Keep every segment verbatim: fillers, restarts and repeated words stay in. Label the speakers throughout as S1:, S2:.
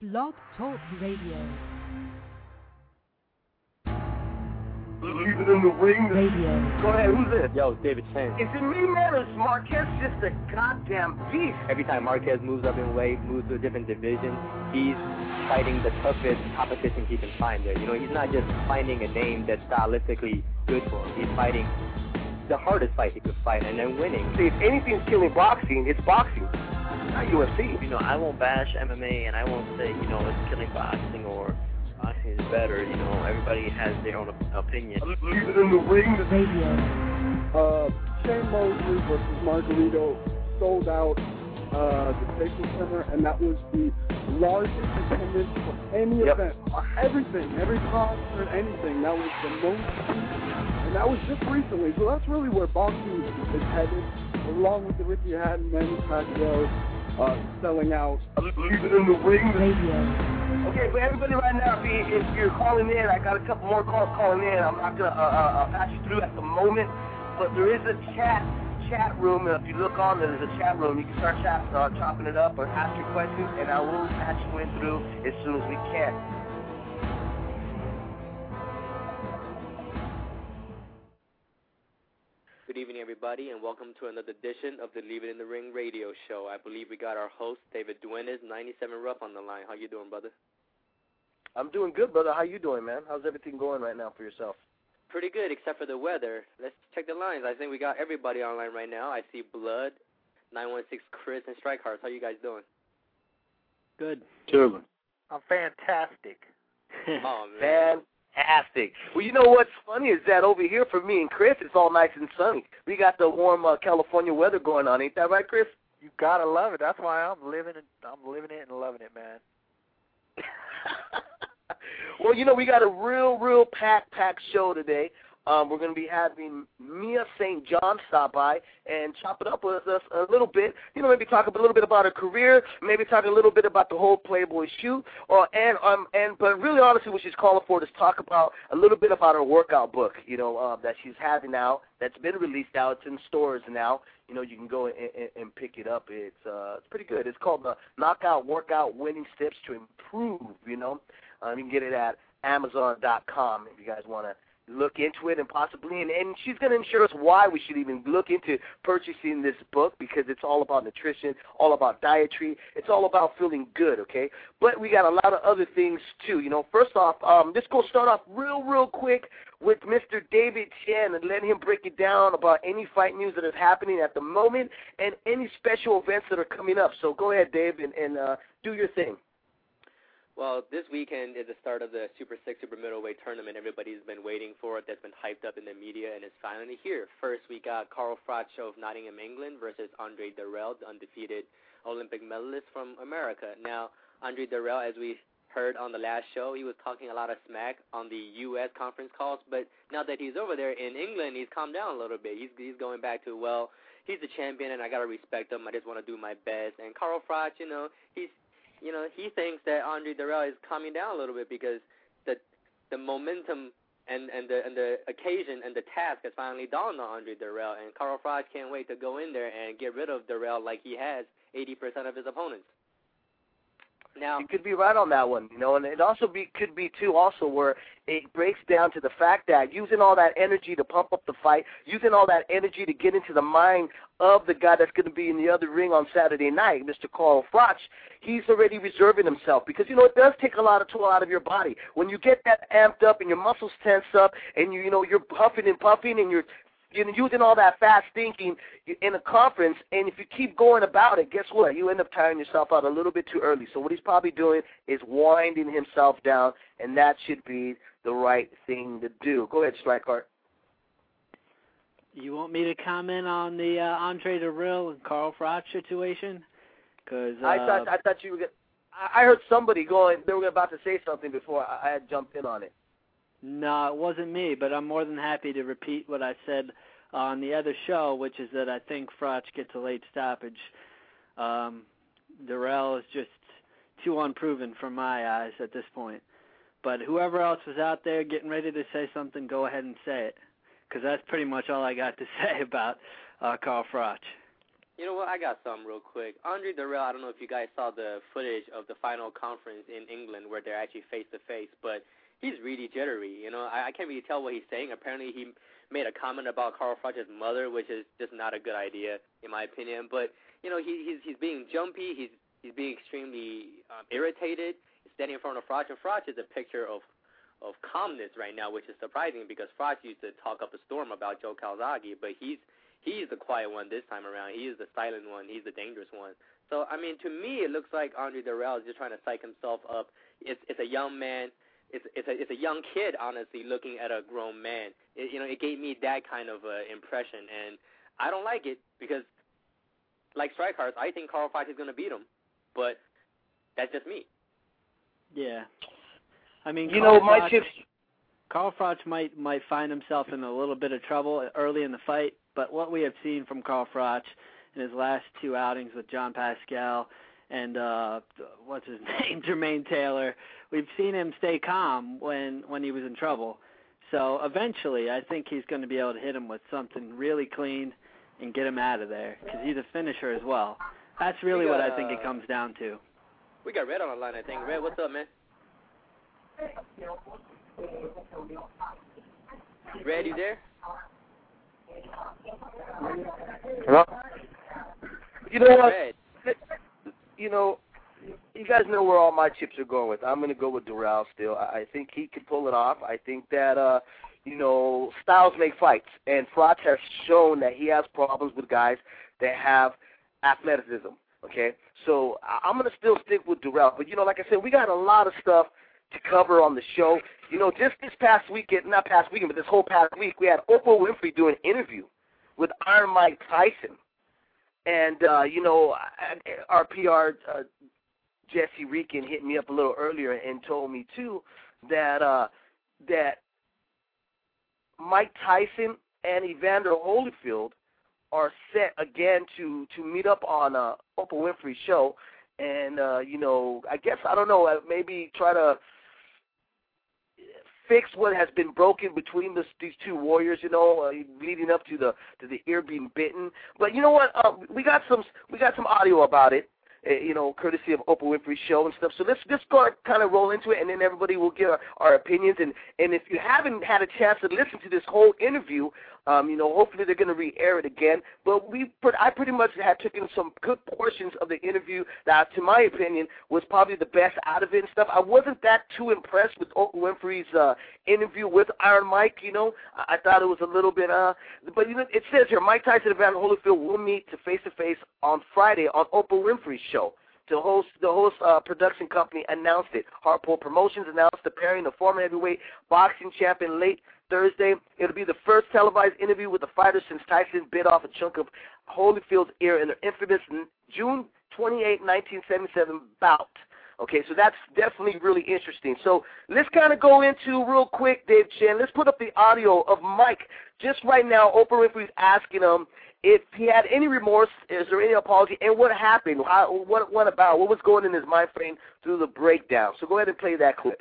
S1: Blog Talk Radio.
S2: Leave it in the ring.
S1: Radio.
S2: Go ahead, who's this?
S3: Yo, David Chen.
S2: Is it me, man, or is Marquez just a goddamn beast?
S3: Every time Marquez moves up in weight, moves to a different division, he's fighting the toughest competition he can find there. You know, he's not just finding a name that's stylistically good for him. He's fighting the hardest fight he could fight and then winning.
S2: See, if anything's killing boxing, it's boxing, not U F C.
S4: You know, I won't bash M M A and I won't say, you know, it's killing boxing or boxing is better. You know, everybody has their own opinion.
S2: Leave it in the ring.
S1: Radio.
S5: Uh, Shane Mosley versus Margarito sold out uh, the Staples Center, and that was the largest attendance for any
S2: Yep.
S5: event, everything, every concert, anything. That was the most, and that was just recently. So that's really where boxing is headed, along with the Ricky Hatton, Manny Pacquiao uh, selling out.
S2: Leave it in the ring.
S1: Radio.
S2: Okay, but everybody right now, if, you, if you're calling in, I got a couple more calls calling in. I'm not going to uh, uh, pass you through at the moment, but there is a chat chat room. If you look on there, there's a chat room. You can start chat, uh, chopping it up or ask your questions, and I will patch you in through as soon as we can.
S3: Good evening, everybody, and welcome to another edition of the Leave It in the Ring radio show. I believe we got our host, David Duenas, ninety-seven Rough, on the line. How you doing, brother?
S2: I'm doing good, brother. How you doing, man? How's everything going right now for yourself?
S3: Pretty good, except for the weather. Let's check the lines. I think we got everybody online right now. I see Blood, nine one six Chris, and Strike Hearts. How you guys doing?
S6: Good.
S2: Chilling.
S7: I'm fantastic.
S3: Oh, man.
S2: Fantastic. Well, you know what's funny is that over here for me and Chris, it's all nice and sunny. We got the warm uh, California weather going on. Ain't that right, Chris?
S7: You gotta love it. That's why I'm living it. I'm living it and loving it, man.
S2: Well, you know, we got a real, real packed, packed show today. Um, we're going to be having Mia Saint John stop by and chop it up with us a little bit. You know, maybe talk a little bit about her career, maybe talk a little bit about the whole Playboy shoot, or and um and but really honestly, what she's calling for is talk about a little bit about her workout book. You know, uh, that she's having now, that's been released out. It's in stores now. You know, you can go and, and, and pick it up. It's uh, it's pretty good. It's called the Knockout Workout Winning Steps to Improve. You know, um, you can get it at Amazon dot com if you guys want to look into it and possibly, and, and she's going to ensure us why we should even look into purchasing this book, because it's all about nutrition, all about dietary, it's all about feeling good, okay? But we got a lot of other things too. You know, first off, um, let's go start off real, real quick with Mister David Chen and let him break it down about any fight news that is happening at the moment and any special events that are coming up. So go ahead, Dave, and, and uh, do your thing.
S3: Well, this weekend is the start of the Super Six Super Middleweight tournament everybody's been waiting for. It that's been hyped up in the media, and it's finally here. First, we got Carl Froch of Nottingham, England, versus Andre Dirrell, the undefeated Olympic medalist from America. Now, Andre Dirrell, as we heard on the last show, he was talking a lot of smack on the U S conference calls, but now that he's over there in England, he's calmed down a little bit. He's, he's going back to, well, he's the champion, and I got to respect him. I just want to do my best. And Carl Froch, you know, he's You know, he thinks that Andre Dirrell is calming down a little bit because the the momentum and, and the and the occasion and the task has finally dawned on Andre Dirrell, and Carl Froch can't wait to go in there and get rid of Dirrell like he has eighty percent of his opponents. Now,
S2: you could be right on that one, you know, and it also be could be, too, also where it breaks down to the fact that using all that energy to pump up the fight, using all that energy to get into the mind of the guy that's going to be in the other ring on Saturday night, Mister Carl Froch, he's already reserving himself because, you know, it does take a lot of toll out of your body. When you get that amped up and your muscles tense up and, you, you know, you're huffing and puffing and you're You're using all that fast thinking in a conference, and if you keep going about it, guess what? You end up tiring yourself out a little bit too early. So what he's probably doing is winding himself down, and that should be the right thing to do. Go ahead, Strikeheart.
S6: You want me to comment on the uh, Andre Dirrell and Carl Froch situation? Cause, uh,
S2: I thought I thought you were. Gonna, I heard somebody going. They were about to say something before I, I had jumped in on it.
S6: No, it wasn't me, but I'm more than happy to repeat what I said on the other show, which is that I think Froch gets a late stoppage. Um, Dirrell is just too unproven from my eyes at this point. But whoever else was out there getting ready to say something, go ahead and say it, because that's pretty much all I got to say about uh, Carl Froch.
S3: You know what? I got something real quick. Andre Dirrell, I don't know if you guys saw the footage of the final conference in England where they're actually face-to-face, but he's really jittery. You know, I, I can't really tell what he's saying. Apparently he made a comment about Carl Froch's mother, which is just not a good idea, in my opinion. But, you know, he, he's he's being jumpy. He's he's being extremely um, irritated. He's standing in front of Froch, and Froch is a picture of, of calmness right now, which is surprising because Froch used to talk up a storm about Joe Calzaghe, but he's He's the quiet one this time around. He is the silent one. He's the dangerous one. So, I mean, to me, it looks like Andre Dirrell is just trying to psych himself up. It's it's a young man. It's it's a it's a young kid, honestly, looking at a grown man. It, you know, it gave me that kind of uh, impression, and I don't like it because, like Strikehardt, I think Carl Froch is going to beat him, but that's just me.
S6: Yeah, I mean,
S2: you
S6: Carl
S2: know, my
S6: Froch,
S2: chips.
S6: Carl Froch might might find himself in a little bit of trouble early in the fight. But what we have seen from Carl Froch in his last two outings with John Pascal and uh, what's his name, Jermaine Taylor, we've seen him stay calm when, when he was in trouble. So eventually I think he's going to be able to hit him with something really clean and get him out of there because he's a finisher as well. That's really got, what I think it comes down to.
S3: We got Red on the line, I think. Red, what's up, man? Red, you there?
S2: Hello? You know what? You know, you guys know where all my chips are going with. I'm going to go with Dirrell still. I think he can pull it off. I think that, uh, you know, styles make fights. And Froch has shown that he has problems with guys that have athleticism, okay? So I'm going to still stick with Dirrell. But, you know, like I said, we got a lot of stuff to cover on the show. You know, just this past weekend, not past weekend, but this whole past week, we had Oprah Winfrey do an interview with Iron Mike Tyson. And, uh, you know, our P R, uh, Jesse Reekin, hit me up a little earlier and told me, too, that uh, that Mike Tyson and Evander Holyfield are set again to, to meet up on uh, Oprah Winfrey's show. And, uh, you know, I guess, I don't know, maybe try to fix what has been broken between this, these two warriors, you know, uh, leading up to the to the ear being bitten. But you know what? Uh, we got some we got some audio about it, uh, you know, courtesy of Oprah Winfrey's show and stuff. So let's just go and kind of roll into it, and then everybody will give our, our opinions. And, and if you haven't had a chance to listen to this whole interview, um, you know, hopefully they're going to re-air it again. But we, I pretty much had taken some good portions of the interview that, to my opinion, was probably the best out of it and stuff. I wasn't that too impressed with Oprah Winfrey's uh, interview with Iron Mike, you know. I, I thought it was a little bit, uh, but you know, it says here, Mike Tyson and Evander Holyfield will meet to face-to-face on Friday on Oprah Winfrey's show. The host, the host uh, production company announced it. Hardcore Promotions announced the pairing of former heavyweight boxing champion late Thursday. It'll be the first televised interview with the fighter since Tyson bit off a chunk of Holyfield's ear in their infamous June twenty-eighth, nineteen seventy-seven bout. Okay, so that's definitely really interesting. So let's kind of go into real quick, Dave Chen. Let's put up the audio of Mike. Just right now, Oprah Winfrey's asking him if he had any remorse, is there any apology, and what happened, how, what what about, what was going in his mind frame through the breakdown. So go ahead and play that clip.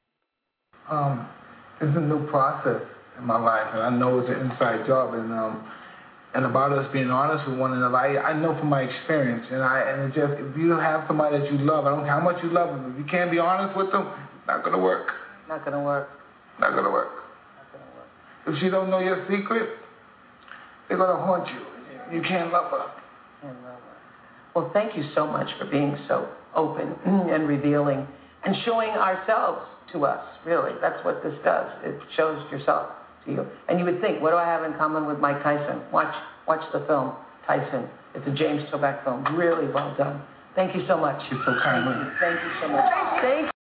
S8: Um, it's a new process in my life, and I know it's an inside job, and um, and about us being honest with one another, I, I know from my experience, and I and it just, if you don't have somebody that you love, I don't care how much you love them, if you can't be honest with them, it's not going to work.
S9: Not going to work.
S8: Not going to work.
S9: Not going to work.
S8: If she don't know your secret, they're going to haunt you. You can't love her.
S9: Can't love her. Well, thank you so much for being so open and revealing and showing ourselves to us, really. That's what this does. It shows yourself to you. And you would think, what do I have in common with Mike Tyson? Watch watch the film, Tyson. It's a James Toback film. Really well done. Thank you so much.
S8: You're so kind.
S9: Thank you so much. Thank you.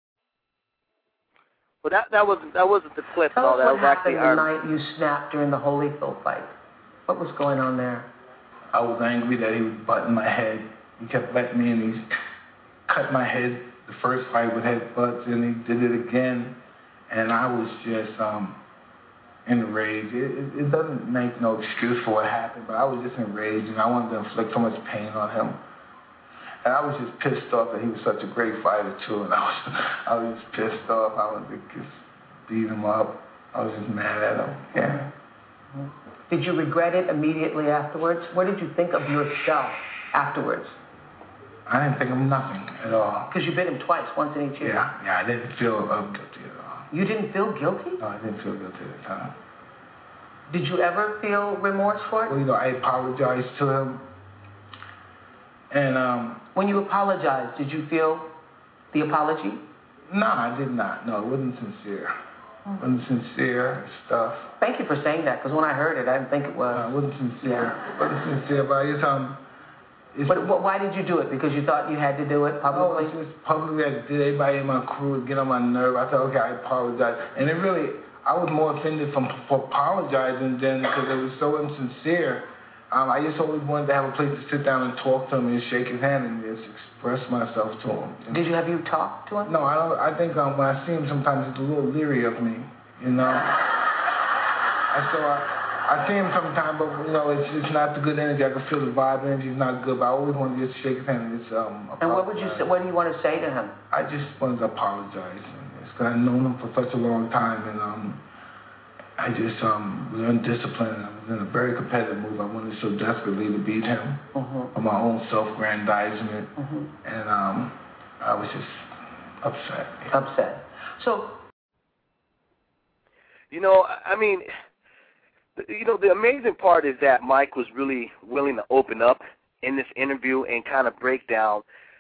S2: Well, that, that, wasn't, that wasn't the clip.
S9: Tell
S2: no,
S9: us
S2: that
S9: what
S2: was
S9: happened
S2: actually
S9: the
S2: our...
S9: night you snapped during the Holyfield fight. What was going on there?
S8: I was angry that he was butting my head. He kept letting me in. He cut my head the first fight with headbutts, and he did it again. And I was just um, enraged. It, it, it doesn't make no excuse for what happened, but I was just enraged, and I wanted to inflict so much pain on him. And I was just pissed off that he was such a great fighter, too. And I was, I was just pissed off. I wanted to just beat him up. I was just mad at him. Yeah.
S9: Mm-hmm. Did you regret it immediately afterwards? What did you think of yourself afterwards?
S8: I didn't think of nothing at all.
S9: Because you bit him twice, once in each ear.
S8: Yeah, yeah, I didn't feel uh, guilty at all.
S9: You didn't feel guilty?
S8: No, I didn't feel guilty at the time.
S9: Did you ever feel remorse for it?
S8: Well, you know, I apologized to him. And, um...
S9: When you apologized, did you feel the apology?
S8: No, I did not. No, it wasn't sincere. It wasn't sincere stuff.
S9: Thank you for saying that, because when I heard it, I didn't think it was.
S8: No, it wasn't sincere. Yeah. It wasn't sincere, but I just, um...
S9: But, but why did you do it? Because you thought you had to do it publicly?
S8: No, it's just publicly. I did. Everybody in my crew would get on my nerve. I thought, okay, I apologize. And it really, I was more offended from for apologizing than because it was so insincere. Um, I just always wanted to have a place to sit down and talk to him and shake his hand and just express myself to him. You know? Did
S9: you have you talked to him?
S8: No, I don't. I think um, when I see him, sometimes he's a little leery of me. You know. I so I. I see him sometimes, but, you know, it's just not the good energy. I can feel the vibe, energy is not good, but I always want to just shake his hand and just, um, apologize.
S9: And what would you say, what do you want to say to him?
S8: I just wanted to apologize. It's because I've known him for such a long time, and, um, I just, um, was undisciplined. I was in a very competitive mood. I wanted so desperately to beat him
S9: mm-hmm.
S8: for my own self-grandizement,
S9: mm-hmm.
S8: and, um, I was just upset.
S9: Upset. So,
S2: you know, I mean... You know, the amazing part is that Mike was really willing to open up in this interview and kind of break down,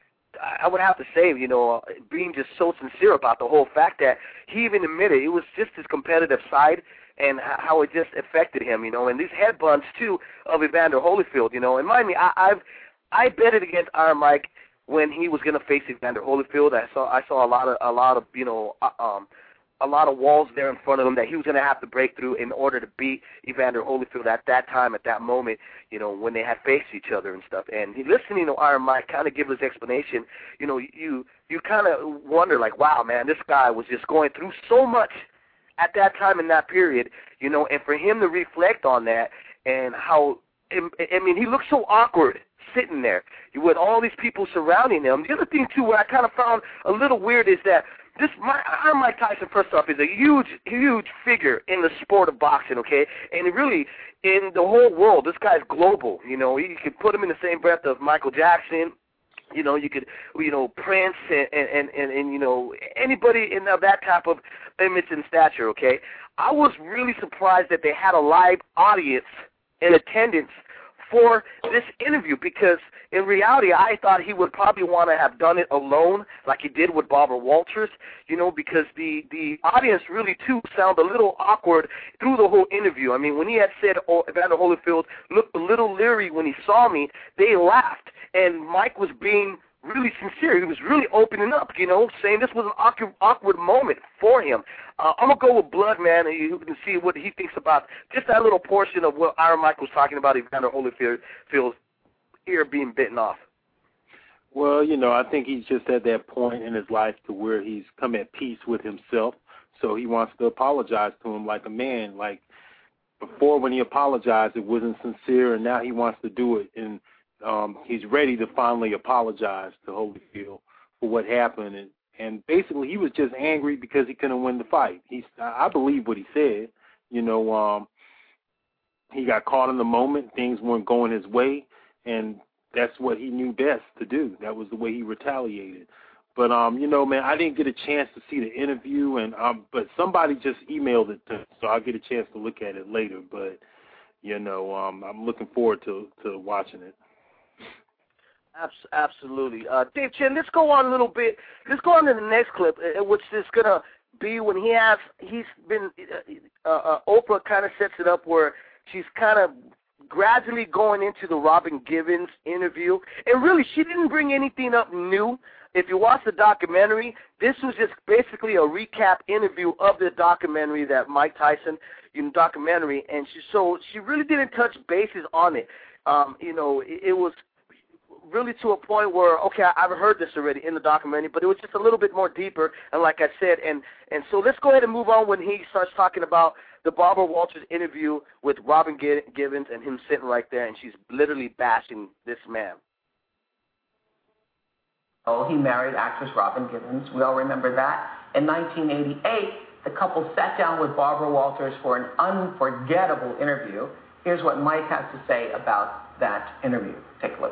S2: I would have to say, you know, being just so sincere about the whole fact that he even admitted it was just his competitive side and how it just affected him, you know, and these headbutts, too, of Evander Holyfield, you know. And mind me, I, I've I betted against Iron Mike when he was going to face Evander Holyfield. I saw I saw a lot of, a lot of you know, um, a lot of walls there in front of him that he was going to have to break through in order to beat Evander Holyfield at that time, at that moment, you know, when they had faced each other and stuff. And he, listening to Iron Mike kind of give his explanation, you know, you you kind of wonder, like, wow, man, this guy was just going through so much at that time in that period, you know, and for him to reflect on that and how, I mean, he looked so awkward sitting there with all these people surrounding him. The other thing, too, what I kind of found a little weird is that This my, Mike Tyson, first off, is a huge, huge figure in the sport of boxing, okay? And really, in the whole world, this guy's global. You know, you could put him in the same breath of Michael Jackson. You know, you could, you know, Prince and, and, and, and you know, anybody in that type of image and stature, okay? I was really surprised that they had a live audience in attendance for this interview because in reality I thought he would probably want to have done it alone like he did with Barbara Walters, you know, because the, the audience really too sounded a little awkward through the whole interview. I mean, when he had said oh, Evander Holyfield looked a little leery when he saw me, they laughed, and Mike was being really sincere. He was really opening up, you know, saying this was an awkward, awkward moment for him. Uh, I'm going to go with Blood, man, and you can see what he thinks about just that little portion of what Iron Mike was talking about, Evander Holyfield's ear being bitten off.
S10: Well, you know, I think he's just at that point in his life to where he's come at peace with himself, so he wants to apologize to him like a man. Like before when he apologized, it wasn't sincere, and now he wants to do it, and um, he's ready to finally apologize to Holyfield for what happened. And, and basically he was just angry because he couldn't win the fight. He's, I believe what he said. You know, um, he got caught in the moment. Things weren't going his way, and that's what he knew best to do. That was the way he retaliated. But, um, you know, man, I didn't get a chance to see the interview, and um, but somebody just emailed it to me, so I'll get a chance to look at it later. But, you know, um, I'm looking forward to, to watching it.
S2: Absolutely. Uh, Dave Chen, let's go on a little bit. Let's go on to the next clip, which is going to be when he has, he's been, uh, uh, Oprah kind of sets it up where she's kind of gradually going into the Robin Givens interview. And really, she didn't bring anything up new. If you watch the documentary, this was just basically a recap interview of the documentary that Mike Tyson, you know, documentary. And she, so she really didn't touch bases on it. Um, you know, it, it was really to a point where, okay, I've heard this already in the documentary, but it was just a little bit more deeper, and like I said, and, and so let's go ahead and move on when he starts talking about the Barbara Walters interview with Robin Givens and him sitting right there, and she's literally bashing this man.
S9: Oh, he married actress Robin Givens. We all remember that. In nineteen eighty-eight, the couple sat down with Barbara Walters for an unforgettable interview. Here's what Mike has to say about that interview. Take a look.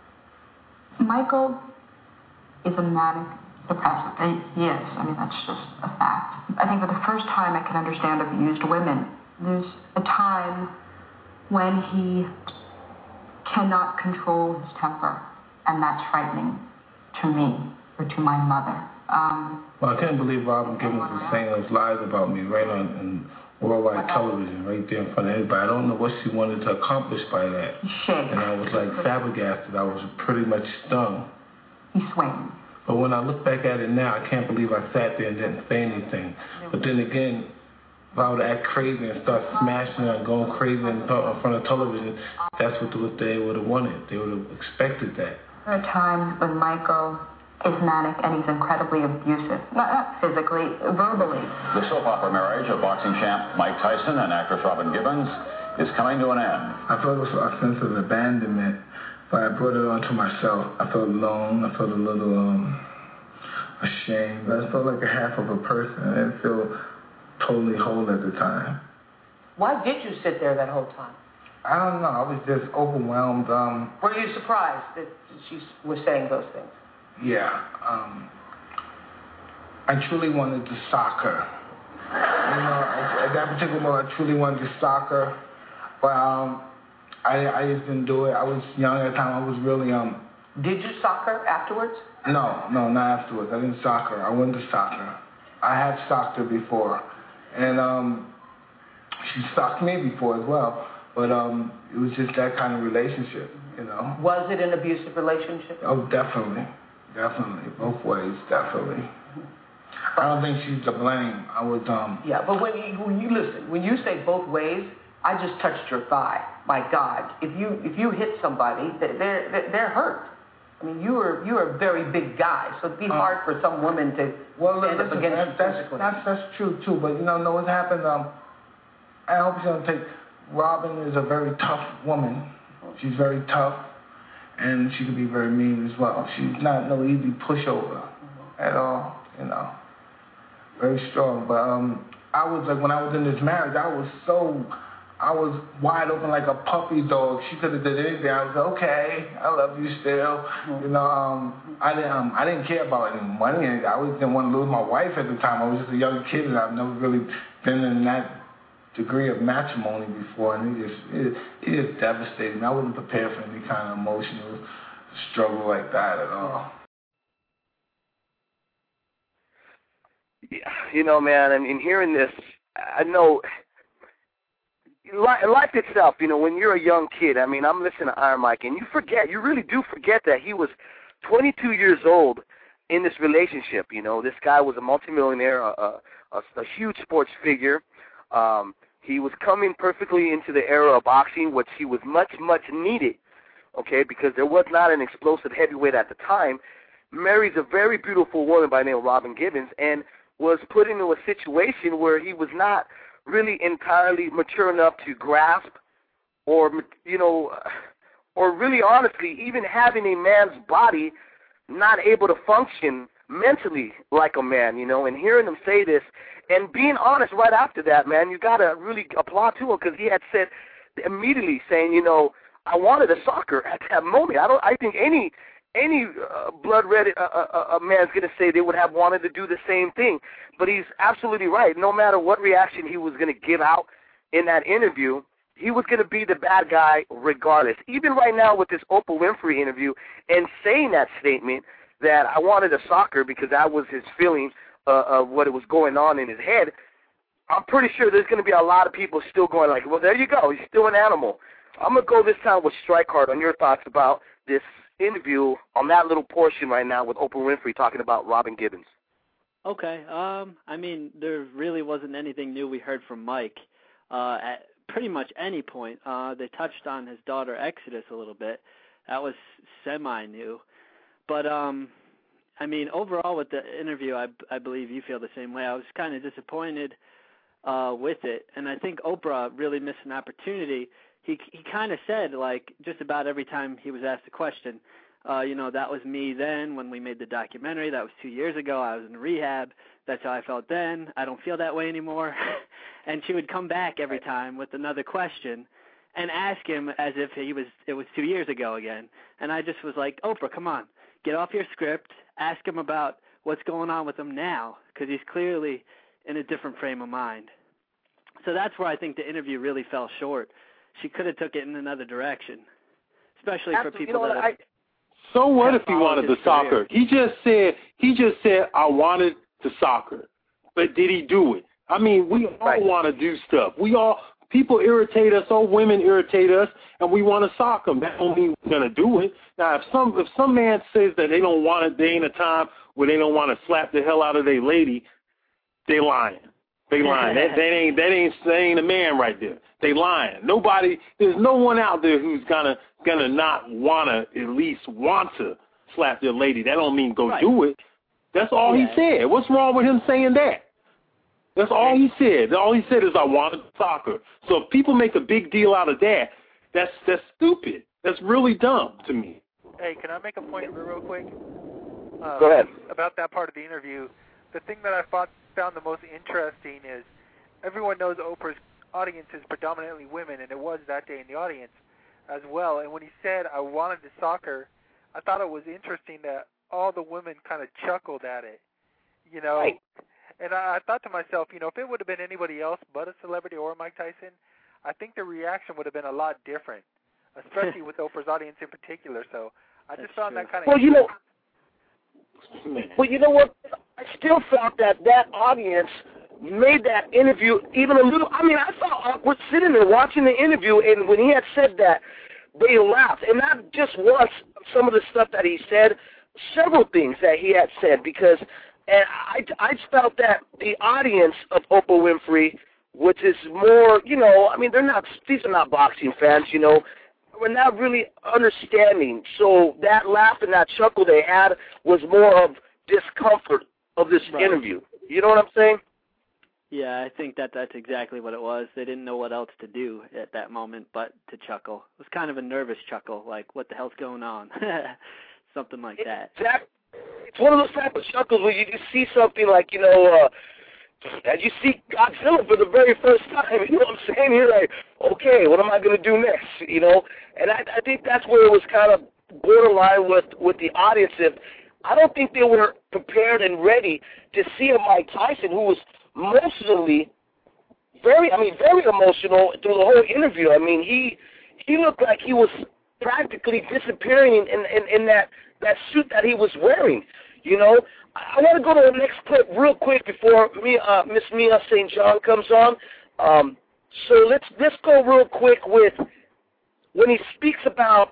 S11: Michael is a manic depressive. He is. I mean, that's just a fact. I think for the first time I can understand abused women. There's a time when he cannot control his temper, and that's frightening to me or to my mother. Um,
S8: well, I can't believe Robin Gibbons was saying those lies about me right on in worldwide television, right there in front of everybody. I don't know what she wanted to accomplish by that.
S11: Shake.
S8: And I was like flabbergasted. I was pretty much stung.
S11: He swings.
S8: But when I look back at it now, I can't believe I sat there and didn't say anything. But then again, if I would act crazy and start smashing and going crazy in front of television, that's what they would have wanted. They would have expected that.
S11: There are times when Michael is manic and he's incredibly abusive. Not, not physically, verbally.
S12: The soap opera marriage of boxing champ Mike Tyson and actress Robin Gibbons is coming to an end.
S8: I felt a sense of abandonment, but I brought it onto myself. I felt alone. I felt a little um, ashamed. I felt like a half of a person. I didn't feel totally whole at the time.
S9: Why did you sit there that whole time?
S8: I don't know. I was just overwhelmed. Um,
S9: Were you surprised that she was saying those things?
S8: Yeah. Um, I truly wanted to sock her. You know, at, at that particular moment, I truly wanted to sock her. But um, I, I just didn't do it. I was young at the time. I was really... um.
S9: Did you sock her afterwards?
S8: No, no, not afterwards. I didn't sock her. I wanted to sock her. I had socked her before. And um, she socked me before as well. But um, it was just that kind of relationship, you know.
S9: Was it an abusive relationship?
S8: Oh, definitely. Definitely. Both ways, definitely. I don't think she's to blame. I was, um...
S9: Yeah, but when you, when you listen, when you say both ways, I just touched your thigh. My God. If you if you hit somebody, they're, they're, they're hurt. I mean, you were you were a very big guy, so it'd be uh, hard for some women to
S8: well,
S9: stand
S8: listen,
S9: up against
S8: that, that's, that's, that's true, too. But, you know, know what happened? Um, I hope you don't take... Robin is a very tough woman. She's very tough, and she can be very mean as well. She's not no easy pushover at all, you know. Very strong. But um, I was like, when I was in this marriage, I was so, I was wide open like a puppy dog. She could have did anything. I was like, okay, I love you still. You know, um, I didn't, um, I didn't care about any money. I was, didn't want to lose my wife at the time. I was just a young kid, and I've never really been in that degree of matrimony before, and it just it, it just devastated me. I wasn't prepared for any kind of emotional struggle like that at all.
S2: Yeah, you know, man, I mean, hearing this, I know life itself, you know, when you're a young kid, I mean, I'm listening to Iron Mike, and you forget, you really do forget that he was twenty-two years old in this relationship. You know, this guy was a multimillionaire, a, a, a, a huge sports figure. Um, he was coming perfectly into the era of boxing, which he was much, much needed, okay, because there was not an explosive heavyweight at the time. Marries a very beautiful woman by the name of Robin Gibbons and was put into a situation where he was not really entirely mature enough to grasp or, you know, or really honestly, even having a man's body, not able to function mentally like a man, you know, and hearing him say this, and being honest right after that, man, you got to really applaud to him because he had said immediately saying, you know, I wanted a soccer at that moment. I don't. I think any any uh, blood-red uh, uh, uh, man's going to say they would have wanted to do the same thing. But he's absolutely right. No matter what reaction he was going to give out in that interview, he was going to be the bad guy regardless. Even right now with this Oprah Winfrey interview and saying that statement that I wanted a soccer because that was his feeling Uh, of what it was going on in his head, I'm pretty sure there's going to be a lot of people still going like, well, there you go, he's still an animal. I'm going to go this time with Strikeheart on your thoughts about this interview on that little portion right now with Oprah Winfrey talking about Robin Gibbons.
S6: Okay. Um, I mean, there really wasn't anything new we heard from Mike uh, at pretty much any point. Uh, they touched on his daughter Exodus a little bit. That was semi-new. But, um... I mean, overall with the interview, I, I believe you feel the same way. I was kind of disappointed uh, with it, and I think Oprah really missed an opportunity. He he kind of said, like, just about every time he was asked a question, uh, you know, that was me then when we made the documentary. That was two years ago. I was in rehab. That's how I felt then. I don't feel that way anymore. And she would come back every time with another question. and ask him as if he was it was two years ago again. And I just was like, Oprah, come on, get off your script, ask him about what's going on with him now, because he's clearly in a different frame of mind. So that's where I think the interview really fell short. She could have took it in another direction, especially for people
S2: you know
S6: that.
S2: I,
S10: so what if he wanted the soccer? He just said he just said I wanted the soccer, but did he do it? I mean, we all right. want to do stuff. We all people irritate us. All women irritate us, and we want to sock them. That don't mean we're gonna do it. Now, if some if some man says that they don't want it, there ain't a time where they don't want to slap the hell out of their lady, they lying. They lying. that, that ain't that ain't that ain't a man right there. They lying. Nobody. There's no one out there who's gonna gonna not wanna at least want to slap their lady. That don't mean go right. do it. That's all yeah. he said. What's wrong with him saying that? That's all he said. All he said is I wanted soccer. So if people make a big deal out of that, that's that's stupid. That's really dumb to me.
S7: Hey, can I make a point real quick? Uh,
S2: Go ahead.
S7: About that part of the interview. The thing that I thought, found the most interesting is everyone knows Oprah's audience is predominantly women, and it was that day in the audience as well. And when he said, I wanted the soccer, I thought it was interesting that all the women kind of chuckled at it, you know. Right. And I, I thought to myself, you know, if it would have been anybody else but a celebrity or Mike Tyson, I think the reaction would have been a lot different, especially with Oprah's audience in particular. So I just That's found true. that kind of
S2: well, you know, well, you know what? I still felt that that audience made that interview even a little, I mean, I felt awkward sitting there watching the interview, and when he had said that, they laughed. And not just once, some of the stuff that he said, several things that he had said, because and I, I felt that the audience of Oprah Winfrey, which is more, you know, I mean, they're not, these are not boxing fans, you know, we're not really understanding. So that laugh and that chuckle they had was more of discomfort of this right. interview. You know what I'm saying?
S6: Yeah, I think that that's exactly what it was. They didn't know what else to do at that moment but to chuckle. It was kind of a nervous chuckle, like, what the hell's going on? Something like that.
S2: Exactly. It's one of those type of chuckles where you just see something like, you know, uh, as you see Godzilla for the very first time, you know what I'm saying? You're like, okay, what am I going to do next, you know? And I, I think that's where it was kind of borderline with, with the audience. If, I don't think they were prepared and ready to see a Mike Tyson who was emotionally very, I mean, very emotional through the whole interview. I mean, he he looked like he was practically disappearing in, in, in that, that suit that he was wearing, you know. I want to go to the next clip real quick before me, uh, Miss Mia Saint John comes on. Um, so let's let's go real quick with when he speaks about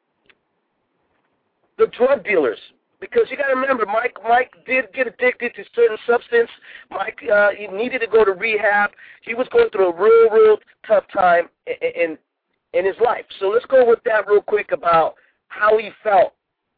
S2: the drug dealers, because you got to remember, Mike Mike did get addicted to certain substance. Mike uh, he needed to go to rehab. He was going through a real real tough time in in, in his life. So let's go with that real quick about how he felt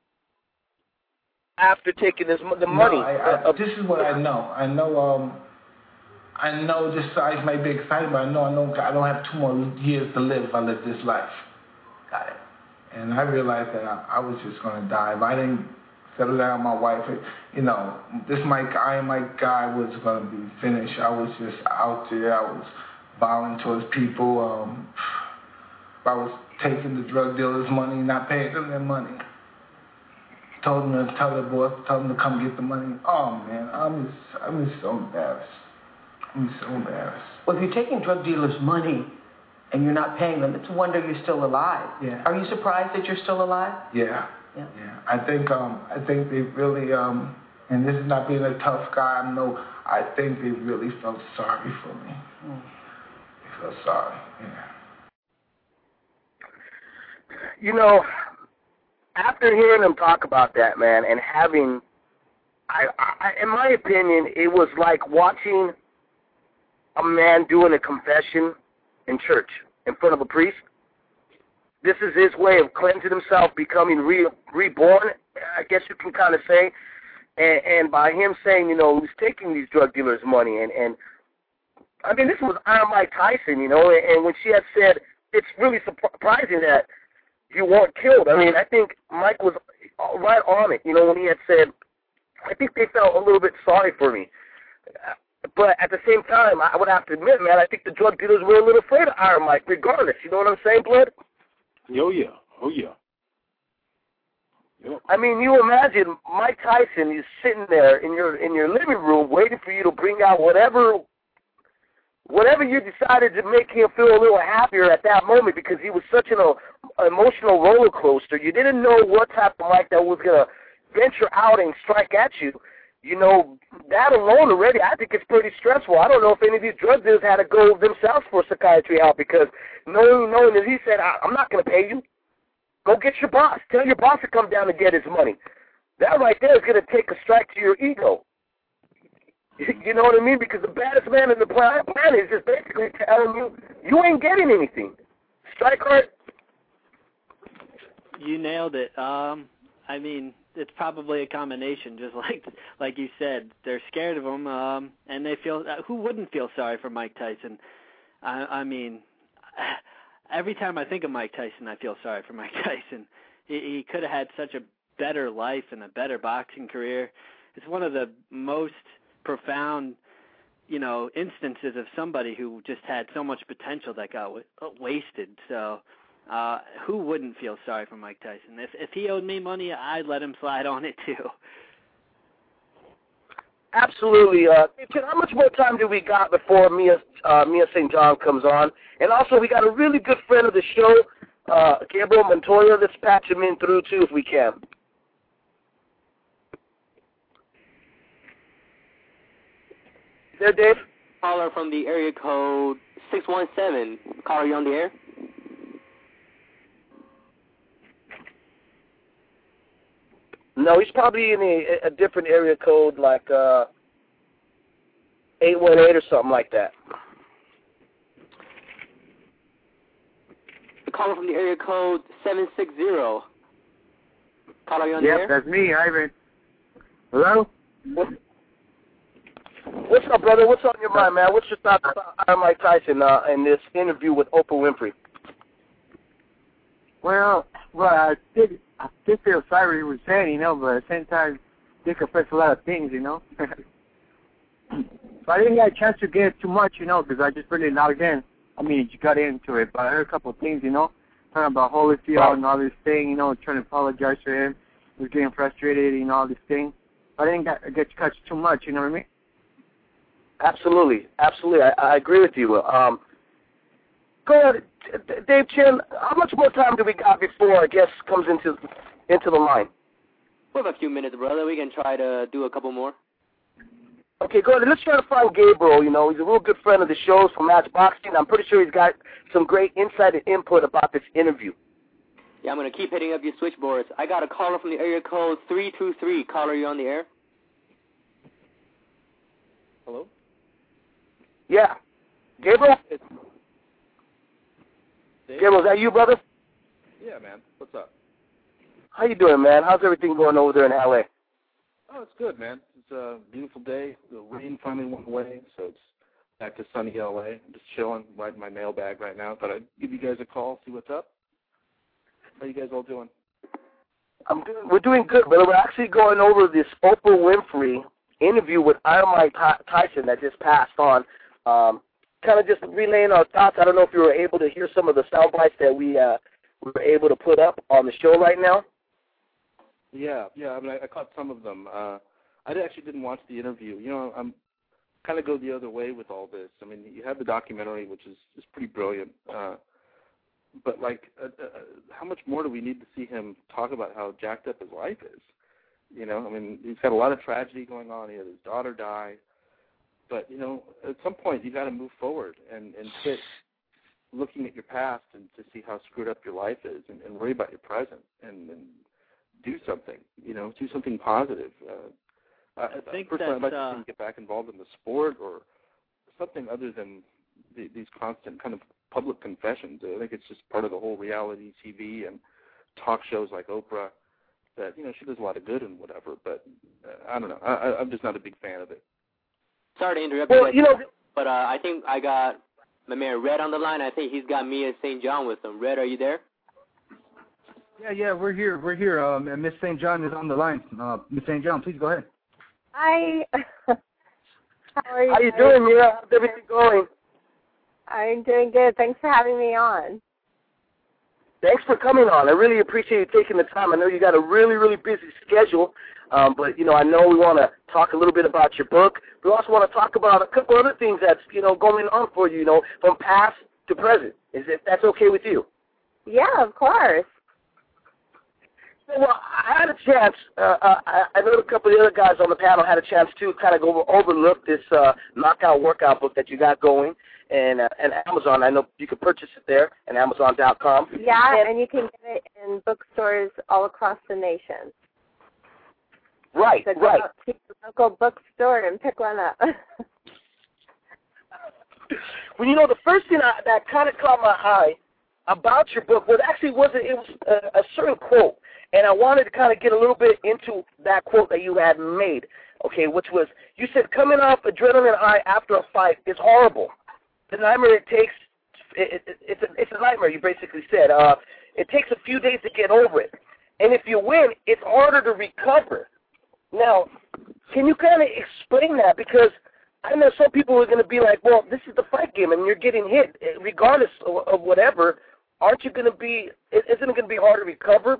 S2: after taking this, the money.
S8: No, I, I, this is what I know. I know. Um, I know. This size might be exciting, but I know. I know. I don't have two more years to live if I live this life.
S9: Got it.
S8: And I realized that I, I was just going to die if I didn't settle down. My wife, you know, this Mike, I Mike guy was going to be finished. I was just out there. I was violent towards people. Um, I was taking the drug dealers' money, not paying them their money. Told them to tell their boss, tell them to come get the money. Oh man, I'm just, I'm just so embarrassed. I'm so embarrassed.
S9: Well, if you're taking drug dealers' money and you're not paying them, it's a wonder you're still alive.
S8: Yeah.
S9: Are you surprised that you're still alive?
S8: Yeah.
S9: Yeah.
S8: Yeah. I think, um, I think they really, um, and this is not being a tough guy. I know. I think they really felt sorry for me. Mm. They felt sorry. Yeah.
S2: You know, after hearing him talk about that, man, and having, I, I, in my opinion, it was like watching a man doing a confession in church in front of a priest. This is his way of cleansing himself, becoming re, reborn, I guess you can kind of say. And, and by him saying, you know, he's taking these drug dealers' money. And, and I mean, this was Iron Mike Tyson, you know, and, and when she had said, it's really surprising that you weren't killed. I mean, I think Mike was right on it, you know, when he had said, I think they felt a little bit sorry for me. but at the same time, I would have to admit, man, I think the drug dealers were a little afraid of Iron Mike, regardless. You know what I'm saying, Blood?
S10: Oh yeah, oh yeah. Yep.
S2: I mean, you imagine Mike Tyson is sitting there in your in your living room waiting for you to bring out whatever whatever you decided to make him feel a little happier at that moment, because he was such an uh, emotional roller coaster. You didn't know what type of Mike that was going to venture out and strike at you. You know, that alone already, I think it's pretty stressful. I don't know if any of these drug dealers had to go themselves for psychiatry help, because knowing, knowing that he said, I, I'm not going to pay you. Go get your boss. Tell your boss to come down and get his money. That right there is going to take a strike to your ego. You know what I mean? Because the baddest man in the planet is just basically telling you, you ain't getting anything. Strike hard.
S6: You nailed it. Um, I mean, it's probably a combination, just like like you said. They're scared of him, um, and they feel uh, who wouldn't feel sorry for Mike Tyson? I, I mean, every time I think of Mike Tyson, I feel sorry for Mike Tyson. He, he could have had such a better life and a better boxing career. It's one of the most profound, you know, instances of somebody who just had so much potential that got w- wasted. So. Uh, who wouldn't feel sorry for Mike Tyson? If if he owed me money, I'd let him slide on it too.
S2: Absolutely. Uh, how much more time do we got before Mia uh, Mia Saint John comes on? And also, we got a really good friend of the show, uh, Gabriel Montoya. Let's patch him in through too if we can. There, Dave.
S3: Caller from the area code six one seven. Caller, you on the air?
S2: No, he's probably in a, a different area code, like uh, eight one eight or something like that.
S3: The caller from the area code seven six zero. Caller, you on the
S13: yep,
S3: air?
S13: That's me, Ivan. Hello?
S2: What, what's up, brother? What's on your mind, man? What's your thoughts about Iron Mike Tyson uh, in this interview with Oprah Winfrey?
S13: Well, well, I did, I did feel sorry what he was saying, you know, but at the same time, they confess a lot of things, you know. So I didn't get a chance to get too much, you know, because I just really logged in. I mean, you got into it, but I heard a couple of things, you know, talking about Holyfield right. and all this thing, you know, trying to apologize for him. He was getting frustrated, you know, all this thing. But I didn't get, get to catch too much, you know what I mean?
S2: Absolutely, absolutely. I, I agree with you. Um, go ahead, Dave Chin. How much more time do we got before our guest comes into into the line?
S3: We have a few minutes, brother. We can try to do a couple more.
S2: Okay, go ahead. Let's try to find Gabriel. You know, he's a real good friend of the show from Matchboxing. I'm pretty sure he's got some great insight and input about this interview.
S3: Yeah, I'm going to keep hitting up your switchboards. I got a caller from the area code three two three. Caller, you on the air?
S14: Hello?
S2: Yeah. Gabriel?
S14: It's
S2: Gabriel, is that you, brother?
S14: Yeah, man. What's up?
S2: How you doing, man? How's everything going over there in L A?
S14: Oh, it's good, man. It's a beautiful day. The rain finally went away, so it's back to sunny L A. I'm just chilling, riding my mailbag right now. Thought I'd give you guys a call, see what's up. How you guys all doing?
S2: I'm doing. We're doing good, brother. We're actually going over this Oprah Winfrey interview with Iron Mike Tyson that just passed on. Um, kind of just relaying our thoughts. I don't know if you were able to hear some of the sound bites that we uh, we were able to put up on the show right now.
S14: Yeah, yeah. I mean, I, I caught some of them. Uh, I actually didn't watch the interview. You know, I'm kind of go the other way with all this. I mean, you have the documentary, which is is pretty brilliant. Uh, but like, uh, uh, how much more do we need to see him talk about how jacked up his life is? You know, I mean, he's got a lot of tragedy going on. He had his daughter die. But, you know, at some point you got to move forward and, and quit looking at your past and to see how screwed up your life is and, and worry about your present and, and do something, you know, do something positive. Uh, I,
S6: I think
S14: personally, I'd like
S6: uh,
S14: to see him get back involved in the sport or something other than the, these constant kind of public confessions. I think it's just part of the whole reality T V and talk shows like Oprah that, you know, she does a lot of good and whatever, but uh, I don't know. I, I'm just not a big fan of it.
S3: Sorry to interrupt
S2: well,
S3: you,
S2: you know,
S3: but uh, I think I got my man Red on the line. I think he's got Mia Saint John with him. Red, are you there?
S15: Yeah, yeah, we're here. We're here. Um, and Miss Saint John is on the line. Uh, Miss Saint John, please go ahead.
S16: Hi. How are are you?
S2: How you doing, Mia? How's everything going?
S16: I'm doing good. Thanks for having me on.
S2: Thanks for coming on. I really appreciate you taking the time. I know you got a really, really busy schedule, um, but, you know, I know we want to talk a little bit about your book. We also want to talk about a couple other things that's, you know, going on for you, you know, from past to present. Is if that's okay with you?
S16: Yeah, of course.
S2: So, well, I had a chance, uh, uh, I, I know a couple of the other guys on the panel had a chance to kind of go overlook this uh, knockout workout book that you got going. And, uh, and Amazon, I know you can purchase it there at Amazon dot com.
S16: Yeah, and, and you can get it in bookstores all across the nation.
S2: Right,
S16: so
S2: right.
S16: Go to your local bookstore and pick one up.
S2: Well, you know, the first thing I, that kind of caught my eye about your book was actually wasn't it was a, a certain quote, and I wanted to kind of get a little bit into that quote that you had made. Okay, which was you said coming off adrenaline high after a fight is horrible. The nightmare it takes, it, it, it's, a, it's a nightmare, you basically said. Uh, it takes a few days to get over it. And if you win, it's harder to recover. Now, can you kind of explain that? Because I know some people are going to be like, well, this is the fight game, and you're getting hit. Regardless of, of whatever, aren't you going to be, isn't it going to be hard to recover?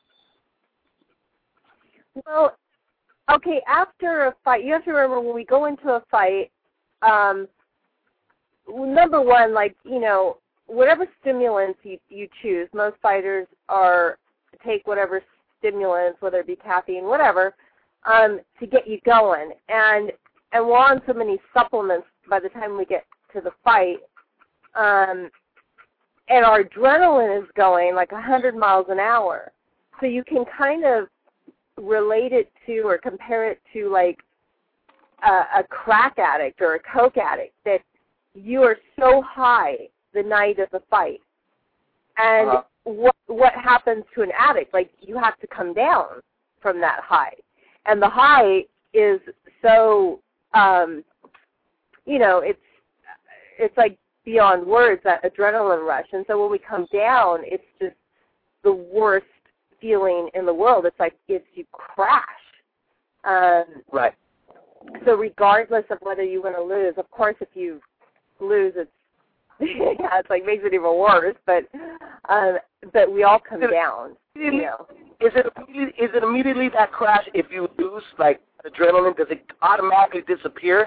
S16: Well, okay, after a fight, you have to remember when we go into a fight, um, number one, like, you know, whatever stimulants you, you choose, most fighters are take whatever stimulants, whether it be caffeine, whatever, um, to get you going. And and we're on so many supplements by the time we get to the fight. Um, and our adrenaline is going like one hundred miles an hour. So you can kind of relate it to or compare it to like a, a crack addict or a coke addict that you are so high the night of the fight. And uh-huh. what what happens to an addict? Like, you have to come down from that high. And the high is so, um, you know, it's it's like beyond words, that adrenaline rush. And so when we come down, it's just the worst feeling in the world. It's like it's you crash. Um,
S2: right.
S16: So regardless of whether you win or lose, of course, if you lose, it's yeah, it's like makes it even worse. But um, but we all come down. You know.
S2: Is it is it immediately that crash if you lose, like adrenaline? Does it automatically disappear?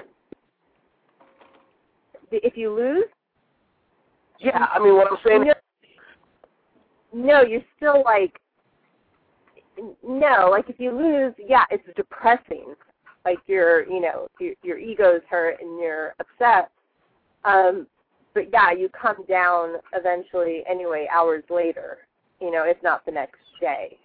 S16: If you lose?
S2: Yeah, I mean what I'm saying.
S16: No, no you're still like no, like if you lose, yeah, it's depressing. Like your you know your your ego's hurt and you're upset. Um, but yeah, you come down eventually anyway, hours later, you know, if not the next day.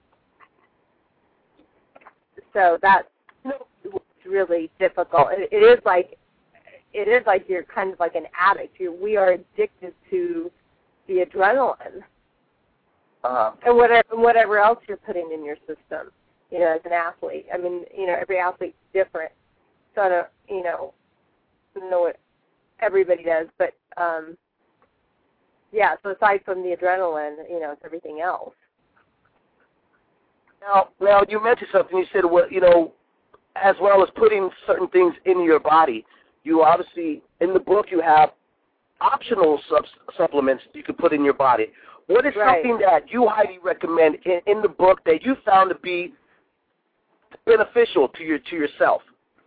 S16: So that's really difficult. It, it is like, it is like you're kind of like an addict. You're, we are addicted to the adrenaline
S2: uh-huh.
S16: and whatever, whatever else you're putting in your system, you know, as an athlete. I mean, you know, every athlete's different. So I don't, you know, know what everybody does, but um, yeah. So aside from the adrenaline, you know, it's everything else.
S2: Now, now you mentioned something. You said, well, you know, as well as putting certain things in your body. You obviously in the book you have optional sub- supplements you can put in your body. What is
S16: right.
S2: something that you highly recommend in, in the book that you found to be beneficial to your to yourself?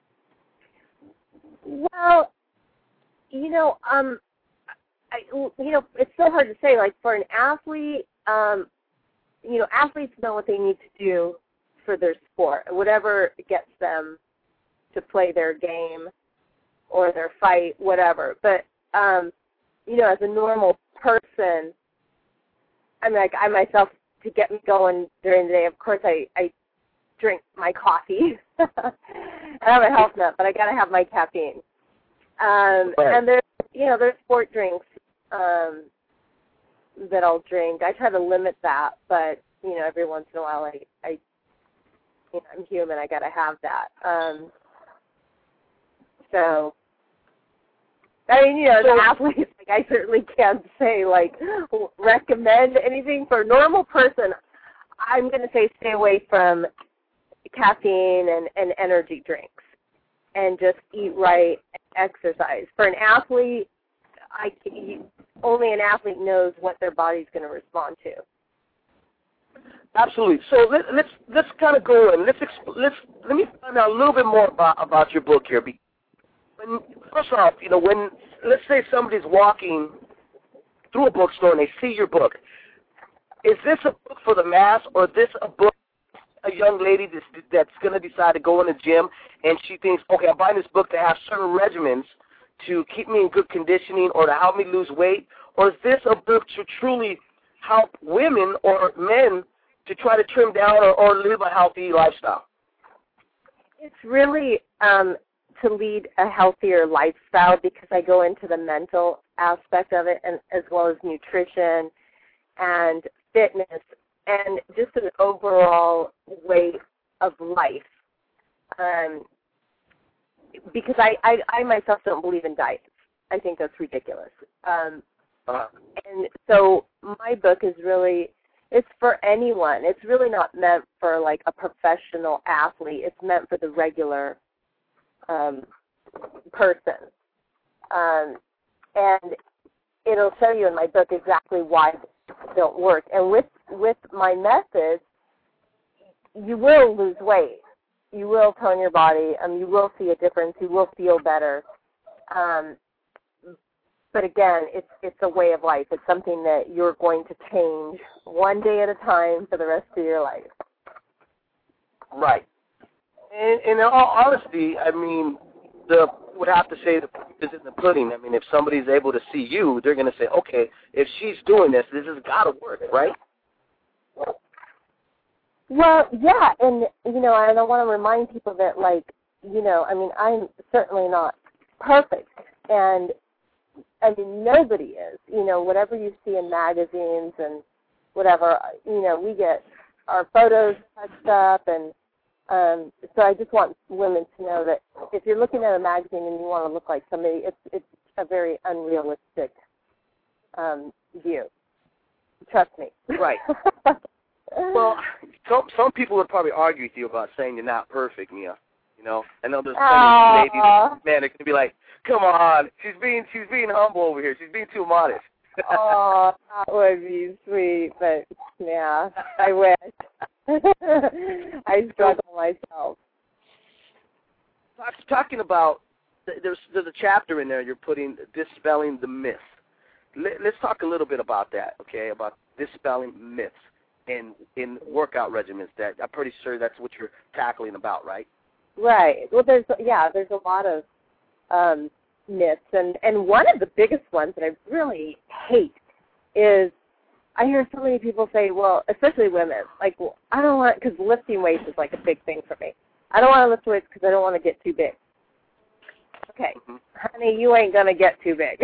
S16: Well, you know, um, I, you know, it's so hard to say. Like for an athlete, um, you know, athletes know what they need to do for their sport, whatever gets them to play their game or their fight, whatever. But um, you know, as a normal person, I mean, like I myself, to get me going during the day, of course, I, I drink my coffee. I'm a health nut, but I got to have my caffeine. Um,
S2: right.
S16: And there's, you know, there's sport drinks um, that I'll drink. I try to limit that, but you know, every once in a while, I, I you know, I'm human. I got to have that. Um, so, I mean, you know, as an athlete, like I certainly can't say like recommend anything for a normal person. I'm going to say stay away from caffeine and, and energy drinks. and just eat right, exercise. For an athlete, I, you, only an athlete knows what their body's going to respond to.
S2: Absolutely. So let, let's let's kind of go and let's exp- let's let me find out a little bit more about, about your book here. When, first off, you know, when let's say somebody's walking through a bookstore and they see your book, is this a book for the mass, or is this a book a young lady that's, that's going to decide to go in the gym and she thinks, okay, I'm buying this book to have certain regimens to keep me in good conditioning or to help me lose weight, or is this a book to truly help women or men to try to trim down or, or live a healthy lifestyle?
S16: It's really um, to lead a healthier lifestyle, because I go into the mental aspect of it, and as well as nutrition and fitness and just an overall way of life. Um, because I, I, I myself don't believe in diets. I think that's ridiculous. Um,
S2: uh-huh.
S16: And so my book is really, it's for anyone. It's really not meant for like a professional athlete. It's meant for the regular um, person. Um, and it'll show you in my book exactly why it don't work. And with, with my method, you will lose weight. You will tone your body. Um, you will see a difference. You will feel better. Um, but again, it's it's a way of life. It's something that you're going to change one day at a time for the rest of your life.
S2: Right. And, and in all honesty, I mean, the would have to say the proof is in the pudding. I mean, if somebody's able to see you, they're going to say, okay, if she's doing this, this has got to work, right?
S16: Well, yeah, and, you know, and I want to remind people that, like, you know, I mean, I'm certainly not perfect, and, I mean, nobody is. You know, whatever you see in magazines and whatever, you know, we get our photos touched up, and um, so I just want women to know that if you're looking at a magazine and you want to look like somebody, it's it's a very unrealistic um, view. Trust me.
S2: Right. Well, some some people would probably argue with you about saying you're not perfect, Mia. You know, I know there's plenty of ladies, man, they're gonna be like, "Come on, she's being she's being humble over here. She's being too modest."
S16: Oh, that would be sweet, but yeah, I wish. I struggle myself.
S2: Talking about there's there's a chapter in there you're putting dispelling the myths. Let, let's talk a little bit about that, okay? About dispelling myths in in workout regimens. That I'm pretty sure that's what you're tackling about, right?
S16: Right. Well, there's yeah, there's a lot of um, myths, and and one of the biggest ones that I really hate is I hear so many people say, well, especially women, like, well, I don't want, because lifting weights is like a big thing for me. I don't want to lift weights because I don't want to get too big. Okay, mm-hmm. Honey, you ain't gonna get too big.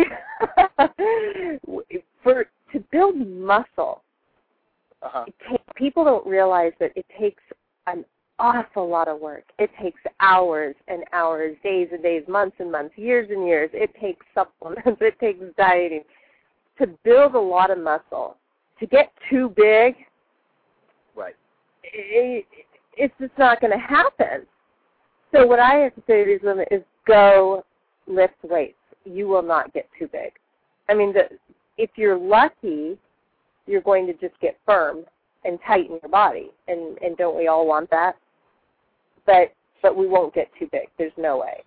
S16: For to build muscle,
S2: uh-huh.
S16: it ta- people don't realize that it takes an awful lot of work. It takes hours and hours, days and days, months and months, years and years. It takes supplements. It takes dieting to build a lot of muscle. To get too big,
S2: right?
S16: It, it's just not going to happen. So what I have to say to these women is go lift weights. You will not get too big. I mean, the, if you're lucky, you're going to just get firm and tighten your body, and, and don't we all want that? But but we won't get too big. There's no way.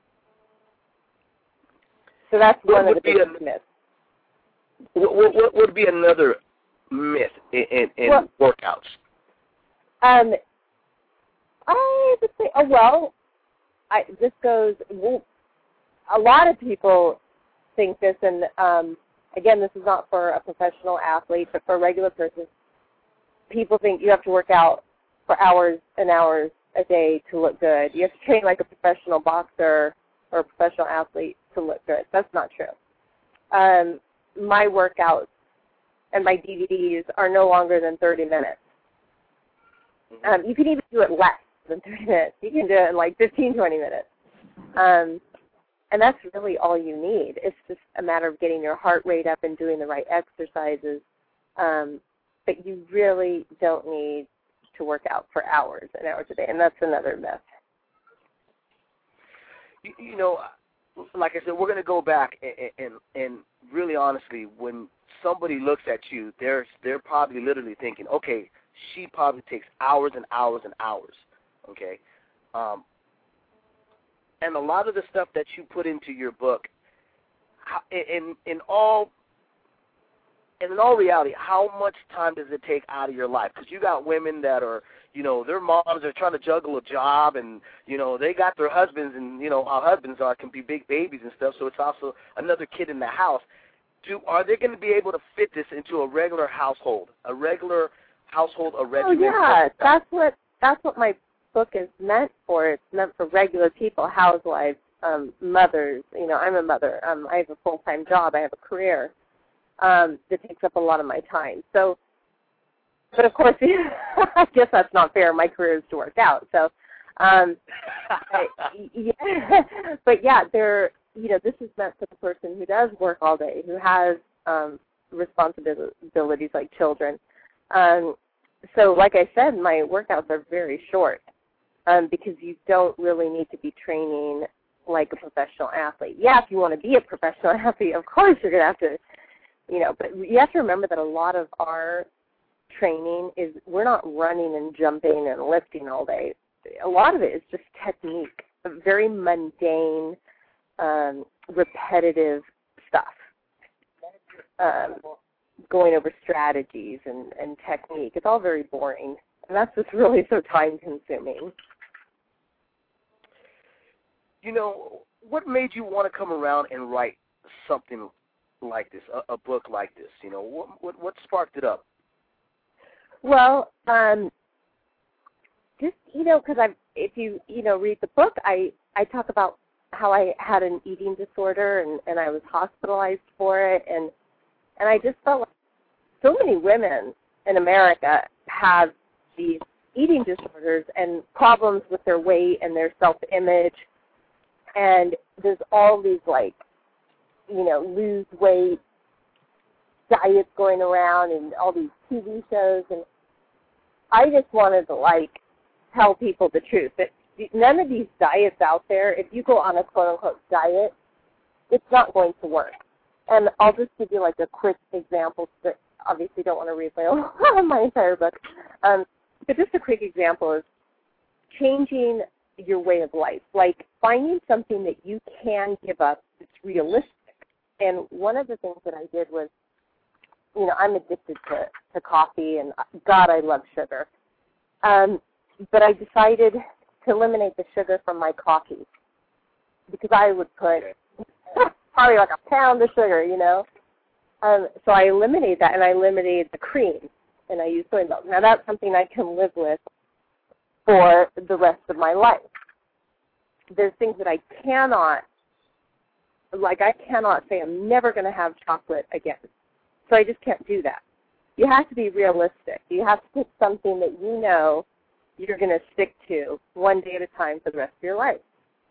S16: So that's
S2: what
S16: one of the biggest
S2: a,
S16: myths.
S2: What, what would be another myth in, in, in
S16: well,
S2: workouts?
S16: Um, I would say, oh, well, I, this goes, well, a lot of people think this, and um, again, this is not for a professional athlete, but for a regular person. People think you have to work out for hours and hours a day to look good. You have to train like a professional boxer or a professional athlete to look good. That's not true. Um, my workouts and my D V Ds are no longer than thirty minutes. Um, you can even do it less than thirty minutes. You can do it in like fifteen, twenty minutes. Um, and that's really all you need. It's just a matter of getting your heart rate up and doing the right exercises. Um, but you really don't need to work out for hours and hours a day, and that's another myth.
S2: you, you know, like I said, we're going to go back and, and and really honestly, when somebody looks at you, they're they're probably literally thinking, okay, she probably takes hours and hours and hours, okay? Um, and a lot of the stuff that you put into your book, in in all and in all reality, how much time does it take out of your life? Because you got women that are, you know, their moms are trying to juggle a job, and, you know, they got their husbands, and, you know, how husbands are, can be big babies and stuff, so it's also another kid in the house. Do, are they going to be able to fit this into a regular household, a regular household, a regimen?
S16: Oh, yeah, that's what, that's what my book is meant for. It's meant for regular people, housewives, um, mothers. You know, I'm a mother. Um, I have a full-time job. I have a career. Um, that takes up a lot of my time. So, but of course, I guess that's not fair. My career is to work out. So, um, yeah, but yeah, there. You know, this is meant for the person who does work all day, who has um, responsibilities like children. Um, so, like I said, my workouts are very short um, because you don't really need to be training like a professional athlete. Yeah, if you want to be a professional athlete, of course you're going to have to. You know, but you have to remember that a lot of our training is we're not running and jumping and lifting all day. A lot of it is just technique, very mundane, um, repetitive stuff, um, going over strategies and, and technique. It's all very boring, and that's just really so time-consuming.
S2: You know, what made you want to come around and write something like this, a, a book like this? You know, what what, what sparked it up?
S16: Well, um, just, you know, because I, if you, you know, read the book, I, I talk about how I had an eating disorder and, and I was hospitalized for it, and and I just felt like so many women in America have these eating disorders and problems with their weight and their self-image, and there's all these, like, you know, lose weight diets going around and all these T V shows, and I just wanted to, like, tell people the truth. That none of these diets out there, if you go on a quote-unquote diet, it's not going to work. And I'll just give you, like, a quick example. That obviously don't want to read my, my entire book. Um, but just a quick example is changing your way of life, like finding something that you can give up that's realistic. And one of the things that I did was, you know, I'm addicted to, to coffee, and God, I love sugar. Um, but I decided to eliminate the sugar from my coffee because I would put probably like a pound of sugar, you know. Um, so I eliminated that, and I eliminated the cream, and I used soy milk. Now that's something I can live with for the rest of my life. There's things that I cannot. Like, I cannot say I'm never going to have chocolate again. So I just can't do that. You have to be realistic. You have to pick something that you know you're going to stick to one day at a time for the rest of your life.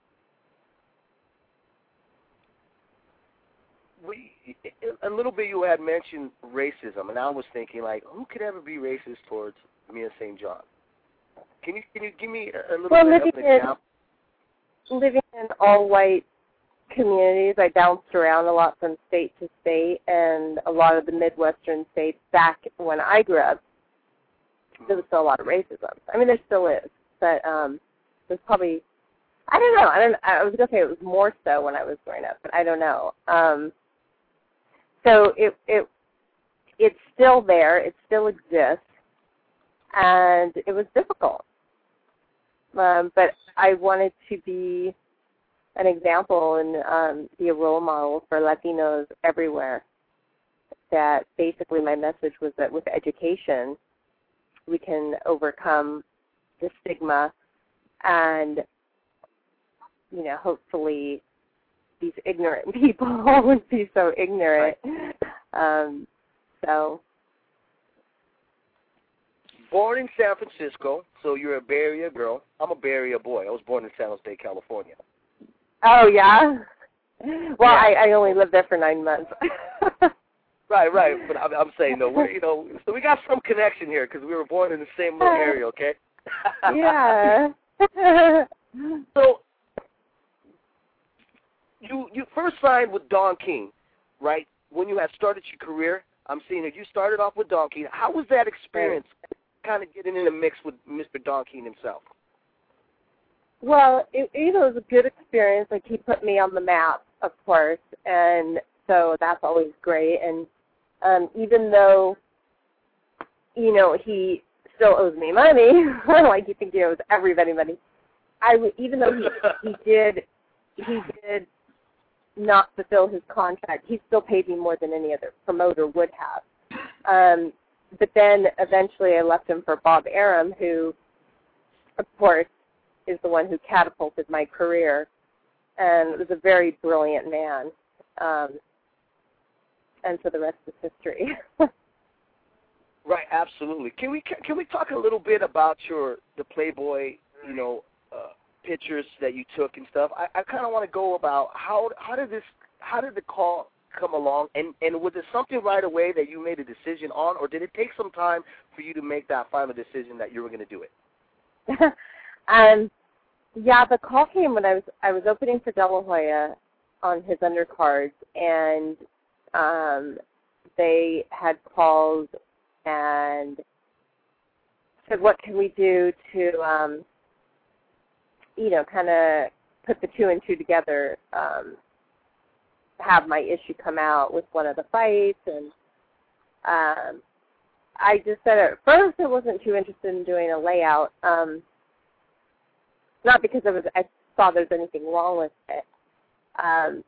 S2: We, a little bit you had mentioned racism, and I was thinking, like, who could ever be racist towards Mia Saint John? Can you can you give me a little
S16: well,
S2: bit
S16: living
S2: of an example?
S16: In, living in all-white communities, I bounced around a lot from state to state, and a lot of the Midwestern states back when I grew up, there was still a lot of racism. I mean, there still is, but um, there's probably, I don't know. I don't. I was gonna say it was more so when I was growing up, but I don't know. Um, so it it it's still there. It still exists, and it was difficult. Um, but I wanted to be an example and um, be a role model for Latinos everywhere. That basically my message was that with education, we can overcome the stigma and, you know, hopefully these ignorant people won't be so ignorant. Um, so.
S2: Born in San Francisco, so you're a Bay Area girl. I'm a Bay Area boy. I was born in San Jose, California.
S16: Oh, yeah? Well, yeah. I, I only lived there for nine months.
S2: Right, right. But I'm, I'm saying, though, we're, you know, so we got some connection here because we were born in the same little area, okay?
S16: Yeah.
S2: So you you first signed with Don King, right? When you had started your career, I'm seeing that you started off with Don King. How was that experience, kind of getting in the mix with Mister Don King himself?
S16: Well, it, you know, it was a good experience. Like, he put me on the map, of course, and so that's always great. And um, even though, you know, he still owes me money, like you think he owes everybody money, I w- even though he, he did, he did not fulfill his contract, he still paid me more than any other promoter would have. Um, but then eventually I left him for Bob Arum, who, of course, is the one who catapulted my career, and was a very brilliant man. Um, and so the rest is history.
S2: Right, absolutely. Can we can we talk a little bit about your the Playboy, you know, uh, pictures that you took and stuff? I, I kind of want to go about how how did this how did the call come along, and and was it something right away that you made a decision on, or did it take some time for you to make that final decision that you were going to do it?
S16: um, yeah, the call came when I was I was opening for De La Hoya on his undercards, and um, they had called and said, what can we do to, um, you know, kind of put the two and two together, um, have my issue come out with one of the fights. And um, I just said at first I wasn't too interested in doing a layout, um, not because I, was, I saw there was anything wrong with it. Um,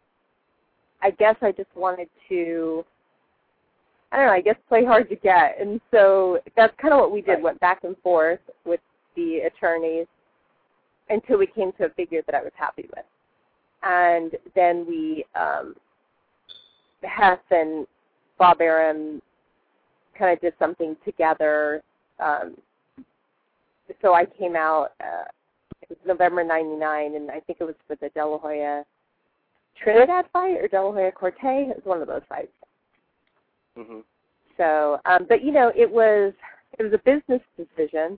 S16: I guess I just wanted to, I don't know, I guess play hard to get. And so that's kind of what we did, went back and forth with the attorneys until we came to a figure that I was happy with. And then we, um, Hess and Bob Arum kind of did something together. Um, so I came out, uh, it was November ninety-nine, and I think it was for the De La Hoya Trinidad fight or De La Hoya Corte. It was one of those fights.
S2: Mm-hmm.
S16: So, um, but you know, it was it was a business decision,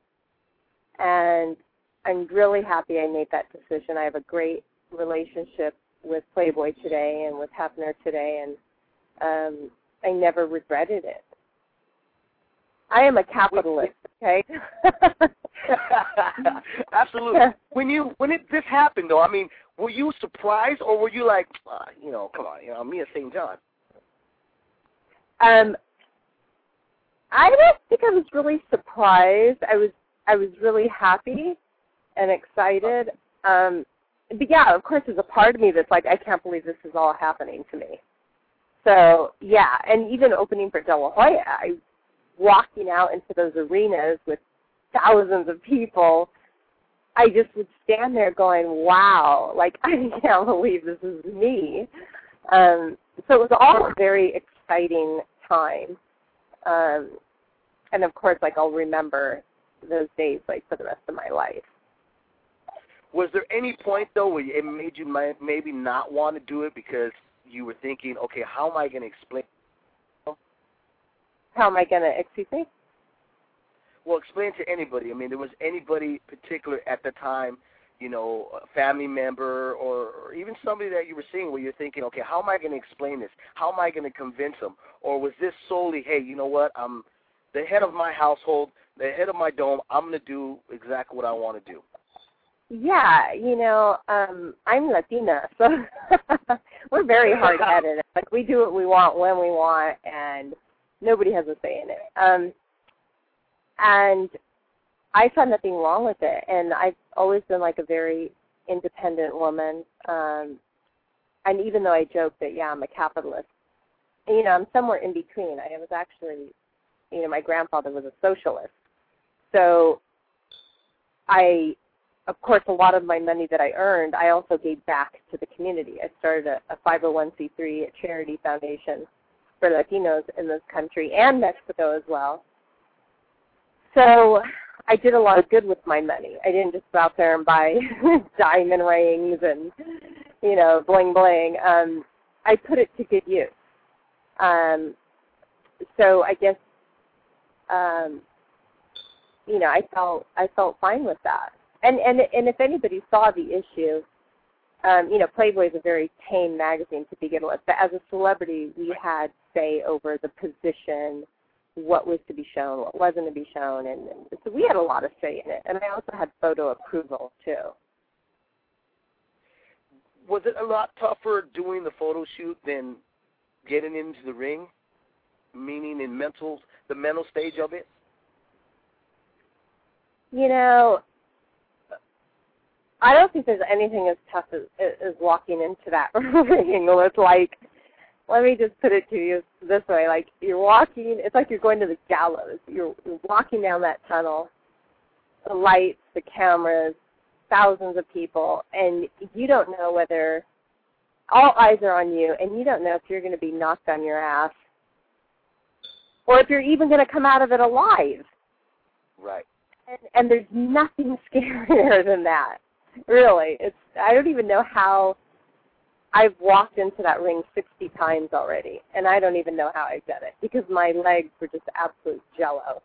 S16: and I'm really happy I made that decision. I have a great relationship with Playboy today and with Hefner today, and um, I never regretted it. I am a capitalist, okay?
S2: Absolutely. When you when it this happened, though, I mean, were you surprised, or were you like, uh, you know, come on, you know, Mia Saint John?
S16: Um, I don't think I was really surprised. I was I was really happy and excited. Um, but yeah, of course, there's a part of me that's like, I can't believe this is all happening to me. So yeah, and even opening for De La Hoya, I walking out into those arenas with thousands of people, I just would stand there going, wow, like, I can't believe this is me. Um, so it was all a very exciting time. Um, and, of course, like, I'll remember those days, like, for the rest of my life.
S2: Was there any point, though, where it made you maybe not want to do it because you were thinking, okay, how am I going to explain?
S16: How am I going to, excuse me?
S2: Well, explain to anybody. I mean, there was anybody particular at the time, you know, a family member or, or even somebody that you were seeing where you're thinking, okay, how am I going to explain this? How am I going to convince them? Or was this solely, hey, you know what, I'm the head of my household, the head of my dome, I'm going to do exactly what I want to do?
S16: Yeah, you know, um, I'm Latina, so we're very hard-headed. Like, we do what we want when we want, and nobody has a say in it. Um, and I saw nothing wrong with it, and I've always been like a very independent woman. Um, and even though I joke that, yeah, I'm a capitalist, you know, I'm somewhere in between. I was actually, you know, my grandfather was a socialist. So I, of course, a lot of my money that I earned, I also gave back to the community. I started a, a five oh one c three charity foundation for Latinos in this country and Mexico as well. So I did a lot of good with my money. I didn't just go out there and buy diamond rings and, you know, bling bling. Um, I put it to good use. Um, so I guess, um, you know, I felt I felt fine with that. And and and if anybody saw the issue, um, you know, Playboy is a very tame magazine to begin with, but as a celebrity, we had say over the position, what was to be shown, what wasn't to be shown, and, and so we had a lot of say in it. And I also had photo approval, too.
S2: Was it a lot tougher doing the photo shoot than getting into the ring, meaning in mental, the mental stage of it?
S16: You know, I don't think there's anything as tough as, as walking into that ring with, like, let me just put it to you this way, like, you're walking, it's like you're going to the gallows. You're, you're walking down that tunnel, the lights, the cameras, thousands of people, and you don't know whether, all eyes are on you, and you don't know if you're going to be knocked on your ass or if you're even going to come out of it alive.
S2: Right.
S16: And, and there's nothing scarier than that, really. It's I don't even know how I've walked into that ring sixty times already, and I don't even know how I did it because my legs were just absolute jello.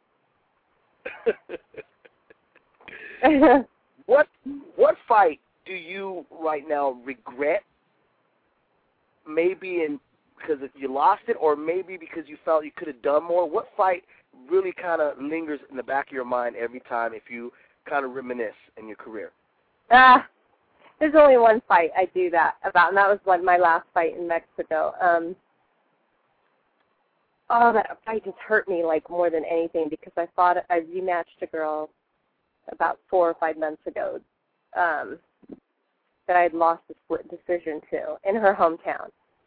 S2: What what fight do you right now regret? Maybe in because you lost it, or maybe because you felt you could have done more. What fight really kind of lingers in the back of your mind every time if you kind of reminisce in your career?
S16: Ah, there's only one fight I do that about, and that was one my last fight in Mexico. Um, oh, that fight just hurt me like more than anything because I fought I rematched a girl about four or five months ago um, that I had lost a split decision to in her hometown.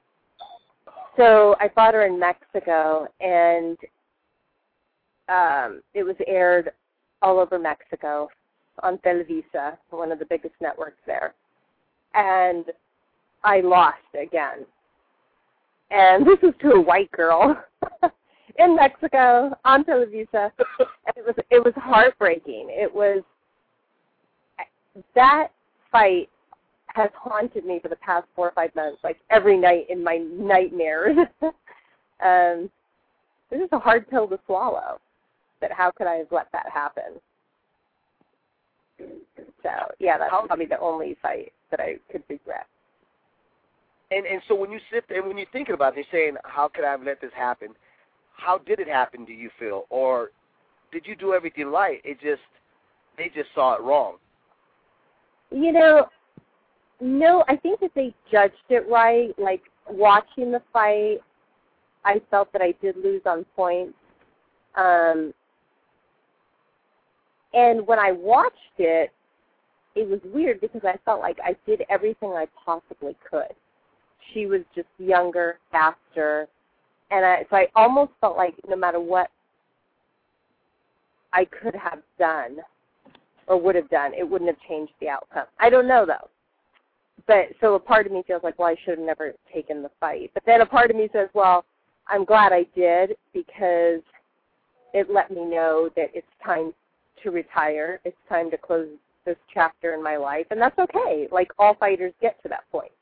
S16: So I fought her in Mexico, and um, it was aired all over Mexico on Televisa, one of the biggest networks there. And I lost again. And this was to a white girl in Mexico on Televisa. And it was it was heartbreaking. It was that fight has haunted me for the past four or five months, like every night in my nightmares. um, this is a hard pill to swallow. But how could I have let that happen? So yeah, that's how, probably the only fight that I could regret.
S2: And and so when you sit there and when you're thinking about it, you're saying, how could I have let this happen? How did it happen, do you feel? Or did you do everything right? It just, they just saw it wrong.
S16: You know, no, I think that they judged it right. Like, watching the fight, I felt that I did lose on points. Um, and when I watched it, it was weird because I felt like I did everything I possibly could. She was just younger, faster, and I, so I almost felt like no matter what I could have done or would have done, it wouldn't have changed the outcome. I don't know, though. But so a part of me feels like, well, I should have never taken the fight. But then a part of me says, well, I'm glad I did because it let me know that it's time to retire. It's time to close this chapter in my life, and that's okay. Like, all fighters get to that point.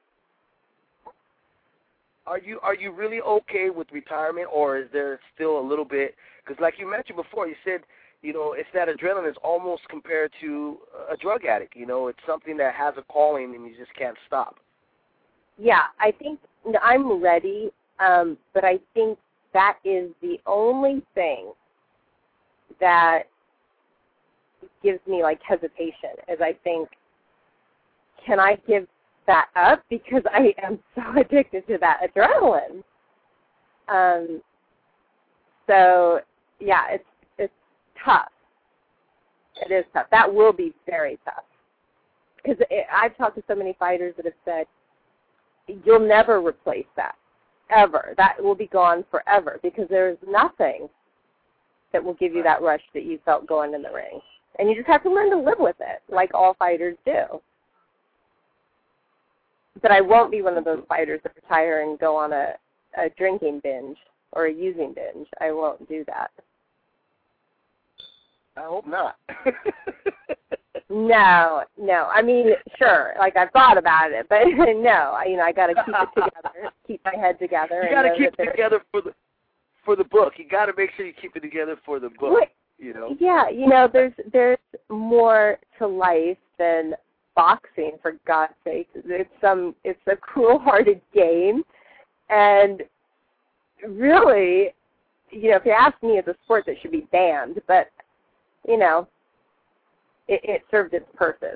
S2: Are you are you really okay with retirement, or is there still a little bit? Because like you mentioned before, you said, you know, it's that adrenaline is almost compared to a drug addict. You know, it's something that has a calling and you just can't stop.
S16: Yeah, I think I'm ready, um, but I think that is the only thing that gives me, like, hesitation, is I think, can I give that up? Because I am so addicted to that adrenaline. Um, so, yeah, it's it's tough. It is tough. That will be very tough. Because I've talked to so many fighters that have said, you'll never replace that, ever. That will be gone forever because there's nothing that will give you that rush that you felt going in the ring. And you just have to learn to live with it, like all fighters do. But I won't be one of those fighters that retire and go on a, a drinking binge or a using binge. I won't do that.
S2: I hope not.
S16: No, no. I mean, sure, like I've thought about it, but no. You know, I got to keep it together, keep my head together.
S2: You got to keep it together for the for the book. You got to make sure you keep it together for the book.
S16: Wait.
S2: You know?
S16: Yeah, you know, there's there's more to life than boxing, for God's sake. It's some it's a cruel-hearted game, and really, you know, if you ask me, it's a sport that should be banned. But you know, it, it served its purpose.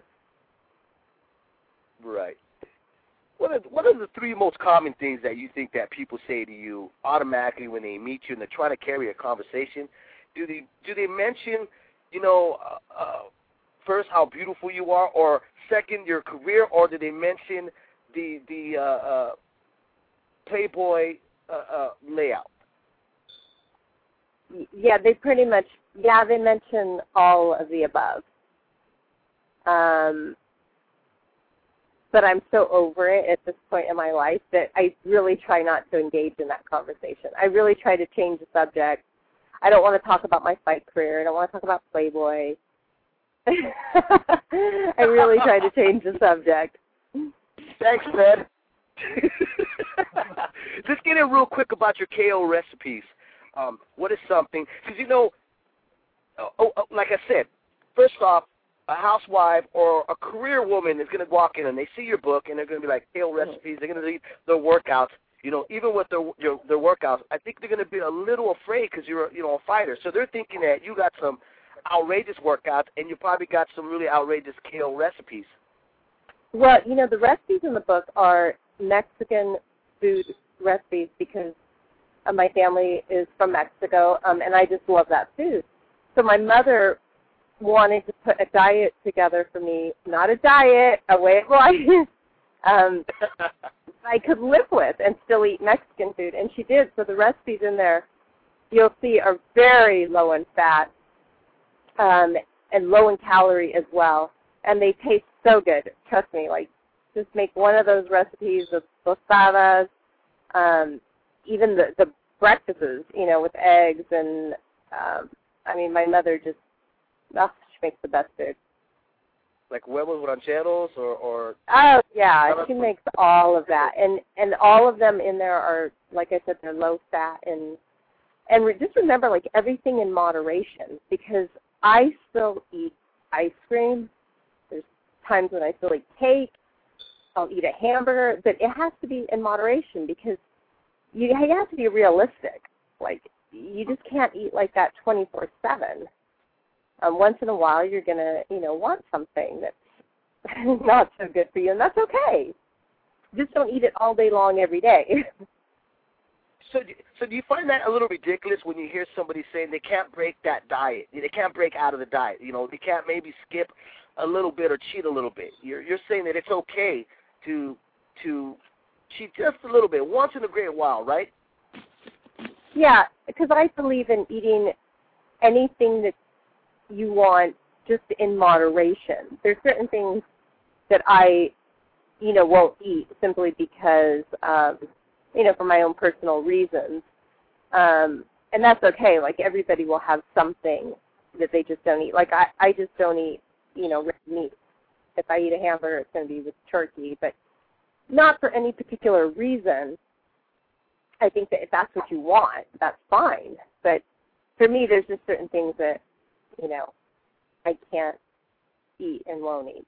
S2: Right. What are what are the three most common things that you think that people say to you automatically when they meet you and they're trying to carry a conversation? Do they do they mention, you know, uh, uh, first how beautiful you are, or second your career, or do they mention the the uh, uh, Playboy uh, uh, layout?
S16: Yeah, they pretty much yeah they mention all of the above. Um. But I'm so over it at this point in my life that I really try not to engage in that conversation. I really try to change the subject. I don't want to talk about my fight career. I don't want to talk about Playboy. I really try to change the subject.
S2: Thanks, Fred. Just get in real quick about your K O recipes. Um, what is something? Because, you know, oh, oh, like I said, first off, a housewife or a career woman is going to walk in and they see your book and they're going to be like, K O recipes. They're going to read their workouts. You know, even with their your, their workouts, I think they're going to be a little afraid because you're, you know, a fighter. So they're thinking that you got some outrageous workouts and you probably got some really outrageous K O recipes.
S16: Well, you know, the recipes in the book are Mexican food recipes because uh, my family is from Mexico, um, and I just love that food. So my mother wanted to put a diet together for me, not a diet, a way of life, um, I could live with and still eat Mexican food, and she did. So the recipes in there, you'll see, are very low in fat um, and low in calorie as well, and they taste so good. Trust me, like, just make one of those recipes of tostadas, um, even the, the breakfasts, you know, with eggs, and, um, I mean, my mother just, oh, she makes the best food.
S2: Like huevos rancheros or, or
S16: oh yeah, she makes all of that, and and all of them in there are, like I said, they're low fat, and and re- just remember, like, everything in moderation, because I still eat ice cream. There's times when I still eat cake. I'll eat a hamburger, but it has to be in moderation because you you have to be realistic. Like, you just can't eat like that twenty-four seven. Um, once in a while, you're going to, you know, want something that's not so good for you, and that's okay. Just don't eat it all day long every day.
S2: So, so do you find that a little ridiculous when you hear somebody saying they can't break that diet? They can't break out of the diet. You know, they can't maybe skip a little bit or cheat a little bit. You're, you're saying that it's okay to to cheat just a little bit, once in a great while, right?
S16: Yeah, because I believe in eating anything that you want just in moderation. There's certain things that I, you know, won't eat simply because, um, you know, for my own personal reasons. Um, and that's okay. Like, everybody will have something that they just don't eat. Like, I, I just don't eat, you know, red meat. If I eat a hamburger, it's going to be with turkey, but not for any particular reason. I think that if that's what you want, that's fine. But for me, there's just certain things that, you know, I can't eat and won't eat.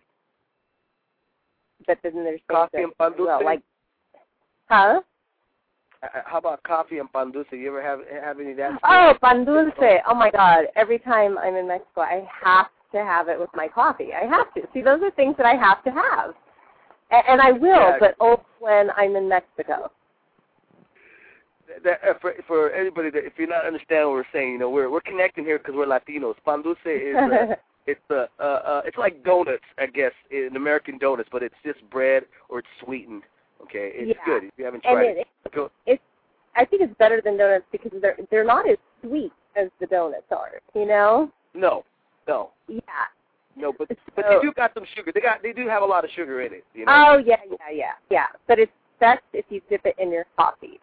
S16: But then there's
S2: coffee
S16: things
S2: and pan dulce?
S16: Well, like, huh?
S2: Uh, how about coffee and pan dulce? You ever have have any of that?
S16: Oh, pan dulce. Oh, my God. Every time I'm in Mexico, I have to have it with my coffee. I have to. See, those are things that I have to have. And, and I will, yeah. But only when I'm in Mexico.
S2: That, uh, for for anybody that, if you're not understanding what we're saying, you know, we're we're connecting here because we're Latinos. Pan dulce is uh, it's uh, uh, uh it's like donuts, I guess, in American donuts, but it's just bread or it's sweetened. Okay, it's
S16: yeah.
S2: good if you haven't tried
S16: and
S2: it.
S16: it
S2: Go.
S16: It's I think it's better than donuts because they're they're not as sweet as the donuts are. You know?
S2: No, no.
S16: Yeah.
S2: No, but
S16: so,
S2: but they do got some sugar. They got they do have a lot of sugar in it. You know?
S16: Oh yeah, yeah, yeah, yeah. But it's best if you dip it in your coffee.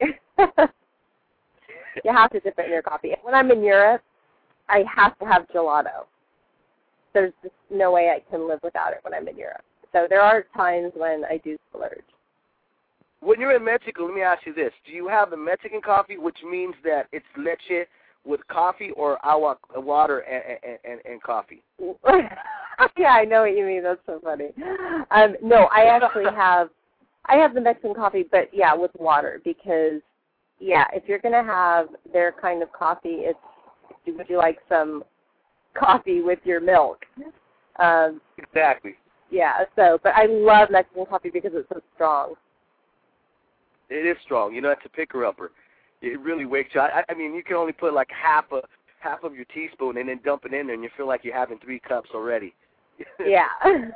S16: You have to dip it in your coffee. When I'm in Europe, I have to have gelato. There's just no way I can live without it when I'm in Europe. So there are times when I do splurge.
S2: When you're in Mexico, let me ask you this. Do you have the Mexican coffee, which means that it's leche with coffee, or agua, water and, and, and, and coffee?
S16: Yeah, I know what you mean. That's so funny. Um, no, I actually have, I have the Mexican coffee, but yeah, with water because, yeah, if you're gonna have their kind of coffee, it's would you like some coffee with your milk? Um,
S2: exactly.
S16: Yeah. So, but I love Mexican coffee because it's so strong.
S2: It is strong. You know, it's a picker-upper. It really wakes you. I, I mean, you can only put like half a half of your teaspoon and then dump it in there, and you feel like you're having three cups already.
S16: Yeah.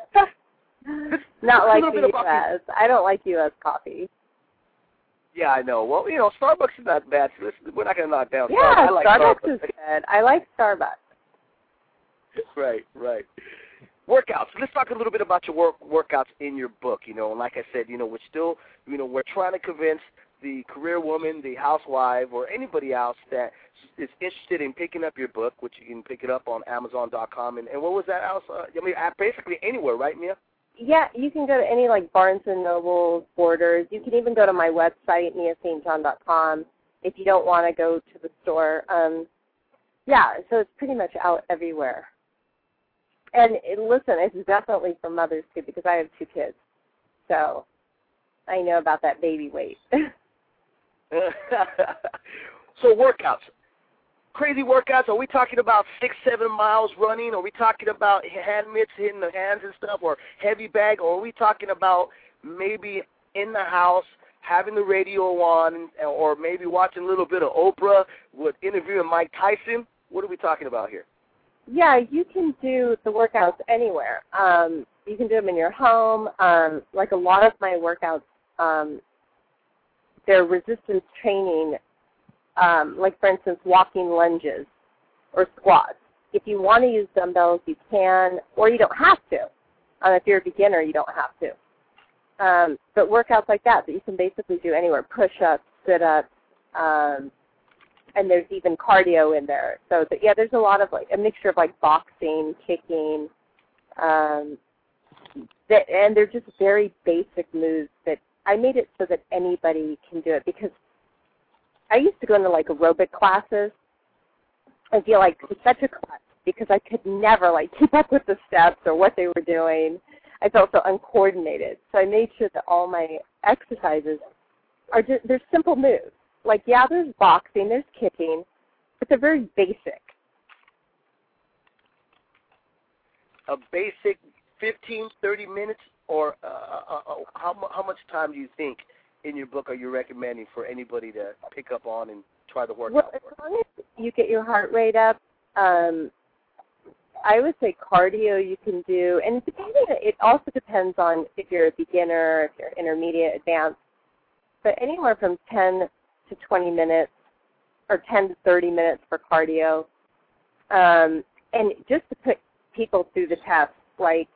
S16: Not like the U S I don't like U S coffee.
S2: Yeah, I know. Well, you know, Starbucks is not bad. So listen, we're not going to knock down
S16: yeah,
S2: Starbucks. I like
S16: Starbucks,
S2: Starbucks
S16: is good. I like Starbucks.
S2: Right, right. Workouts. Let's talk a little bit about your work workouts in your book. You know, and like I said, you know, we're still, you know, we're trying to convince the career woman, the housewife, or anybody else that is interested in picking up your book, which you can pick it up on Amazon dot com. And, and what was that else? Uh, I mean, basically anywhere, right, Mia?
S16: Yeah, you can go to any, like, Barnes and Noble, Borders. You can even go to my website, mia st john dot com, if you don't want to go to the store. Um, yeah, so it's pretty much out everywhere. And it, listen, it's definitely for mothers, too, because I have two kids. So I know about that baby weight.
S2: So workouts. Crazy workouts. Are we talking about six, seven miles running? Are we talking about hand mitts hitting the hands and stuff, or heavy bag? Or are we talking about maybe in the house having the radio on, or maybe watching a little bit of Oprah with interviewing Mike Tyson? What are we talking about here?
S16: Yeah, you can do the workouts anywhere. Um, you can do them in your home. Um, like a lot of my workouts, um, they're resistance training. Um, like, for instance, walking lunges or squats. If you want to use dumbbells, you can, or you don't have to. Um, if you're a beginner, you don't have to. Um, but workouts like that that you can basically do anywhere, push-ups, sit-ups, um, and there's even cardio in there. So, that, yeah, there's a lot of, like, a mixture of, like, boxing, kicking, um, that, and they're just very basic moves that I made it so that anybody can do it because I used to go into, like, aerobic classes and feel like it's such a class because I could never, like, keep up with the steps or what they were doing. I felt so uncoordinated. So I made sure that all my exercises are just, they're simple moves. Like, yeah, there's boxing, there's kicking, but they're very basic.
S2: A basic fifteen, thirty minutes, or uh, uh, uh, how, how much time do you think in your book are you recommending for anybody to pick up on and try the workout?
S16: Well, as long as you get your heart rate up, um, I would say cardio you can do, and depending, it also depends on if you're a beginner, if you're intermediate, advanced, but anywhere from ten to twenty minutes or ten to thirty minutes for cardio. Um, and just to put people through the test, like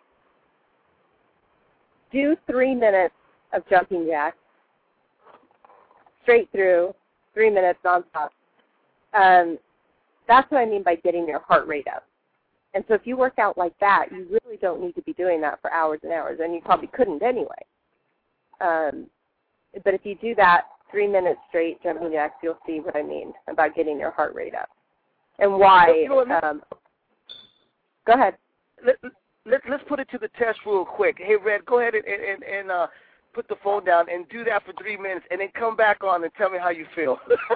S16: do three minutes of jumping jacks, straight through, three minutes nonstop. Um, that's what I mean by getting your heart rate up. And so if you work out like that, you really don't need to be doing that for hours and hours, and you probably couldn't anyway. Um, but if you do that three minutes straight jumping jacks, you'll see what I mean about getting your heart rate up and why. Um, go ahead.
S2: Let, let, let's put it to the test real quick. Hey, Red, go ahead and, and, and uh, put the phone down and do that for three minutes, and then come back on and tell me how you feel.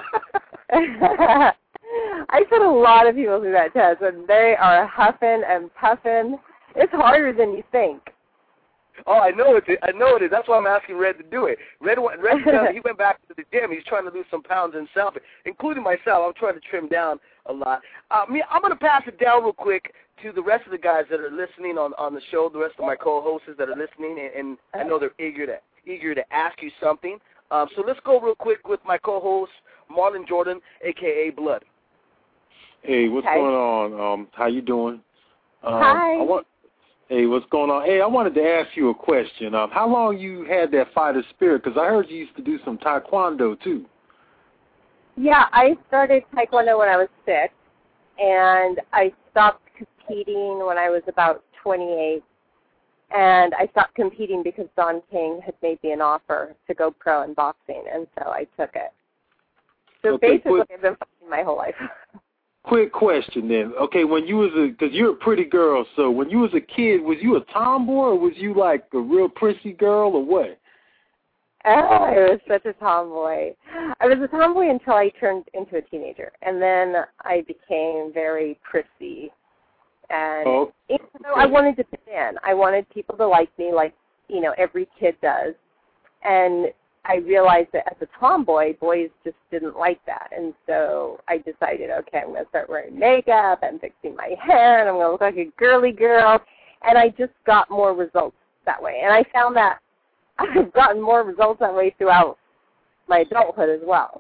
S16: I put a lot of people through that test, and they are huffing and puffing. It's harder than you think.
S2: Oh, I know it. I know it is. That's why I'm asking Red to do it. Red, Red, he went back to the gym. He's trying to lose some pounds himself, including myself. I'm trying to trim down a lot. Uh, me, I'm going to pass it down real quick to the rest of the guys that are listening on, on the show. The rest of my co-hosts that are listening, and, and I know they're eager to eager to ask you something. Um, so let's go real quick with my co-host Marlon Jordan, aka Blood.
S10: Hey, what's
S16: Hi.
S10: going on? Um, how you doing? Um,
S16: Hi.
S10: I want, hey, what's going on? Hey, I wanted to ask you a question. Um, how long you had that fighter spirit? Because I heard you used to do some taekwondo too.
S16: Yeah, I started taekwondo when I was six, and I stopped competing when I was about twenty-eight. And I stopped competing because Don King had made me an offer to go pro in boxing, and so I took it. So
S10: Okay,
S16: basically,
S10: put-
S16: I've been fighting my whole life.
S10: quick question then. Okay, when you was a, because you're a pretty girl, so when you was a kid, was you a tomboy or was you like a real prissy girl or what?
S16: Oh, I was such a tomboy. I was a tomboy until I turned into a teenager, and then I became very prissy. And
S10: oh,
S16: even though I wanted to fit in, I wanted people to like me, like you know every kid does. And I realized that as a tomboy, boys just didn't like that, and so I decided, okay, I'm going to start wearing makeup and fixing my hair, and I'm going to look like a girly girl. And I just got more results that way, and I found that I've gotten more results that way throughout my adulthood as well.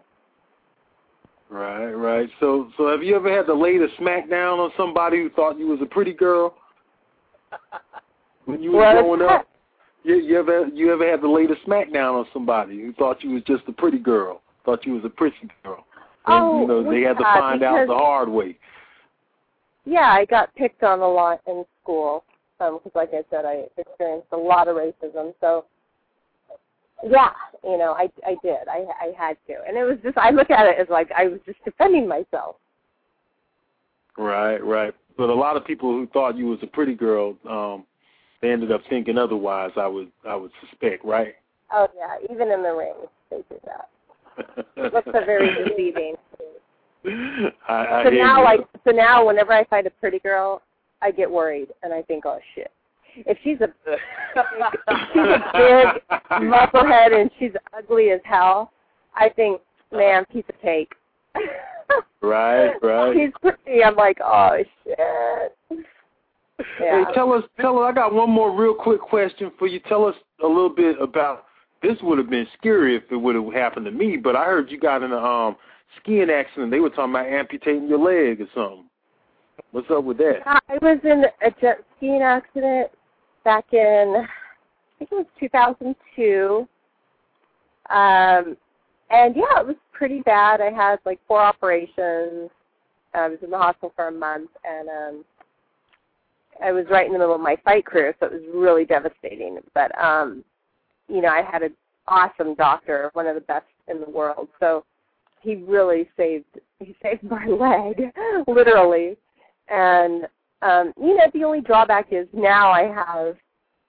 S10: Right, right. So, so have you ever had to lay the smack down on somebody who thought you was a pretty girl when you were
S16: well,
S10: growing up? You, you ever you ever had to lay the smack down on somebody who thought you was just a pretty girl, thought you was a prissy girl? And,
S16: oh,
S10: you know, they had to find
S16: because,
S10: out the hard way.
S16: Yeah, I got picked on a lot in school because, um, like I said, I experienced a lot of racism. So, yeah, you know, I, I did. I, I had to. And it was just, I look at it as like I was just defending myself.
S10: Right, right. But a lot of people who thought you was a pretty girl, um, they ended up thinking otherwise, I would I would suspect, right?
S16: Oh, yeah, even in the ring, they do that. It looks very deceiving.
S10: I, I
S16: so
S10: hear
S16: now,
S10: you.
S16: like, so now, whenever I find a pretty girl, I get worried, and I think, oh, shit. If she's a big, if she's a big musclehead and she's ugly as hell, I think, man, piece of cake.
S10: Right, right.
S16: She's pretty. I'm like, oh, shit. Yeah.
S10: Hey, tell us, tell us. I got one more real quick question for you. Tell us a little bit about. This would have been scary if it would have happened to me, but I heard you got in a um, skiing accident. They were talking about amputating your leg or something. What's up with that?
S16: I was in a jet skiing accident back in, I think it was two thousand two. Um, and yeah, it was pretty bad. I had like four operations. I was in the hospital for a month, and um, I was right in the middle of my fight career, so it was really devastating. But, um, you know, I had an awesome doctor, one of the best in the world. So he really saved he saved my leg, literally. And, um, you know, the only drawback is now I have,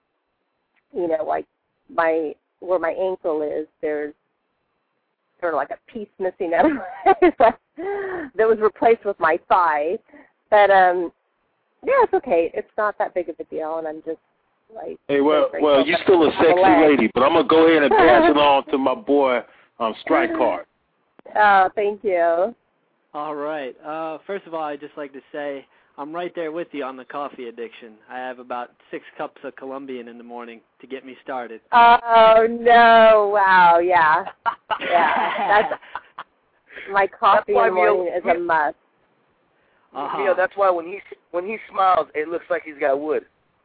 S16: you know, like my where my ankle is, there's sort of like a piece missing out of my that was replaced with my thigh. But, um, yeah, it's okay. It's not that big of a deal, and I'm just like.
S10: Hey, well, well, you're still a sexy lady, but I'm gonna go ahead and pass it on to my boy, um, Strike Card.
S16: Oh, thank you.
S6: All right. Uh, first of all, I'd just like to say I'm right there with you on the coffee addiction. I have about six cups of Colombian in the morning to get me started.
S16: Oh no! Wow, yeah, yeah. That's my coffee in the morning is a must.
S2: Uh-huh. Yeah, that's why when he when he smiles, it looks like he's got wood.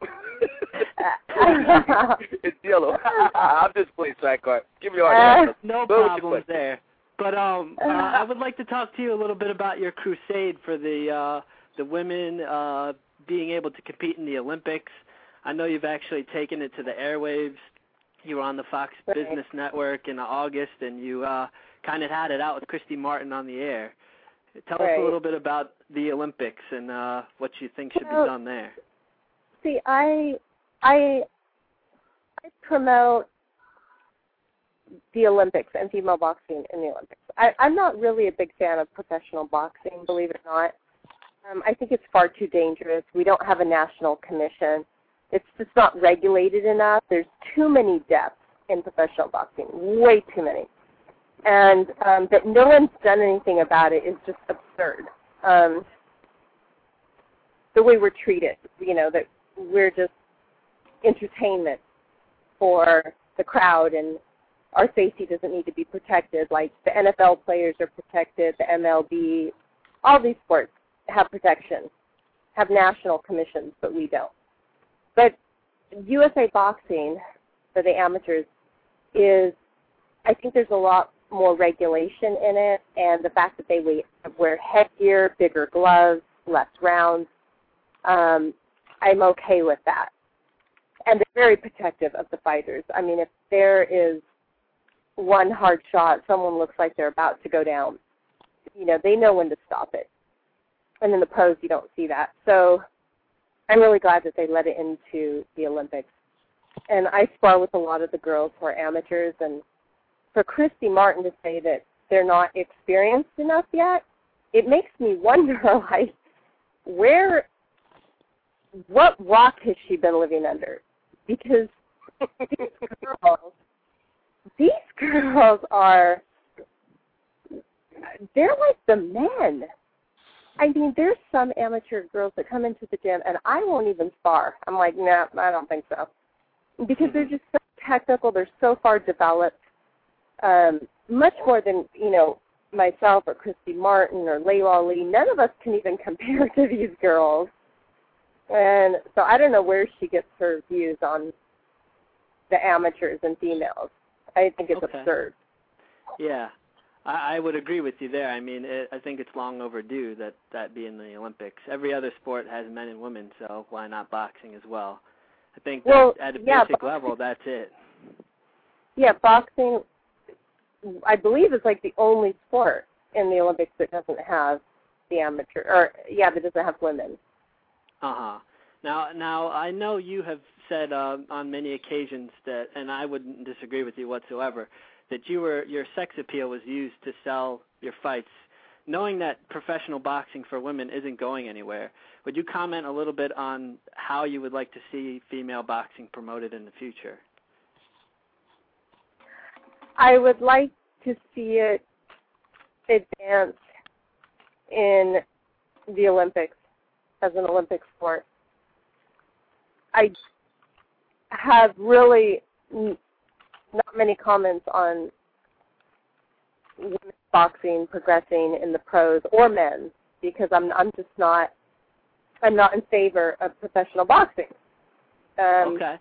S2: It's yellow. I'm just playing sidecar. Give me all
S6: uh,
S2: that.
S6: No problems there. But um, uh, I would like to talk to you a little bit about your crusade for the uh, the women uh, being able to compete in the Olympics. I know you've actually taken it to the airwaves. You were on the Fox right. Business Network in August, and you uh, kind of had it out with Christy Martin on the air. Tell right. us a little bit about the Olympics and uh, what you think should well, be done there.
S16: See, I, I, I promote the Olympics and female boxing in the Olympics. I, I'm not really a big fan of professional boxing, believe it or not. Um, I think it's far too dangerous. We don't have a national commission. It's just not regulated enough. There's too many deaths in professional boxing, way too many. And um, that no one's done anything about it is just absurd. Um, the way we're treated, you know, that we're just entertainment for the crowd, and our safety doesn't need to be protected. Like the N F L players are protected, the M L B, all these sports have protection, have national commissions, but we don't. But U S A Boxing, for the amateurs, is, I think there's a lot more regulation in it, and the fact that they wear headgear, bigger gloves, less rounds, um, I'm okay with that. And they're very protective of the fighters. I mean, if there is one hard shot, someone looks like they're about to go down, you know, they know when to stop it. and in the pros you don't see that. So I'm really glad that they let it into the Olympics. And I spar with a lot of the girls who are amateurs, and for Christy Martin to say that they're not experienced enough yet, it makes me wonder, like, where, what rock has she been living under? Because these girls, these girls are, they're like the men. I mean, there's some amateur girls that come into the gym, and I won't even spar. I'm like, nah, I don't think so. Because they're just so technical, they're so far developed, um, much more than, you know, myself or Christy Martin or Layla Ali. None of us can even compare to these girls. And so I don't know where she gets her views on the amateurs and females. I think it's
S6: okay.
S16: absurd.
S6: Yeah, I, I would agree with you there. I mean, it, I think it's long overdue that that be in the Olympics. Every other sport has men and women, so why not boxing as well? I think
S16: well,
S6: that at a
S16: yeah,
S6: basic
S16: boxing,
S6: level, that's it.
S16: Yeah, boxing, I believe, is like the only sport in the Olympics that doesn't have the amateur, or yeah, that doesn't have women.
S6: Uh-huh. Now, now I know you have said uh, on many occasions that, and I wouldn't disagree with you whatsoever, that you were your sex appeal was used to sell your fights. Knowing that professional boxing for women isn't going anywhere, would you comment a little bit on how you would like to see female boxing promoted in the future?
S16: I would like to see it advance in the Olympics as an Olympic sport. I have really n- not many comments on women's boxing progressing in the pros or men's because I'm I'm just not I'm not in favor of professional boxing. Um,
S6: okay.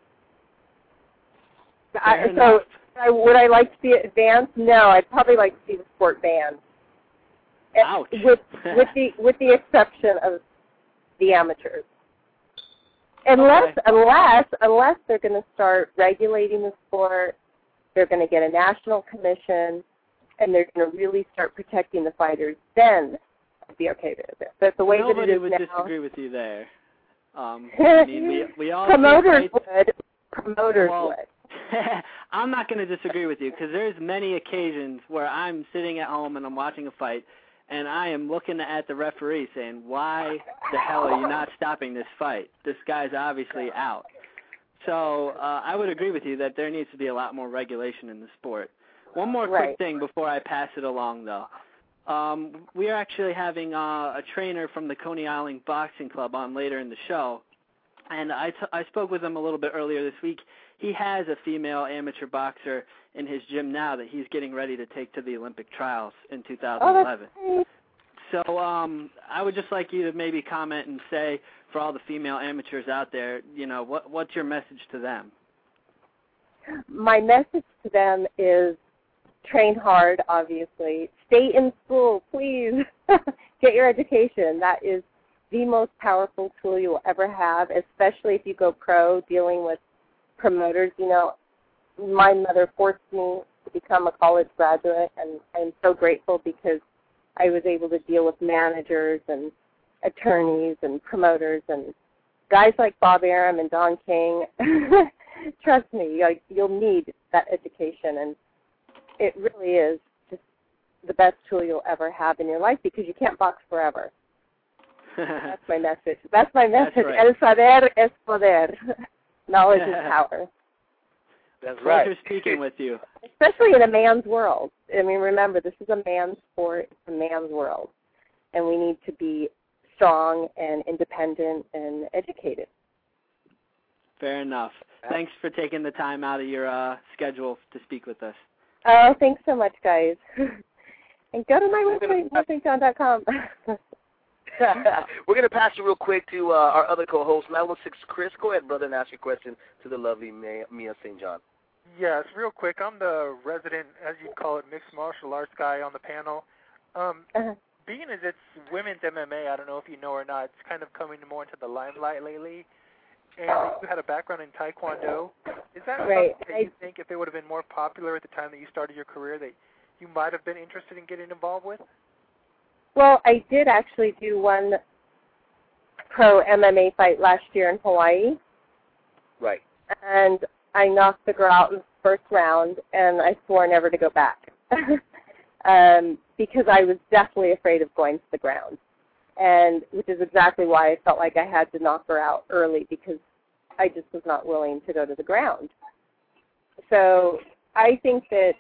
S16: I, so I, would I like to see it advance? No, I'd probably like to see the sport banned.
S6: Ouch.
S16: With with the with the exception of the amateurs. Unless
S6: okay.
S16: unless unless they're going to start regulating the sport, they're going to get a national commission, and they're going to really start protecting the fighters, then I'd be okay with it. But the way
S6: Nobody
S16: that it is
S6: would
S16: now,
S6: disagree with you there. Um, I mean, we, we all
S16: promoters
S6: fight.
S16: would. Promoters
S6: well,
S16: would.
S6: I'm not going to disagree with you because there's many occasions where I'm sitting at home and I'm watching a fight, and I am looking at the referee saying, why the hell are you not stopping this fight? This guy's obviously out. So uh, I would agree with you that there needs to be a lot more regulation in the sport. One more quick
S16: right.
S6: thing before I pass it along, though. Um, we are actually having uh, a trainer from the Coney Island Boxing Club on later in the show, and I, t- I spoke with him a little bit earlier this week. He has a female amateur boxer in his gym now that he's getting ready to take to the Olympic trials in two thousand eleven.
S16: Oh,
S6: so um, I would just like you to maybe comment and say, for all the female amateurs out there, you know, what what's your message to them?
S16: My message to them is train hard, obviously. Stay in school, please. Get your education. That is the most powerful tool you will ever have, especially if you go pro dealing with promoters. You know, my mother forced me to become a college graduate, and I'm so grateful because I was able to deal with managers and attorneys and promoters and guys like Bob Arum and Don King. Trust me, like, you'll need that education, and it really is just the best tool you'll ever have in your life because you can't box forever. That's my message. That's my message.
S6: That's right.
S16: El saber es poder. Knowledge is power.
S2: That's
S6: Pleasure
S2: right.
S6: speaking with you.
S16: Especially in a man's world. I mean, remember, this is a man's sport. It's a man's world. And we need to be strong and independent and educated.
S6: Fair enough. Thanks for taking the time out of your uh, schedule to speak with us.
S16: Oh, thanks so much, guys. And go to my website, mo saint john dot com.
S2: We're going to pass it real quick to uh, our other co-host, nine one six Chris. Go ahead, brother, and ask your question to the lovely Mia, Mia Saint John.
S7: Yes, real quick. I'm the resident, as you'd call it, mixed martial arts guy on the panel. Um,
S16: uh-huh.
S7: Being as it's women's M M A, I don't know if you know or not, it's kind of coming more into the limelight lately. And you had a background in Taekwondo. Is that
S16: right.
S7: something that you think if it would have been more popular at the time that you started your career that you might have been interested in getting involved with?
S16: Well, I did actually do one pro M M A fight last year in Hawaii.
S2: Right.
S16: And I knocked the girl out in the first round, and I swore never to go back um, because I was deathly afraid of going to the ground, and which is exactly why I felt like I had to knock her out early because I just was not willing to go to the ground. So I think that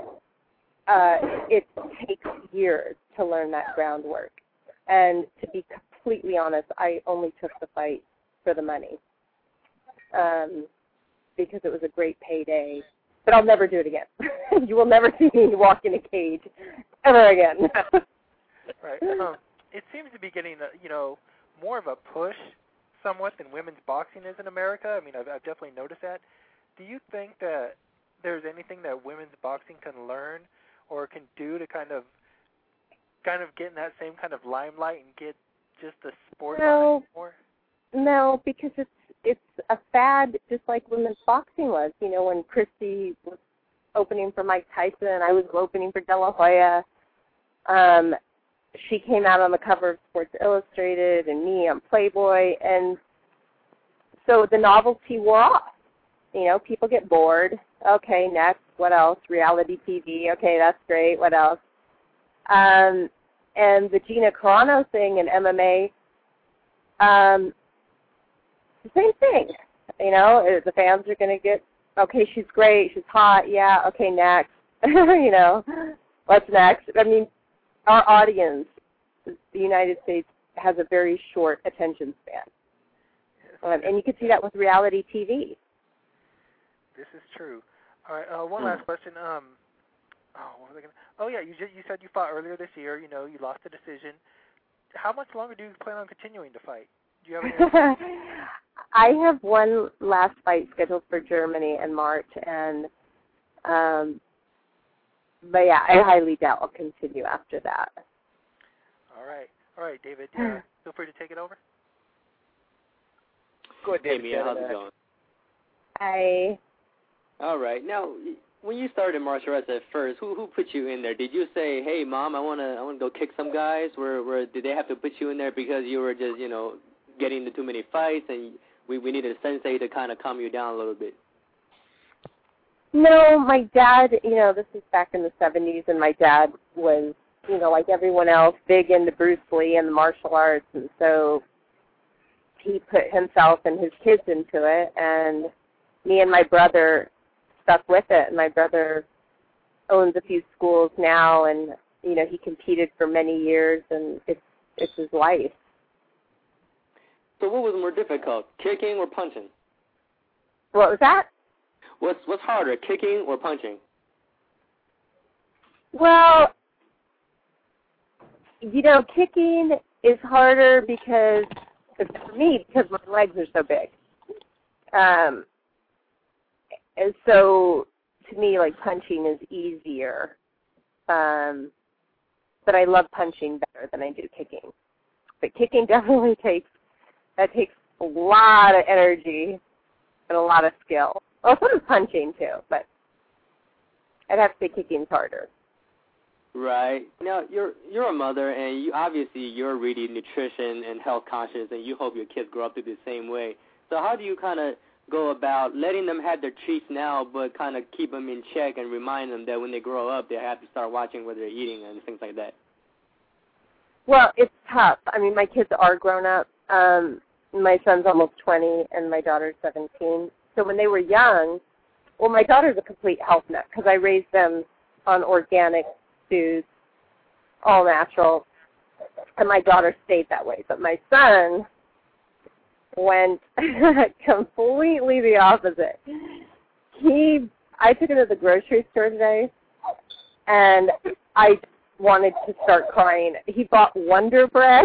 S16: uh, it takes years to learn that groundwork. And to be completely honest, I only took the fight for the money um, because it was a great payday. But I'll never do it again. You will never see me walk in a cage ever again.
S7: Right. Um, it seems to be getting, a, you know, more of a push somewhat than women's boxing is in America. I mean, I've, I've definitely noticed that. Do you think that there's anything that women's boxing can learn or can do to kind of kind of get in that same kind of limelight and get just the sport
S16: no,
S7: on it more?
S16: No, because it's it's a fad just like women's boxing was. You know, when Christy was opening for Mike Tyson and I was opening for De La Hoya, um, she came out on the cover of Sports Illustrated and me on Playboy, and so the novelty wore off. You know, people get bored. Okay, next, what else? Reality T V. Okay, that's great. What else? Um, and the Gina Carano thing in M M A, um, the same thing. You know, the fans are going to get, okay, she's great, she's hot, yeah, okay, next. You know, what's next? I mean, our audience, the United States, has a very short attention span. Um, and you can see that with reality T V.
S7: This is true. All right, uh, one last question. Um, oh, what was I gonna? Oh yeah, you you said you fought earlier this year. You know, you lost the decision. How much longer do you plan on continuing to fight? Do you have any?
S16: I have one last fight scheduled for Germany in March, and um, but yeah, I highly doubt I'll continue after that.
S7: All right, all right, David. Uh, feel free to take it over.
S2: Go ahead, David.
S3: Hey, Mia, how's it going?
S16: I.
S3: All right. Now, when you started martial arts at first, who who put you in there? Did you say, "Hey, Mom, I wanna I wanna go kick some guys"? Where where did they have to put you in there because you were just you know getting into too many fights and we we needed a sensei to kind of calm you down a little bit?
S16: No, my dad. You know, this is back in the seventies, and my dad was you know like everyone else, big into Bruce Lee and the martial arts, and so he put himself and his kids into it, and me and my brother stuck with it. And my brother owns a few schools now, and you know he competed for many years, and it's it's his life.
S3: So what was more difficult, kicking or punching?
S16: What was that?
S3: What's what's harder, kicking or punching?
S16: Well, you know, kicking is harder because for me because my legs are so big. Um, And so, to me, like, punching is easier. Um, but I love punching better than I do kicking. But kicking definitely takes, that takes a lot of energy and a lot of skill. Well, so does punching, too, but I'd have to say kicking's harder.
S3: Right. Now, you're you're a mother, and you obviously you're really nutrition and health conscious, and you hope your kids grow up to be the same way. So how do you kind of go about letting them have their treats now, but kind of keep them in check and remind them that when they grow up, they have to start watching what they're eating and things like that?
S16: Well, it's tough. I mean, my kids are grown up. Um, my son's almost twenty, and my daughter's seventeen. So when they were young, well, my daughter's a complete health nut because I raised them on organic foods, all natural, and my daughter stayed that way. But my son went completely the opposite. He, I took him to the grocery store today, and I wanted to start crying. He bought Wonder Bread,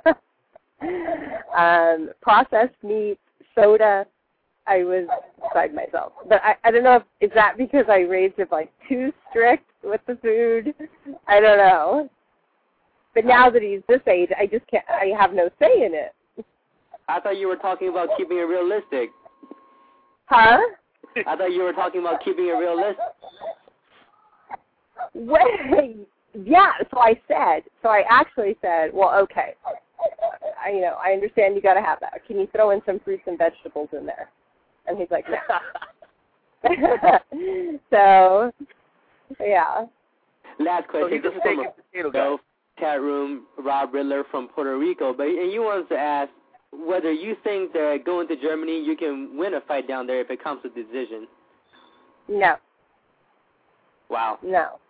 S16: um, processed meat, soda. I was beside myself. But I, I don't know if, is that because I raised him like too strict with the food? I don't know. But now that he's this age, I just can't, I have no say in it.
S3: I thought you were talking about keeping it realistic.
S16: Huh?
S3: I thought you were talking about keeping it realistic.
S16: Well, yeah, so I said, so I actually said, well, okay. I, you know, I understand you got to have that. Can you throw in some fruits and vegetables in there? And he's like, no. So, yeah.
S3: Last question.
S2: So
S3: this is from a
S2: guy.
S3: chat room, Rob Riddler from Puerto Rico. But and you wanted to ask whether you think that going to Germany, you can win a fight down there if it comes to decision.
S16: No.
S3: Wow.
S16: No.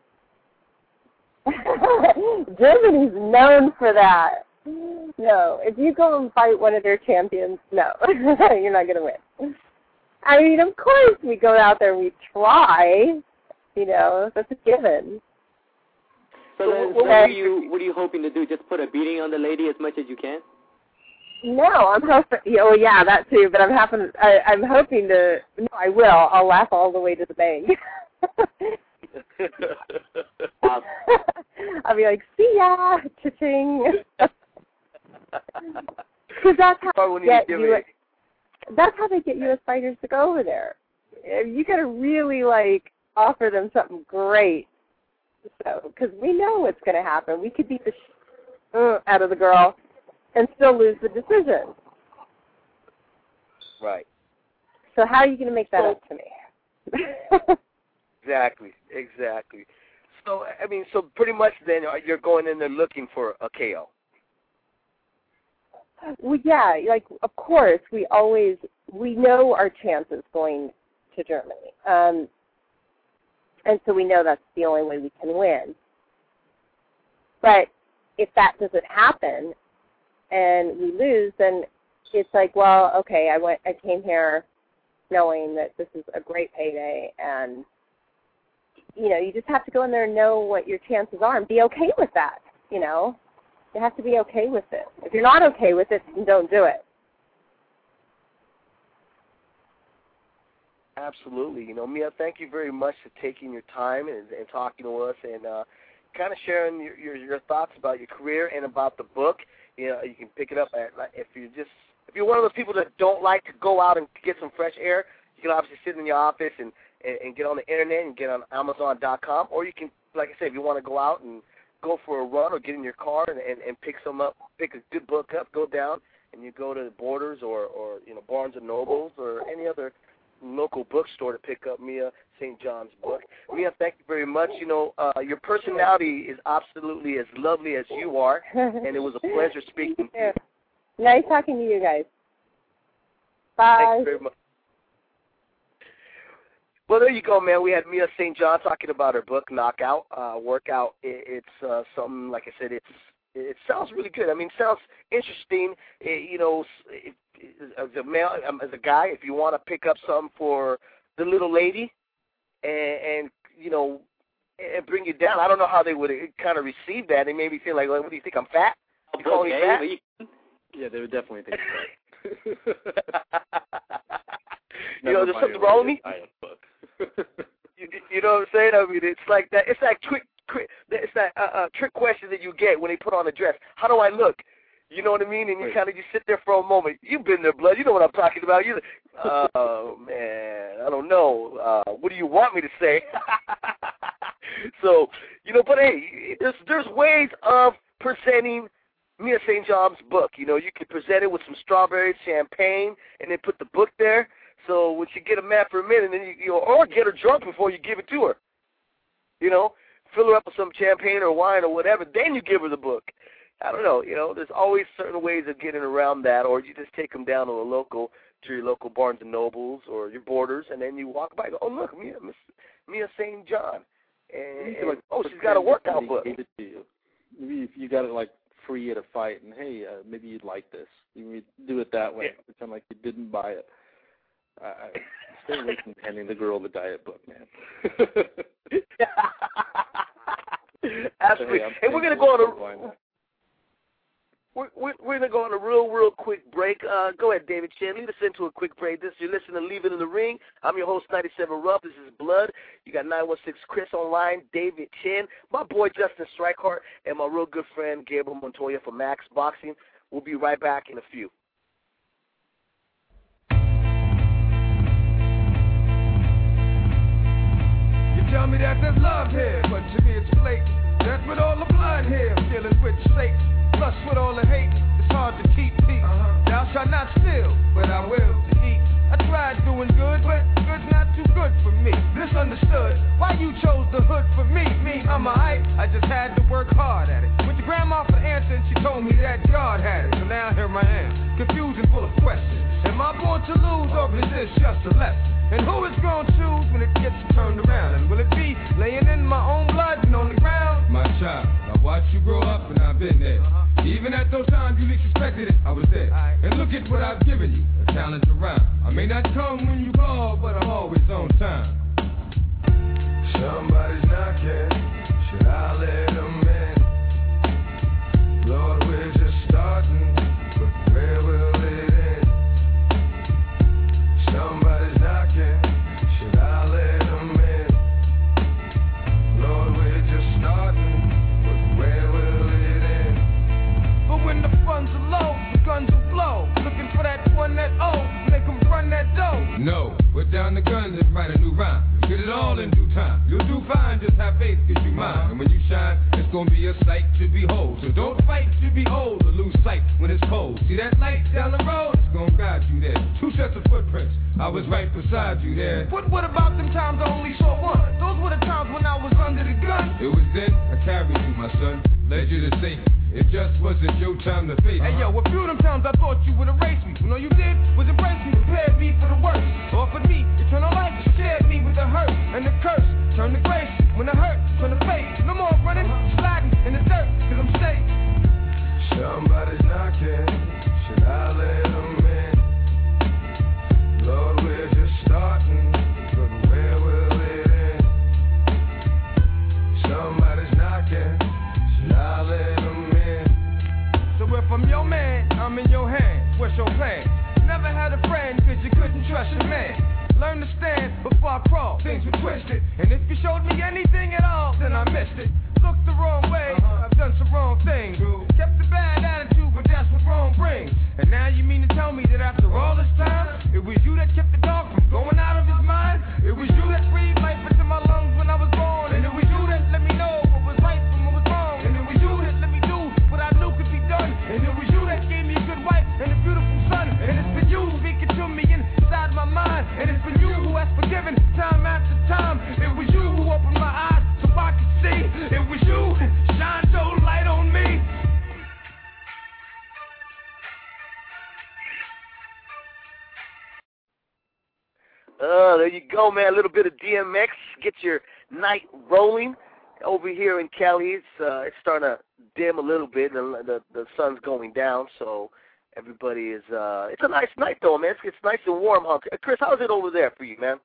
S16: Germany's known for that. No. If you go and fight one of their champions, no. You're not going to win. I mean, of course we go out there and we try. You know, that's a given.
S3: So, then, so what, are you, what are you hoping to do? Just put a beating on the lady as much as you can?
S16: No, I'm hoping. Oh, yeah, that too. But I'm hoping. I, I'm hoping to. No, I will. I'll laugh all the way to the bank. I'll be like, see ya, cha-ching. Because that's how they get you. That's how they get U S fighters to go over there. You got to really like offer them something great. So, because we know what's going to happen. We could beat the sh- uh, out of the girl and still lose the decision.
S2: Right.
S16: So how are you going to make that so, up to me?
S2: Exactly, exactly. So, I mean, so pretty much then you're going in there looking for a K O.
S16: Well, yeah, like, of course, we always, we know our chances going to Germany. Um, and so we know that's the only way we can win. But if that doesn't happen and we lose, then it's like, well, okay, I went, I came here knowing that this is a great payday, and, you know, you just have to go in there and know what your chances are and be okay with that, you know. You have to be okay with it. If you're not okay with it, then don't do it.
S2: Absolutely. You know, Mia, thank you very much for taking your time and, and talking to us and uh, kind of sharing your, your your thoughts about your career and about the book. You know, you can pick it up at, if you're just if you're one of those people that don't like to go out and get some fresh air. You can obviously sit in your office and, and, and get on the internet and get on Amazon dot com, or you can, like I said, if you want to go out and go for a run or get in your car and, and, and pick some up, pick a good book up, go down, and you go to the Borders or, or you know Barnes and Nobles or any other local bookstore to pick up Mia Saint John's book. Mia, thank you very much. You know, uh, your personality is absolutely as lovely as you are, and it was a pleasure speaking to you.
S16: Nice talking to you guys. Bye.
S2: Thank you very much. Well, there you go, man. We had Mia Saint John talking about her book, Knockout, uh, Workout. It, it's uh, something, like I said, it's it sounds really good. I mean, it sounds interesting. It, you know, it, as a male, um, as a guy, if you want to pick up something for the little lady and, and you know, and bring you down, I don't know how they would kind of receive that. They maybe feel like, well, what do you think, I'm fat? You call me fat?
S14: Yeah, they would definitely think that.
S2: You know, there's something wrong with me. you, you know what I'm saying? I mean, it's like that. It's like trick, trick it's that uh, uh, trick question that you get when they put on a dress. How do I look? You know what I mean? And you right. kind of you sit there for a moment. You've been there, blood. You know what I'm talking about. You, oh man, I don't know. Uh, what do you want me to say? So, you know, but hey, there's there's ways of presenting Mia Saint John's book. You know, you can present it with some strawberries, champagne, and then put the book there. So when she get a mad for a minute, and then you, you know, or get her drunk before you give it to her. You know, fill her up with some champagne or wine or whatever. Then you give her the book. I don't know. You know, there's always certain ways of getting around that, or you just take them down to a local, to your local Barnes and Nobles or your Borders, and then you walk by. And go, oh look, Mia, Miss, Mia Saint John, and, and like, oh, she's got a workout book.
S14: Gave it to you. Maybe if you got it like free at a fight, and hey, uh, maybe you'd like this. You do it that way. Yeah. Pretend like you didn't buy it. I stay away from handing the girl the diet book, man.
S2: Absolutely. Hey, and we're gonna go on a we're, we're, we're gonna go on a real, real quick break. Uh, go ahead, David Chen. Lead us into a quick break. This you're listening to Leave It in the Ring. I'm your host, ninety-seven Ruff. This is Blood. You got nine one six Chris online, David Chen, my boy Justin Strikeheart, and my real good friend Gabriel Montoya from Max Boxing. We'll be right back in a few.
S17: Tell me that there's love here, but to me it's fake. That's with all the blood here, dealing with snakes. Plus with all the hate, it's hard hard to keep peace. Uh-huh. Thou shalt not steal, but I will to eat. I tried doing good, but good's not too good for me. Misunderstood why you chose the hood for me. Me, I'm a hype, I just had to work hard at it. Went to grandma for the answer and she told me that God had it. So now here I am, confused and full of questions. Am I born to lose or is this just a lesson? And who is gonna choose when it gets turned around? And will it be laying in my own blood and on the ground? My child, I watched you grow up and I've been there. Uh-huh. Even at those times you least expected it, I was there. Right. And look at what I've given you, a talent around. I may not come when you call, but I'm always on time. Somebody's knocking, should I let them in? Lord, we're just starting, but where will it end? Somebody's knocking, should I let them in? Lord, we're just starting, but where will it end? But when the funds are low, the guns will blow. Looking for that one that oh, make them run that dough. No, put down the guns and write a new rhyme. Get it all in due time. You'll do fine, just have faith, cause you mine. And when you shine, it's gonna be a sight to behold. So don't fight to be old or lose sight when it's cold. See that light down the road? It's gonna guide you there. Two sets of footprints, I was right beside you there. But what about them times I only saw one? Those were the times when I was under the gun. It was then I carried you, my son, led you to safety. It just wasn't your time to face. Hey yo, a few of them times I thought you would erase me. When all you did was embrace me, prepared me for the worst. Offered me eternal life, scared me with the hurt and the curse. Turn to grace when the hurt turn to faith. No more running, sliding in the dirt, cause I'm safe. Somebody's knocking, should I let them in? Lord, we're just starting, but where will it end? Somebody's knocking, should I let them in? So if I'm your man, I'm in your hands. What's your plan? Never had a friend cause you couldn't trust your man. Learn to stand before I crawl, things were twisted. And if you showed me anything at all, then I missed it. Looked the wrong way, uh-huh. I've done some wrong things. Kept a bad attitude, but that's what wrong brings. And now you mean to tell me that after all this time, it was you that kept the dog from going out of his mind? It was you that breathed life into my lungs when I was born. And it was you that let me know what was right from what was wrong. And it was you that let me do what I knew could be done. And it was you that gave me a good wife and a beautiful son. And it's been you speaking to me inside my mind. And it's been you who has forgiven time after time. It was you who opened my eyes so I could see. It was you, shine so light on me.
S2: Uh, there you go, man. A little bit of D M X. Get your night rolling. Over here in Cali, it's uh, it's starting to dim a little bit. The, the the sun's going down, so everybody is. Uh, it's a nice night though, man. It's, it's nice and warm, huh? Chris, how's it over there for you, man?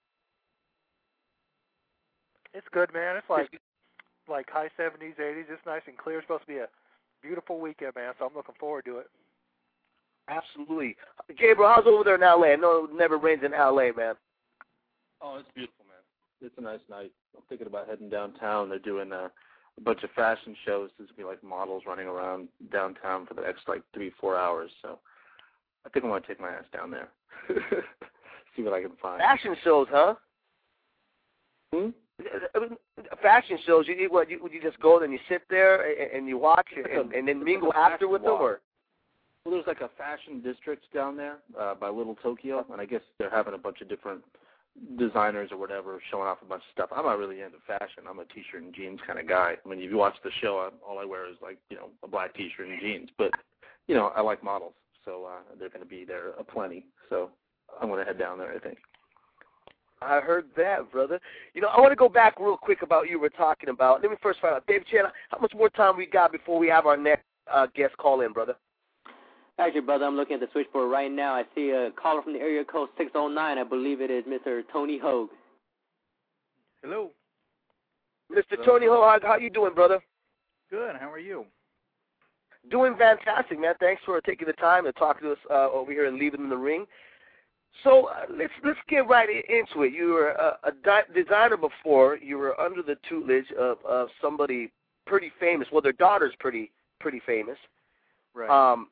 S7: It's good, man. It's like like high seventies, eighties. It's nice and clear. It's supposed to be a beautiful weekend, man. So I'm looking forward to it.
S2: Absolutely, Gabriel. How's it over there in L A? I know it never rains in L A, man.
S14: Oh, it's beautiful, man. It's a nice night. I'm thinking about heading downtown. They're doing a, a bunch of fashion shows. There's going to be like models running around downtown for the next like three, four hours. So I think I'm going to take my ass down there. See what I can find.
S2: Fashion shows, huh?
S14: Hmm?
S2: Fashion shows. You what? You, you just go and you sit there and, and you watch and, and then mingle after with them, or?
S14: Well, there's like a fashion district down there uh, by Little Tokyo, and I guess they're having a bunch of different designers or whatever showing off a bunch of stuff. I'm not really into fashion. I'm a t-shirt and jeans kind of guy. I mean, if you watch the show, I, all I wear is like, you know, a black t-shirt and jeans. But, you know, I like models, so uh, they're going to be there aplenty. So I'm going to head down there, I think.
S2: I heard that, brother. You know, I want to go back real quick about you were talking about. Let me first find out, David Chan, how much more time we got before we have our next uh, guest call in, brother?
S3: Actually, brother, I'm looking at the switchboard right now. I see a caller from the area code six oh nine. I believe it is Mister Tony Hogue.
S18: Hello.
S2: Mister Hello. Tony Hogue, how, how you doing, brother?
S18: Good. How are you?
S2: Doing fantastic, man. Thanks for taking the time to talk to us uh, over here and leaving in the ring. So uh, let's let's get right into it. You were a, a di- designer before. You were under the tutelage of, of somebody pretty famous. Well, their daughter's pretty pretty famous.
S18: Right.
S2: Um,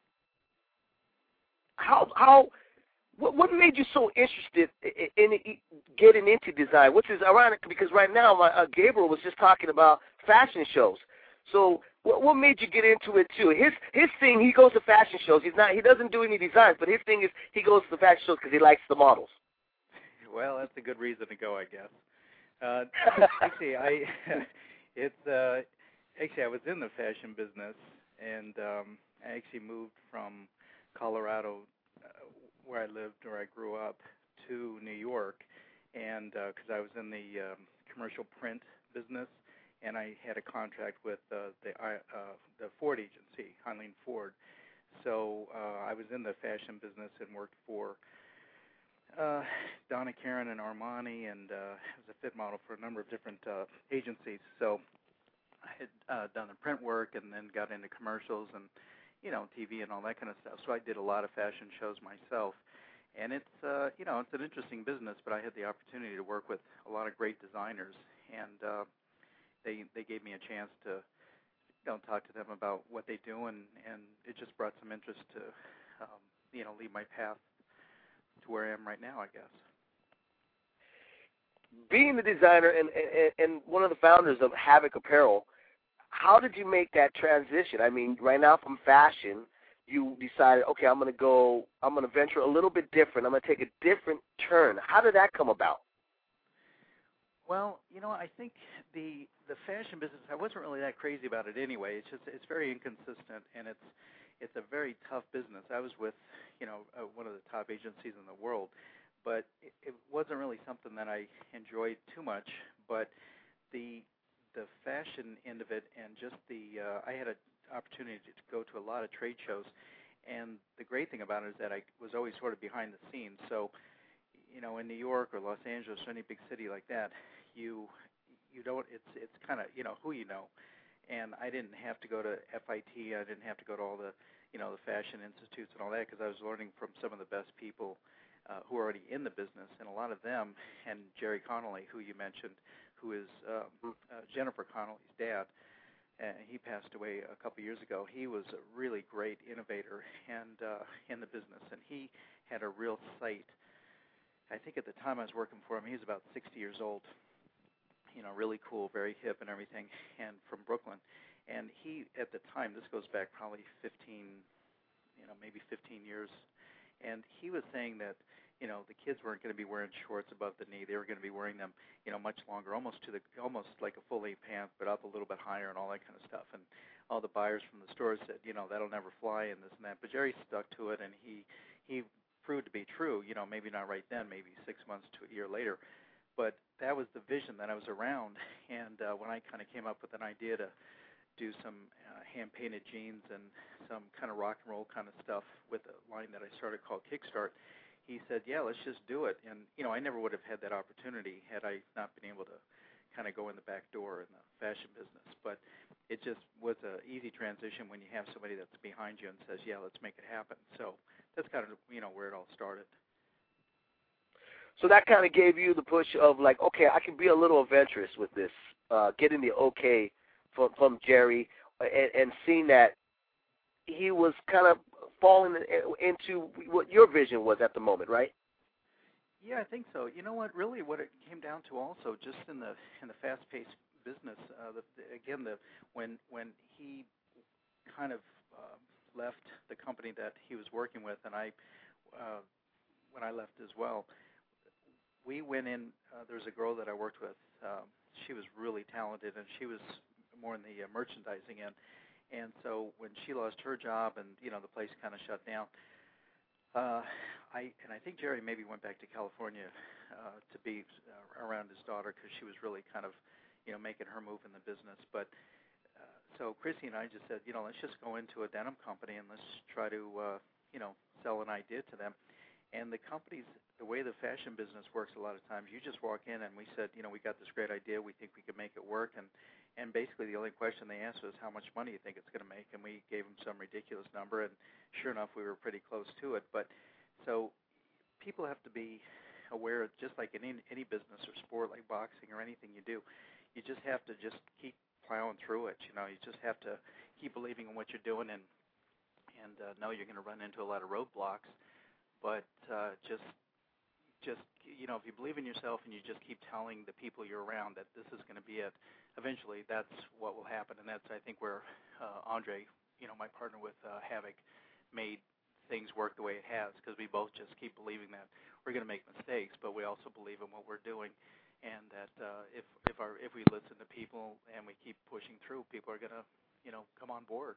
S2: How how what, what made you so interested in, in getting into design? Which is ironic because right now my, uh, Gabriel was just talking about fashion shows. So what what made you get into it too? His his thing, he goes to fashion shows. He's not he doesn't do any designs, but his thing is he goes to the fashion shows because he likes the models.
S18: Well, that's a good reason to go, I guess. Uh, actually, I it's uh, actually I was in the fashion business, and um, I actually moved from Colorado, uh, where I lived, where I grew up, to New York, and because uh, I was in the um, commercial print business, and I had a contract with uh, the uh, the Ford agency, Eileen Ford. So uh, I was in the fashion business and worked for uh, Donna Karan and Armani, and uh, was a fit model for a number of different uh, agencies. So I had uh, done the print work and then got into commercials and, you know, T V and all that kind of stuff. So I did a lot of fashion shows myself. And it's, uh, you know, it's an interesting business, but I had the opportunity to work with a lot of great designers, and uh, they they gave me a chance to, you know, talk to them about what they do, and, and it just brought some interest to, um, you know, lead my path to where I am right now, I guess.
S2: Being the designer and, and, and one of the founders of Havoc Apparel, how did you make that transition? I mean, right now from fashion, you decided, okay, I'm going to go, I'm going to venture a little bit different. I'm going to take a different turn. How did that come about?
S18: Well, you know, I think the the fashion business, I wasn't really that crazy about it anyway. It's just, it's very inconsistent, and it's it's a very tough business. I was with, you know, uh, one of the top agencies in the world, but it, it wasn't really something that I enjoyed too much. But the the fashion end of it, and just the, uh, I had an opportunity to go to a lot of trade shows, and the great thing about it is that I was always sort of behind the scenes. So, you know, in New York or Los Angeles or any big city like that, you you don't, it's it's kind of, you know, who you know. And I didn't have to go to F I T, I didn't have to go to all the, you know, the fashion institutes and all that, because I was learning from some of the best people uh, who are already in the business, and a lot of them, and Jerry Connolly, who you mentioned, who is um, uh, Jennifer Connolly's dad, and he passed away a couple years ago. He was a really great innovator and uh, in the business, and he had a real sight. I think at the time I was working for him, he was about sixty years old, you know, really cool, very hip and everything, and from Brooklyn. And he, at the time, this goes back probably fifteen, you know, maybe fifteen years, and he was saying that, you know, the kids weren't going to be wearing shorts above the knee. They were going to be wearing them, you know, much longer, almost to the, almost like a full-length pant, but up a little bit higher and all that kind of stuff. And all the buyers from the stores said, you know, that'll never fly and this and that. But Jerry stuck to it, and he he proved to be true. You know, maybe not right then, maybe six months to a year later. But that was the vision that I was around. And uh, when I kind of came up with an idea to do some uh, hand-painted jeans and some kind of rock and roll kind of stuff with a line that I started called Kickstart, he said, yeah, let's just do it. And, you know, I never would have had that opportunity had I not been able to kind of go in the back door in the fashion business. But it just was an easy transition when you have somebody that's behind you and says, yeah, let's make it happen. So that's kind of, you know, where it all started.
S2: So that kind of gave you the push of like, okay, I can be a little adventurous with this, uh, getting the okay from, from Jerry, and, and seeing that he was kind of falling into what your vision was at the moment, right?
S18: Yeah, I think so. You know what? Really, what it came down to also, just in the in the fast-paced business, uh, the, the, again, the when when he kind of uh, left the company that he was working with, and I, uh, when I left as well, we went in. Uh, there was a girl that I worked with. Um, she was really talented, and she was more in the uh, merchandising end. And so when she lost her job, and you know the place kind of shut down, uh, I and I think Jerry maybe went back to California uh, to be uh, around his daughter, because she was really kind of, you know, making her move in the business. But uh, so Chrissy and I just said, you know, let's just go into a denim company and let's try to, uh, you know, sell an idea to them. And the companies, the way the fashion business works, a lot of times you just walk in and we said, you know, we got this great idea, we think we could make it work, and and basically the only question they asked was, how much money do you think it's going to make? And we gave them some ridiculous number, and sure enough, we were pretty close to it. But so people have to be aware, just like in any, any business or sport like boxing or anything you do, you just have to just keep plowing through it. You know, you just have to keep believing in what you're doing, and and uh, know you're going to run into a lot of roadblocks. But uh, just just, you know, if you believe in yourself and you just keep telling the people you're around that this is going to be it, eventually that's what will happen. And that's, I think, where uh, Andre, you know, my partner with uh, Havoc, made things work the way it has, because we both just keep believing that we're going to make mistakes, but we also believe in what we're doing, and that uh, if if our if we listen to people and we keep pushing through, people are going to, you know, come on board.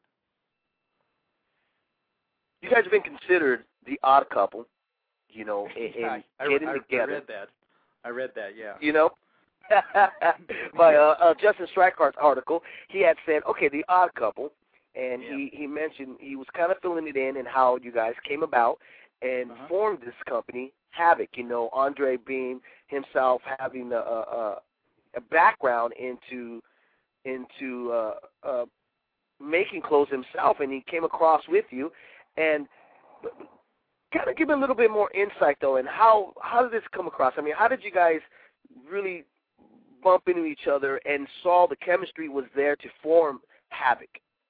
S2: You guys have been considered the odd couple, you know, in,
S18: yeah,
S2: in
S18: I,
S2: getting
S18: I,
S2: together.
S18: I read that. I read that. Yeah.
S2: You know, by uh, uh, Justin Streichhardt's article, he had said, okay, the odd couple, and
S18: yeah.
S2: he he mentioned he was kind of filling it in and how you guys came about and
S18: uh-huh.
S2: formed this company, Havoc. You know, Andre being himself having a a, a background into into uh, uh, making clothes himself, and he came across with you. And kind of give me a little bit more insight, though, and how, how did this come across? I mean, how did you guys really bump into each other and saw the chemistry was there to form Havoc?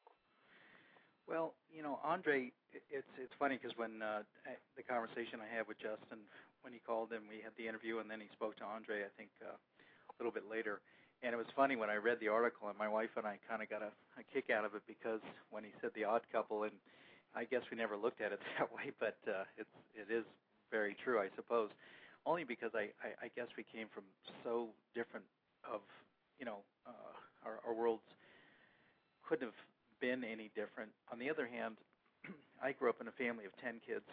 S18: Well, you know, Andre, it's it's funny because when uh, the conversation I had with Justin, when he called him, we had the interview, and then he spoke to Andre, I think, uh, a little bit later. And it was funny when I read the article, and my wife and I kind of got a, a kick out of it, because when he said the odd couple, and I guess we never looked at it that way, but uh, it's it is very true, I suppose. Only because I, I, I guess we came from so different of, you know, uh, our, our worlds couldn't have been any different. On the other hand, I grew up in a family of ten kids.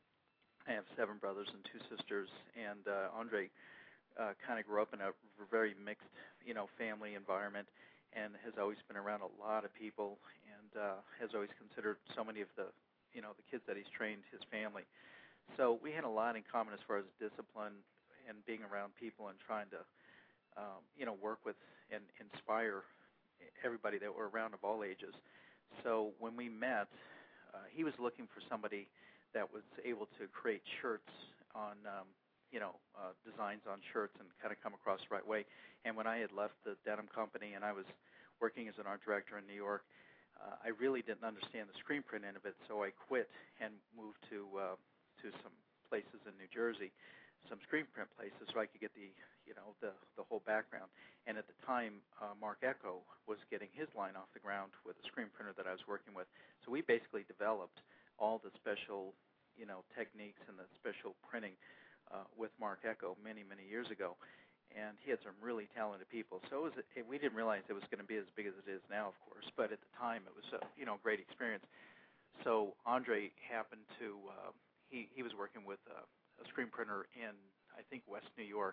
S18: I have seven brothers and two sisters, and uh, Andre uh, kind of grew up in a very mixed, you know, family environment, and has always been around a lot of people, and uh, has always considered so many of the, you know, the kids that he's trained his family. So we had a lot in common as far as discipline and being around people and trying to, um, you know, work with and inspire everybody that were around of all ages. So when we met, uh, he was looking for somebody that was able to create shirts on, um, you know, uh, designs on shirts and kind of come across the right way. And when I had left the denim company and I was working as an art director in New York, uh, I really didn't understand the screen print end of it, so I quit and moved to uh, to some places in New Jersey, some screen print places, so I could get the, you know, the the whole background. And at the time, uh, Mark Echo was getting his line off the ground with the screen printer that I was working with. So we basically developed all the special, you know, techniques and the special printing uh, with Mark Echo many, many years ago. And he had some really talented people. So it was, it, we didn't realize it was going to be as big as it is now, of course. But at the time, it was a, you know, great experience. So Andre happened to, uh, he, he was working with a, a screen printer in, I think, West New York,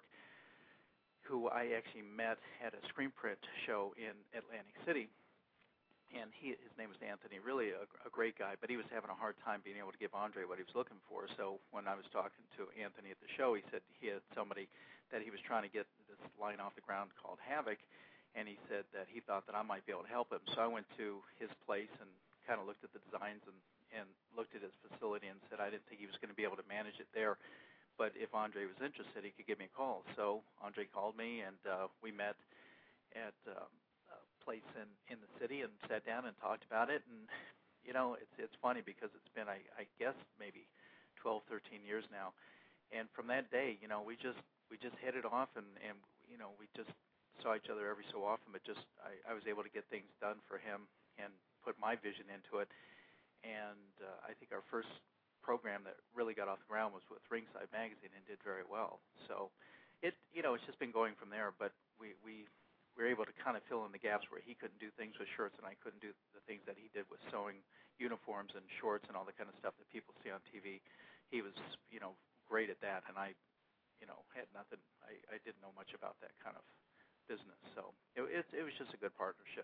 S18: who I actually met at a screen print show in Atlantic City. And he, his name was Anthony, really a, a great guy, but he was having a hard time being able to give Andre what he was looking for. So when I was talking to Anthony at the show, he said he had somebody that he was trying to get this line off the ground called Havoc, and he said that he thought that I might be able to help him. So I went to his place and kind of looked at the designs and, and looked at his facility and said I didn't think he was going to be able to manage it there, but if Andre was interested, he could give me a call. So Andre called me, and uh, we met at um, a place in, in the city and sat down and talked about it. And, you know, it's it's funny because it's been, I, I guess, maybe twelve, thirteen years now. And from that day, you know, we just we just hit it off, and, and you know, we just saw each other every so often, but just I, I was able to get things done for him and put my vision into it. And uh, I think our first program that really got off the ground was with Ringside Magazine and did very well. So it, you know, it's just been going from there, but we, we were able to kind of fill in the gaps where he couldn't do things with shirts and I couldn't do the things that he did with sewing uniforms and shorts and all the kind of stuff that people see on T V. He was, you know, great at that, and I, you know, had nothing. I, I didn't know much about that kind of business, so it, it, it was just a good partnership.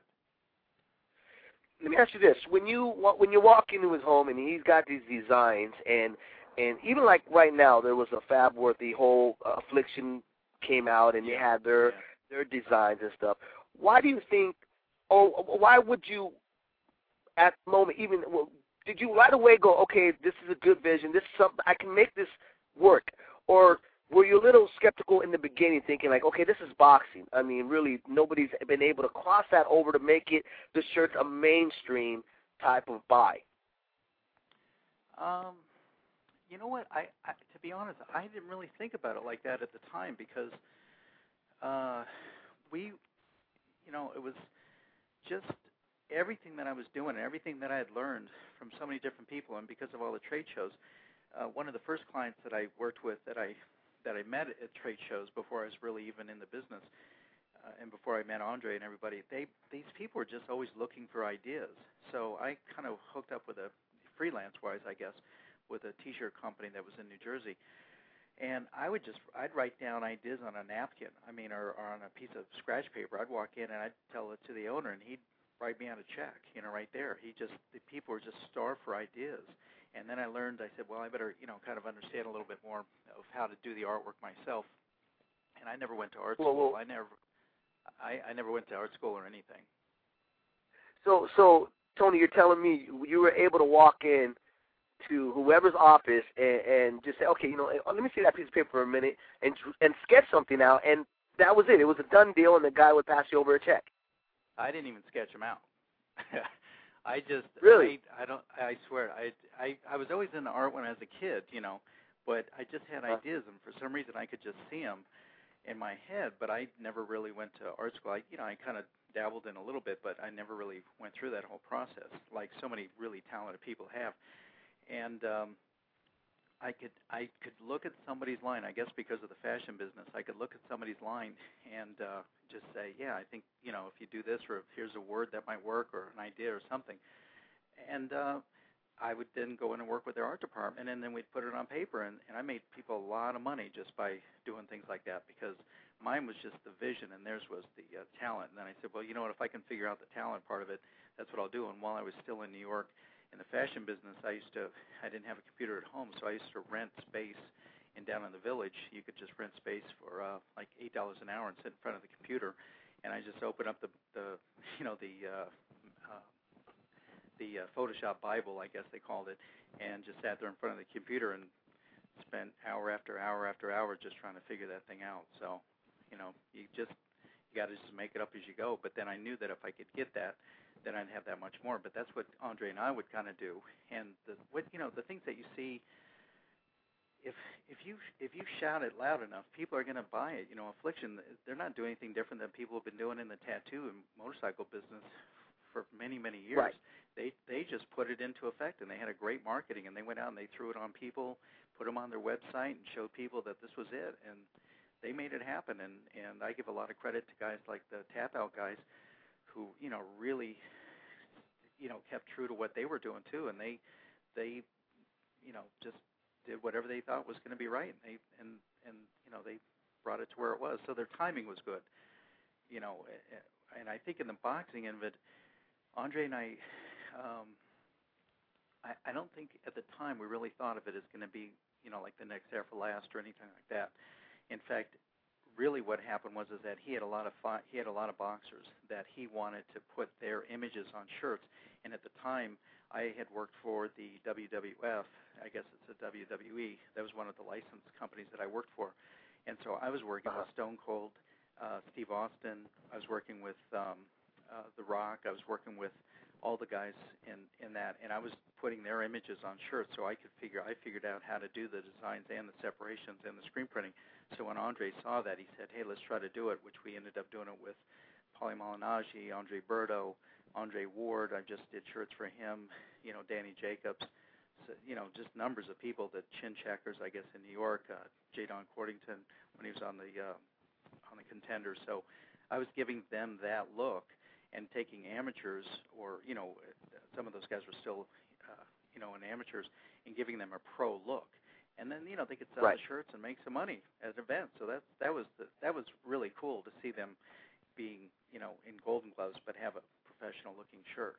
S2: Let me ask you this: when you when you walk into his home and he's got these designs, and and even like right now, there was a fab where the whole uh, Affliction came out, and yeah. they had their yeah. their designs and stuff. Why do you think? Or why would you, at the moment, even well, did you right away go, okay, this is a good vision. This is something I can make this work, or were you a little skeptical in the beginning, thinking like, okay, this is boxing? I mean, really, nobody's been able to cross that over to make it the shirt's a mainstream type of buy.
S18: Um, you know what? I, I to be honest, I didn't really think about it like that at the time because uh, we, you know, it was just everything that I was doing, everything that I had learned from so many different people, and because of all the trade shows. Uh, one of the first clients that I worked with that I that I met at trade shows before I was really even in the business, uh, and before I met Andre and everybody, they these people were just always looking for ideas. So I kind of hooked up with a freelance-wise, I guess, with a T-shirt company that was in New Jersey, and I would just I'd write down ideas on a napkin, I mean, or, or on a piece of scratch paper. I'd walk in and I'd tell it to the owner, and he'd write me out a check, you know, right there. He just the people were just starved for ideas. And then I learned, I said, well, I better, you know, kind of understand a little bit more of how to do the artwork myself. And I never went to art
S2: well,
S18: school.
S2: well,
S18: I never, I, I never went to art school or anything.
S2: So, so Tony, you're telling me you were able to walk in to whoever's office and, and just say, okay, you know, let me see that piece of paper for a minute and and sketch something out, and that was it. It was a done deal, and the guy would pass you over a check.
S18: I didn't even sketch them out. I just
S2: really
S18: I, I don't I swear I, I I was always into art when I was a kid, you know, but I just had
S2: huh.
S18: ideas, and for some reason I could just see them in my head, but I never really went to art school. I you know I kind of dabbled in a little bit, but I never really went through that whole process like so many really talented people have. And um, I could I could look at somebody's line, I guess because of the fashion business, I could look at somebody's line and uh, just say, yeah, I think, you know, if you do this, or here's a word that might work, or an idea or something. And uh, I would then go in and work with their art department, and then we'd put it on paper. And, and I made people a lot of money just by doing things like that, because mine was just the vision and theirs was the uh, talent. And then I said, well, you know what, if I can figure out the talent part of it, that's what I'll do. And while I was still in New York, in the fashion business, I used to, I didn't have a computer at home, so I used to rent space. And down in the village, you could just rent space for uh, like eight dollars an hour and sit in front of the computer. And I just opened up the, the you know, the uh, uh, the uh, Photoshop Bible, I guess they called it, and just sat there in front of the computer and spent hour after hour after hour just trying to figure that thing out. So, you know, you just you got to just make it up as you go. But then I knew that if I could get that, then I'd have that much more. But that's what Andre and I would kind of do. And the what you know the things that you see, if if you if you shout it loud enough, people are going to buy it. You know, Affliction, they're not doing anything different than people have been doing in the tattoo and motorcycle business for many many years.
S2: Right.
S18: They they just put it into effect, and they had a great marketing, and they went out and they threw it on people, put them on their website, and showed people that this was it, and they made it happen. And and I give a lot of credit to guys like the Tap Out guys, who you know really, you know, kept true to what they were doing too, and they they, you know, just did whatever they thought was going to be right, and they and and you know they brought it to where it was. So their timing was good, you know, and I think in the boxing end of it, Andre and I. Um, I, I don't think at the time we really thought of it as going to be, you know, like the next Air for Last or anything like that. In fact, really what happened was is that he had a lot of fi- he had a lot of boxers that he wanted to put their images on shirts. And at the time, I had worked for the W W F. I guess it's a W W E. That was one of the licensed companies that I worked for. And so I was working
S2: uh-huh.
S18: with Stone Cold, uh, Steve Austin. I was working with um, uh, The Rock. I was working with all the guys in, in that, and I was putting their images on shirts, so I could figure, I figured out how to do the designs and the separations and the screen printing. So when Andre saw that, he said, hey, let's try to do it, which we ended up doing it with Paulie Malignaggi, Andre Berto, Andre Ward. I just did shirts for him, you know, Danny Jacobs, so, you know, just numbers of people, the Chin Checkers, I guess, in New York, uh, J. Don Cordington when he was on the, uh, on the Contenders. So I was giving them that look, and taking amateurs, or, you know, some of those guys were still, uh, you know, in amateurs, and giving them a pro look. And then, you know, they could sell
S2: right.
S18: the shirts and make some money at events. So that that was the, that was really cool to see them being, you know, in Golden Gloves, but have a professional-looking shirt.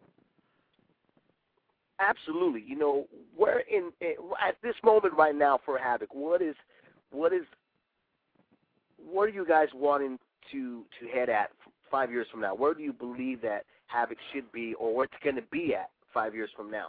S2: Absolutely. You know, we're in, at this moment right now for Havoc, what is, what is, what are you guys wanting to, to head at five years from now? Where do you believe that Havoc should be, or where it's going to be at five years from now?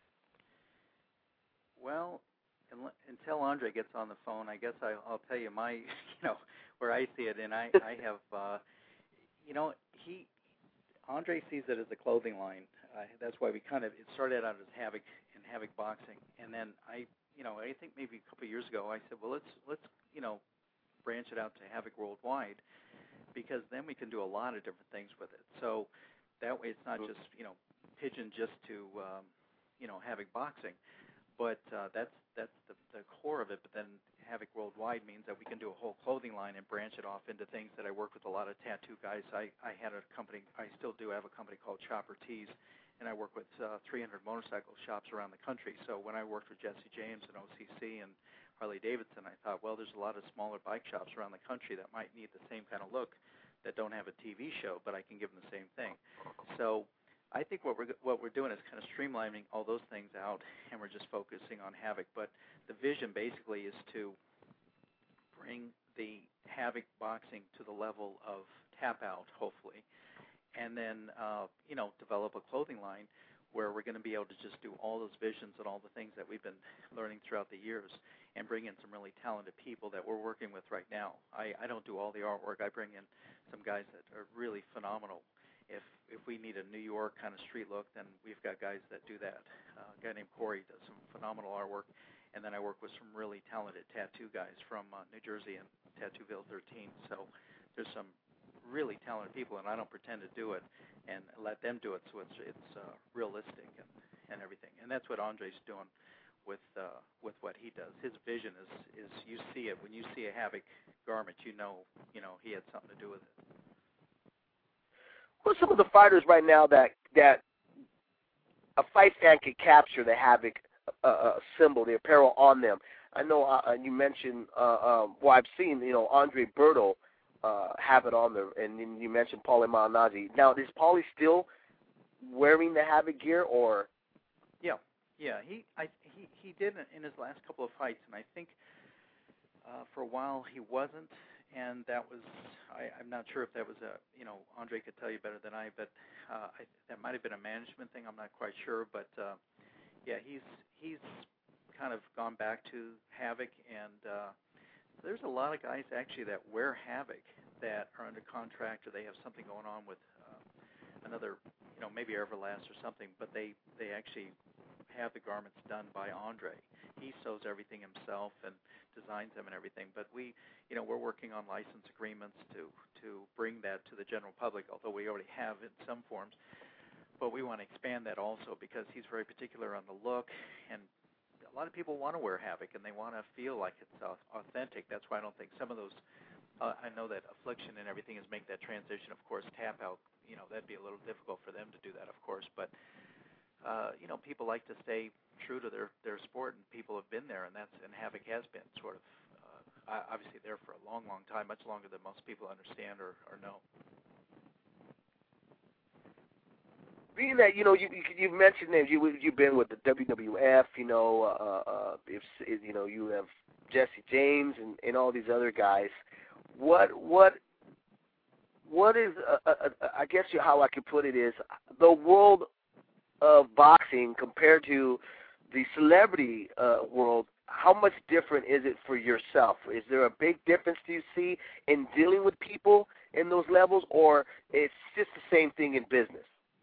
S18: Well, until Andre gets on the phone, I guess I, I'll tell you my, you know, where I see it. And I, I have, uh, you know, he, Andre sees it as a clothing line. Uh, that's why we kind of, it started out as Havoc and Havoc Boxing. And then I, you know, I think maybe a couple of years ago, I said, well, let's let's you know, branch it out to Havoc Worldwide, because then we can do a lot of different things with it. So that way, it's not just you know, pigeon just to um, you know, Havoc Boxing, but uh, that's that's the, the core of it. But then Havoc Worldwide means that we can do a whole clothing line and branch it off into things that I work with a lot of tattoo guys. I, I had a company, I still do have a company called Chopper Tees, and I work with uh, three hundred motorcycle shops around the country. So when I worked with Jesse James and O C C and Harley Davidson, I thought, well, there's a lot of smaller bike shops around the country that might need the same kind of look that don't have a T V show, but I can give them the same thing. So I think what we're what we're doing is kind of streamlining all those things out, and we're just focusing on Havoc. But the vision basically is to bring the Havoc boxing to the level of Tap Out, hopefully, and then uh, you know, develop a clothing line where we're going to be able to just do all those visions and all the things that we've been learning throughout the years, and bring in some really talented people that we're working with right now. I, I don't do all the artwork. I bring in some guys that are really phenomenal. If if we need a New York kind of street look, then we've got guys that do that. Uh, a guy named Corey does some phenomenal artwork, and then I work with some really talented tattoo guys from uh, New Jersey and Tattooville thirteen. So there's some really talented people, and I don't pretend to do it, and let them do it so it's it's uh, realistic and, and everything. And that's what Andre's doing with uh, with what he does. His vision is is you see it when you see a Havoc garment, you know you know he had something to do with it.
S2: Who are some of the fighters right now that that a fight fan can capture the Havoc uh, uh, symbol, the apparel on them? I know uh, you mentioned, uh, um, well, I've seen, you know, Andre Berto uh, have it on there, and then you mentioned Paulie Malignaggi. Now, is Paulie still wearing the Havoc gear, or?
S18: Yeah, yeah, he I, he he did in his last couple of fights, and I think uh, for a while he wasn't. And that was, I, I'm not sure if that was a, you know, Andre could tell you better than I, but uh, I, that might have been a management thing. I'm not quite sure, but uh, yeah, he's he's kind of gone back to Havoc, and uh, there's a lot of guys actually that wear Havoc that are under contract, or they have something going on with uh, another, you know, maybe Everlast or something, but they they actually have the garments done by Andre. He sews everything himself and designs them and everything. But we, you know, we're working on license agreements to to bring that to the general public, although we already have in some forms. But we want to expand that also, because he's very particular on the look, and a lot of people want to wear Havoc and they want to feel like it's authentic. That's why I don't think some of those. Uh, I know that Affliction and everything is make that transition. Of course, Tap Out, you know, that'd be a little difficult for them to do that, of course, but. Uh, you know, people like to stay true to their, their sport, and people have been there, and that's and Havoc has been sort of uh, obviously there for a long, long time, much longer than most people understand or, or know.
S2: Being that, you know, you you've mentioned that you you've been with the W W F, you know, uh, uh, if you know you have Jesse James and, and all these other guys. What what what is uh, uh, I guess how I could put it is the world of boxing compared to the celebrity uh, world, how much different is it for yourself? Is there a big difference do you see in dealing with people in those levels, or it's just the same thing in business?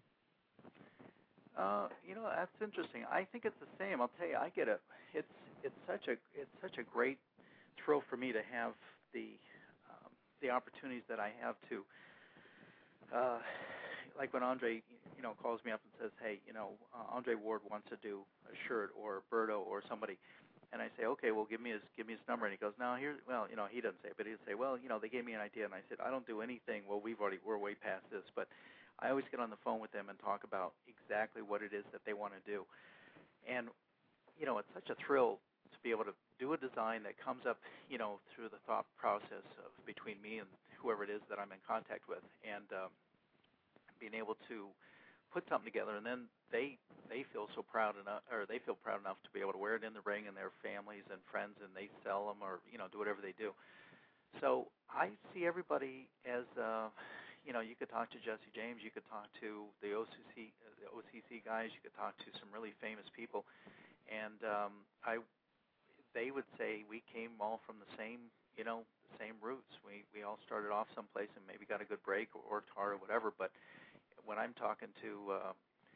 S18: Uh, you know, that's interesting. I think it's the same. I'll tell you, I get a it's it's such a it's such a great thrill for me to have the um, the opportunities that I have to. Uh, like when Andre, you know, calls me up and says, hey, you know, uh, Andre Ward wants to do a shirt, or Berto or somebody, and I say, okay, well, give me his give me his number, and he goes, no, here's, well, you know, he doesn't say it, but he'll say, well, you know, they gave me an idea, and I said, I don't do anything. Well, we've already we're way past this, but I always get on the phone with them and talk about exactly what it is that they want to do, and you know, it's such a thrill to be able to do a design that comes up, you know, through the thought process of between me and whoever it is that I'm in contact with, and um, being able to put something together, and then they they feel so proud enough, or they feel proud enough to be able to wear it in the ring, and their families and friends, and they sell them, or you know, do whatever they do. So I see everybody as, uh, you know, you could talk to Jesse James, you could talk to the O C C uh, the O C C guys, you could talk to some really famous people, and um, I they would say we came all from the same, you know, the same roots. We we all started off someplace and maybe got a good break or worked hard or whatever, but when I'm talking to uh,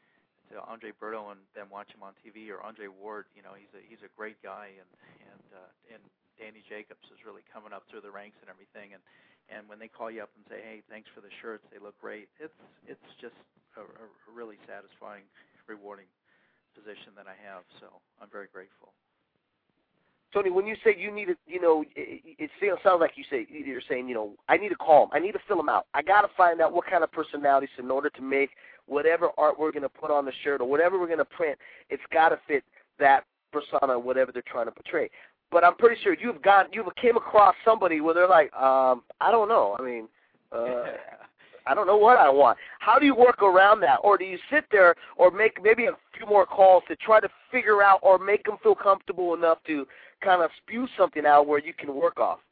S18: to Andre Berto and then watch him on T V, or Andre Ward. You know, he's a he's a great guy, and and uh, and Danny Jacobs is really coming up through the ranks and everything. And and when they call you up and say, hey, thanks for the shirts, they look great. It's it's just a, a really satisfying, rewarding position that I have. So I'm very grateful.
S2: Tony, when you say you need to, you know, it, it sounds like you say you're saying, you know, I need to call him. I need to fill him out. I got to find out what kind of personalities in order to make whatever art we're going to put on the shirt or whatever we're going to print. It's got to fit that persona, whatever they're trying to portray. But I'm pretty sure you've got you've came across somebody where they're like, um, I don't know. I mean, uh, I don't know what I want. How do you work around that? Or do you sit there or make maybe a few more calls to try to figure out or make them feel comfortable enough to kind of spew something out where you can work off?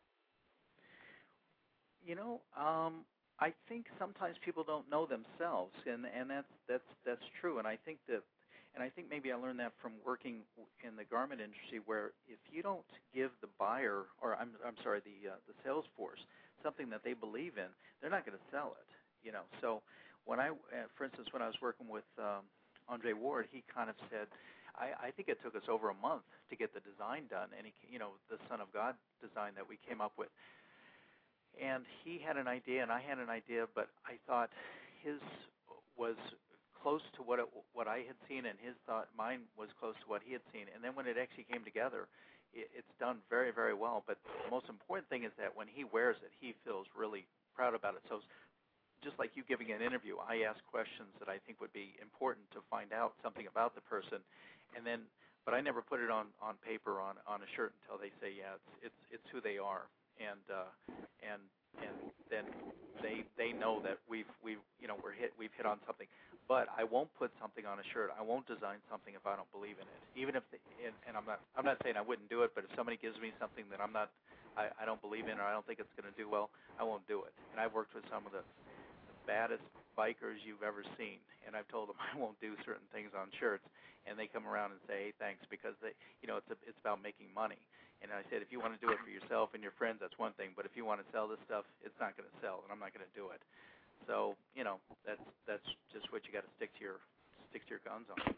S18: You know, um, I think sometimes people don't know themselves, and and that's that's that's true. And I think that, and I think maybe I learned that from working in the garment industry, where if you don't give the buyer, or I'm I'm sorry, the uh, the sales force something that they believe in, they're not going to sell it. You know, so when I, uh, for instance, when I was working with um, Andre Ward, he kind of said, I, I think it took us over a month to get the design done, and he, you know, the Son of God design that we came up with. And he had an idea, and I had an idea, but I thought his was close to what it, what I had seen, and his thought mine was close to what he had seen. And then when it actually came together, it, it's done very, very well. But the most important thing is that when he wears it, he feels really proud about it. So just like you giving an interview, I ask questions that I think would be important to find out something about the person, and then, but I never put it on, on paper on, on a shirt until they say, yeah, it's it's it's who they are, and uh, and and then they they know that we've we've you know we're hit we've hit on something. But I won't put something on a shirt. I won't design something if I don't believe in it. Even if, the, and, and I'm not I'm not saying I wouldn't do it, but if somebody gives me something that I'm not I, I don't believe in, or I don't think it's going to do well, I won't do it. And I've worked with some of the baddest bikers you've ever seen, and I've told them I won't do certain things on shirts, and they come around and say, hey, thanks, because they, you know, it's a, it's about making money. And I said, if you want to do it for yourself and your friends, that's one thing, but if you want to sell this stuff, it's not going to sell, and I'm not going to do it. So, you know, that's that's just what you got to stick to your stick to your guns on.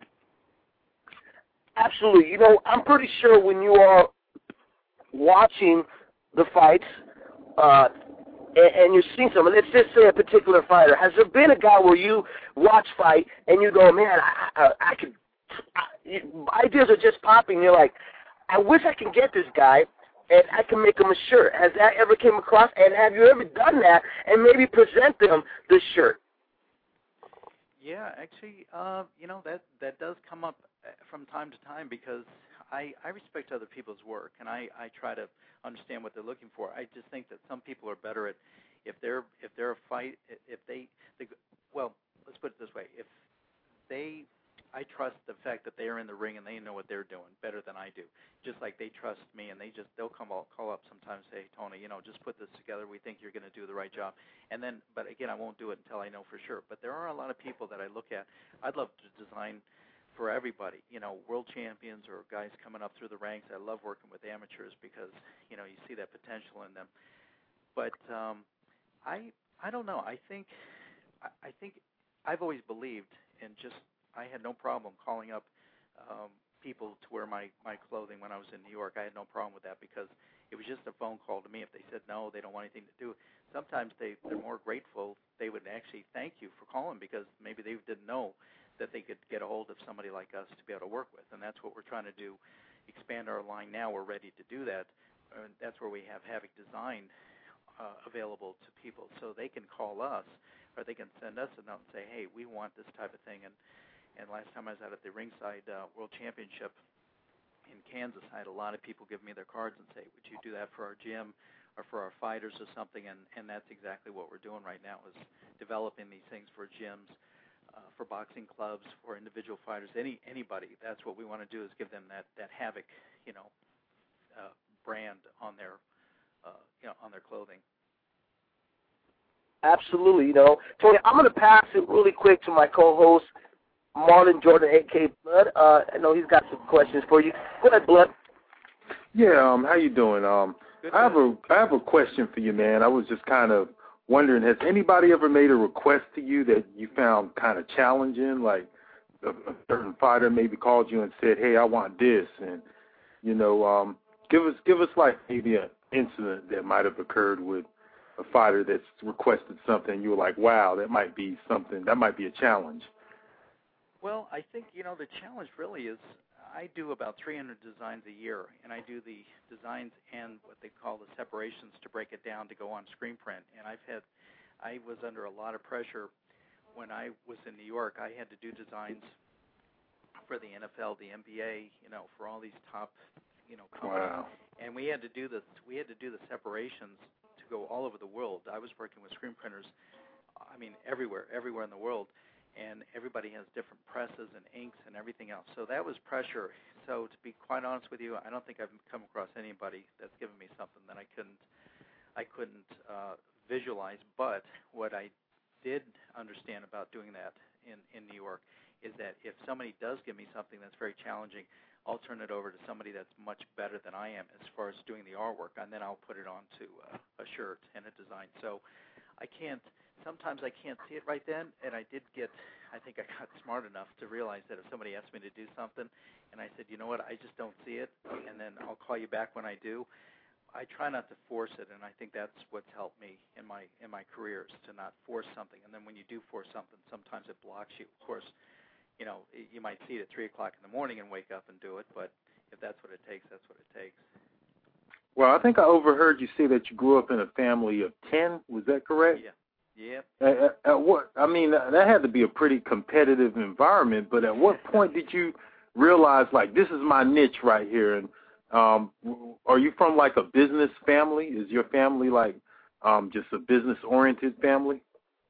S2: Absolutely. You know, I'm pretty sure when you are watching the fights, uh, And, and you're seeing someone, let's just say a particular fighter. Has there been a guy where you watch fight and you go, man, I, I, I could, I, ideas are just popping. You're like, I wish I could get this guy and I can make him a shirt. Has that ever came across? And have you ever done that and maybe present them the shirt?
S18: Yeah, actually, uh, you know, that, that does come up from time to time, because I, I respect other people's work, and I, I try to understand what they're looking for. I just think that some people are better at, if they're if they're a fight, if they, they well, let's put it this way, if they, I trust the fact that they are in the ring and they know what they're doing better than I do. Just like they trust me, and they just they'll come all, call up sometimes, say, Tony, you know, just put this together. We think you're going to do the right job. And then, but again, I won't do it until I know for sure. But there are a lot of people that I look at. I'd love to design for everybody, you know, world champions or guys coming up through the ranks. I love working with amateurs because, you know, you see that potential in them. But um, I I don't know. I think I, I think I've always believed in just, I had no problem calling up um, people to wear my, my clothing when I was in New York. I had no problem with that because it was just a phone call to me. If they said no, they don't want anything to do. Sometimes they, they're more grateful. They would actually thank you for calling because maybe they didn't know that they could get a hold of somebody like us to be able to work with. And that's what we're trying to do, expand our line now. We're ready to do that. And that's where we have Havoc Design uh, available to people. So they can call us or they can send us a note and say, hey, we want this type of thing. And and last time I was out at the Ringside uh, World Championship in Kansas, I had a lot of people give me their cards and say, would you do that for our gym or for our fighters or something? And, and that's exactly what we're doing right now, is developing these things for gyms, Uh, for boxing clubs, for individual fighters, any anybody. That's what we want to do, is give them that, that Havoc, you know, uh, brand on their, uh, you know, on their clothing.
S2: Absolutely, you know. Tony, I'm going to pass it really quick to my co-host, Marlon Jordan, a k a. Blood. Uh, I know he's got some questions for you. Go ahead, Blood.
S10: Yeah, um, how you doing? Um,
S18: Good
S10: I have a I have a question for you, man. I was just kind of wondering, has anybody ever made a request to you that you found kind of challenging? Like, a, a certain fighter maybe called you and said, "Hey, I want this," and you know, um, give us give us like maybe an incident that might have occurred with a fighter that's requested something. And you were like, "Wow, that might be something. That might be a challenge."
S18: Well, I think, you know, the challenge really is I do about three hundred designs a year, and I do the designs and what they call the separations to break it down to go on screen print. And I've had, I was under a lot of pressure when I was in New York. I had to do designs for the N F L, the N B A, you know, for all these top, you know, companies.
S10: Wow.
S18: And we had to do the we had to do the separations to go all over the world. I was working with screen printers, I mean, everywhere, everywhere in the world. And everybody has different presses and inks and everything else. So that was pressure. So to be quite honest with you, I don't think I've come across anybody that's given me something that I couldn't, I couldn't uh, visualize. But what I did understand about doing that in, in New York is that if somebody does give me something that's very challenging, I'll turn it over to somebody that's much better than I am as far as doing the artwork, and then I'll put it onto uh, a shirt and a design. So I can't. Sometimes I can't see it right then, and I did get, I think I got smart enough to realize that if somebody asked me to do something, and I said, you know what, I just don't see it, and then I'll call you back when I do, I try not to force it, and I think that's what's helped me in my in my career is to not force something. And then when you do force something, sometimes it blocks you. Of course, you know, you might see it at three o'clock in the morning and wake up and do it, but if that's what it takes, that's what it takes.
S10: Well, I think I overheard you say that you grew up in a family of ten. Was that correct?
S18: Yeah. Yep.
S10: At, at what? I mean, that had to be a pretty competitive environment. But at what point did you realize, like, this is my niche right here? And um, are you from like a business family? Is your family like um, just a business-oriented family?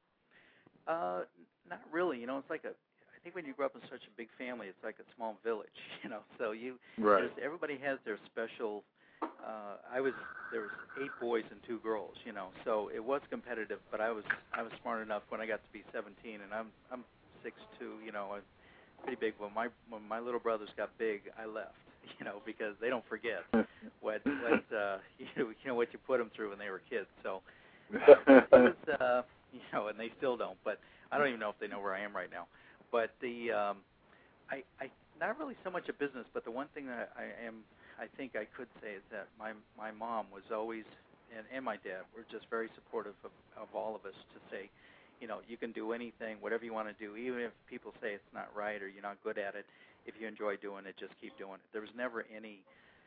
S18: Uh, not really. You know, it's like a. I think when you grow up in such a big family, it's like a small village. You know, so you.
S10: Right.
S18: Everybody has their special. Uh, I was there was eight boys and two girls, you know, so it was competitive. But I was I was smart enough when I got to be seventeen, and I'm I'm six two, you know, I'm pretty big. When my when my little brothers got big, I left, you know, because they don't forget what what uh, you know, you know what you put them through when they were kids. So uh, it was uh, you know, and they still don't. But I don't even know if they know where I am right now. But the um, I I not really so much a business, but the one thing that I am. I think I could say is that my my mom was always, and, and my dad were just very supportive of, of all of us to say, you know, you can do anything, whatever you want to do, even if people say it's not right or you're not good at it. If you enjoy doing it, just keep doing it. There was never any,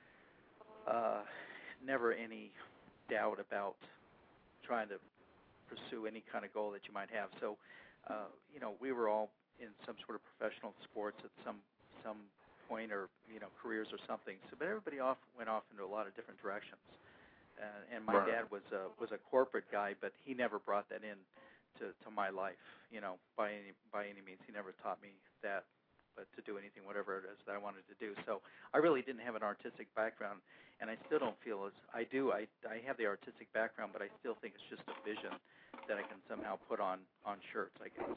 S18: uh, never any doubt about trying to pursue any kind of goal that you might have. So, uh, you know, we were all in some sort of professional sports at some some. point or you know careers or something. So, but everybody off went off into a lot of different directions. Uh, and my
S10: right.
S18: dad was a was a corporate guy, but he never brought that in to, to my life. You know, by any by any means, he never taught me that, but to do anything, whatever it is that I wanted to do. So I really didn't have an artistic background, and I still don't feel as I do. I I have the artistic background, but I still think it's just a vision that I can somehow put on on shirts, I guess.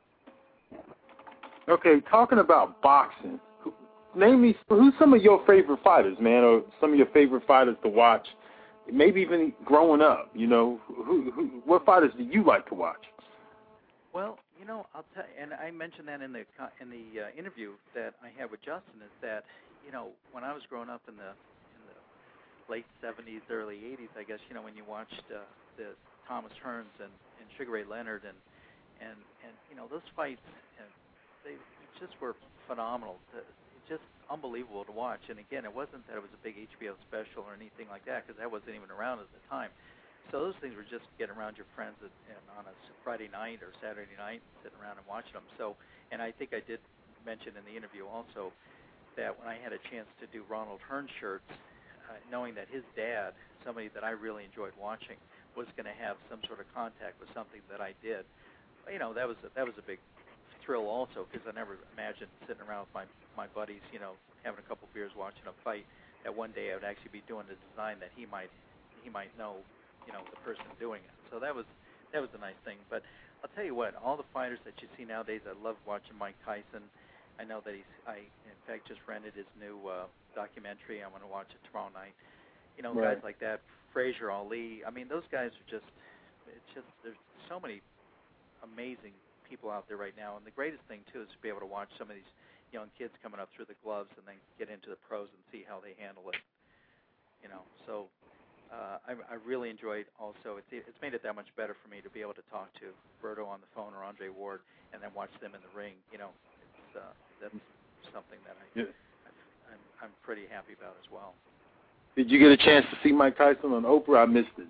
S10: Okay, talking about boxing. Name me who's some of your favorite fighters, man, or some of your favorite fighters to watch. Maybe even growing up, you know, who, who, what fighters do you like to watch?
S18: Well, you know, I'll tell you, and I mentioned that in the in the uh, interview that I had with Justin is that you know when I was growing up in the in the late seventies, early eighties, I guess you know when you watched uh, the Thomas Hearns and, and Sugar Ray Leonard and and and you know those fights, and they just were phenomenal. To, just unbelievable to watch. And again, it wasn't that it was a big H B O special or anything like that, because that wasn't even around at the time. So those things were just getting around your friends at, and on a Friday night or Saturday night, sitting around and watching them. So, and I think I did mention in the interview also that when I had a chance to do Ronald Hearns shirts, uh, knowing that his dad, somebody that I really enjoyed watching, was going to have some sort of contact with something that I did, you know, that was a, that was a big thrill also, because I never imagined sitting around with my, my buddies, you know, having a couple beers watching a fight, that one day I would actually be doing the design that he might he might know, you know, the person doing it. So that was that was a nice thing. But I'll tell you what, all the fighters that you see nowadays, I love watching Mike Tyson. I know that he's, I in fact just rented his new uh, documentary. I'm going to watch it tomorrow night. You know,
S10: right.
S18: guys like that, Frazier Ali. I mean, those guys are just, it's just, there's so many amazing people out there right now. And the greatest thing too is to be able to watch some of these young kids coming up through the gloves and then get into the pros and see how they handle it. You know, so uh, I, I really enjoyed also. It's it's made it that much better for me to be able to talk to Berto on the phone or Andre Ward and then watch them in the ring. You know, it's uh, that's something that I
S10: yeah.
S18: I'm I'm pretty happy about as well.
S10: Did you get a chance to see Mike Tyson on Oprah? I missed it.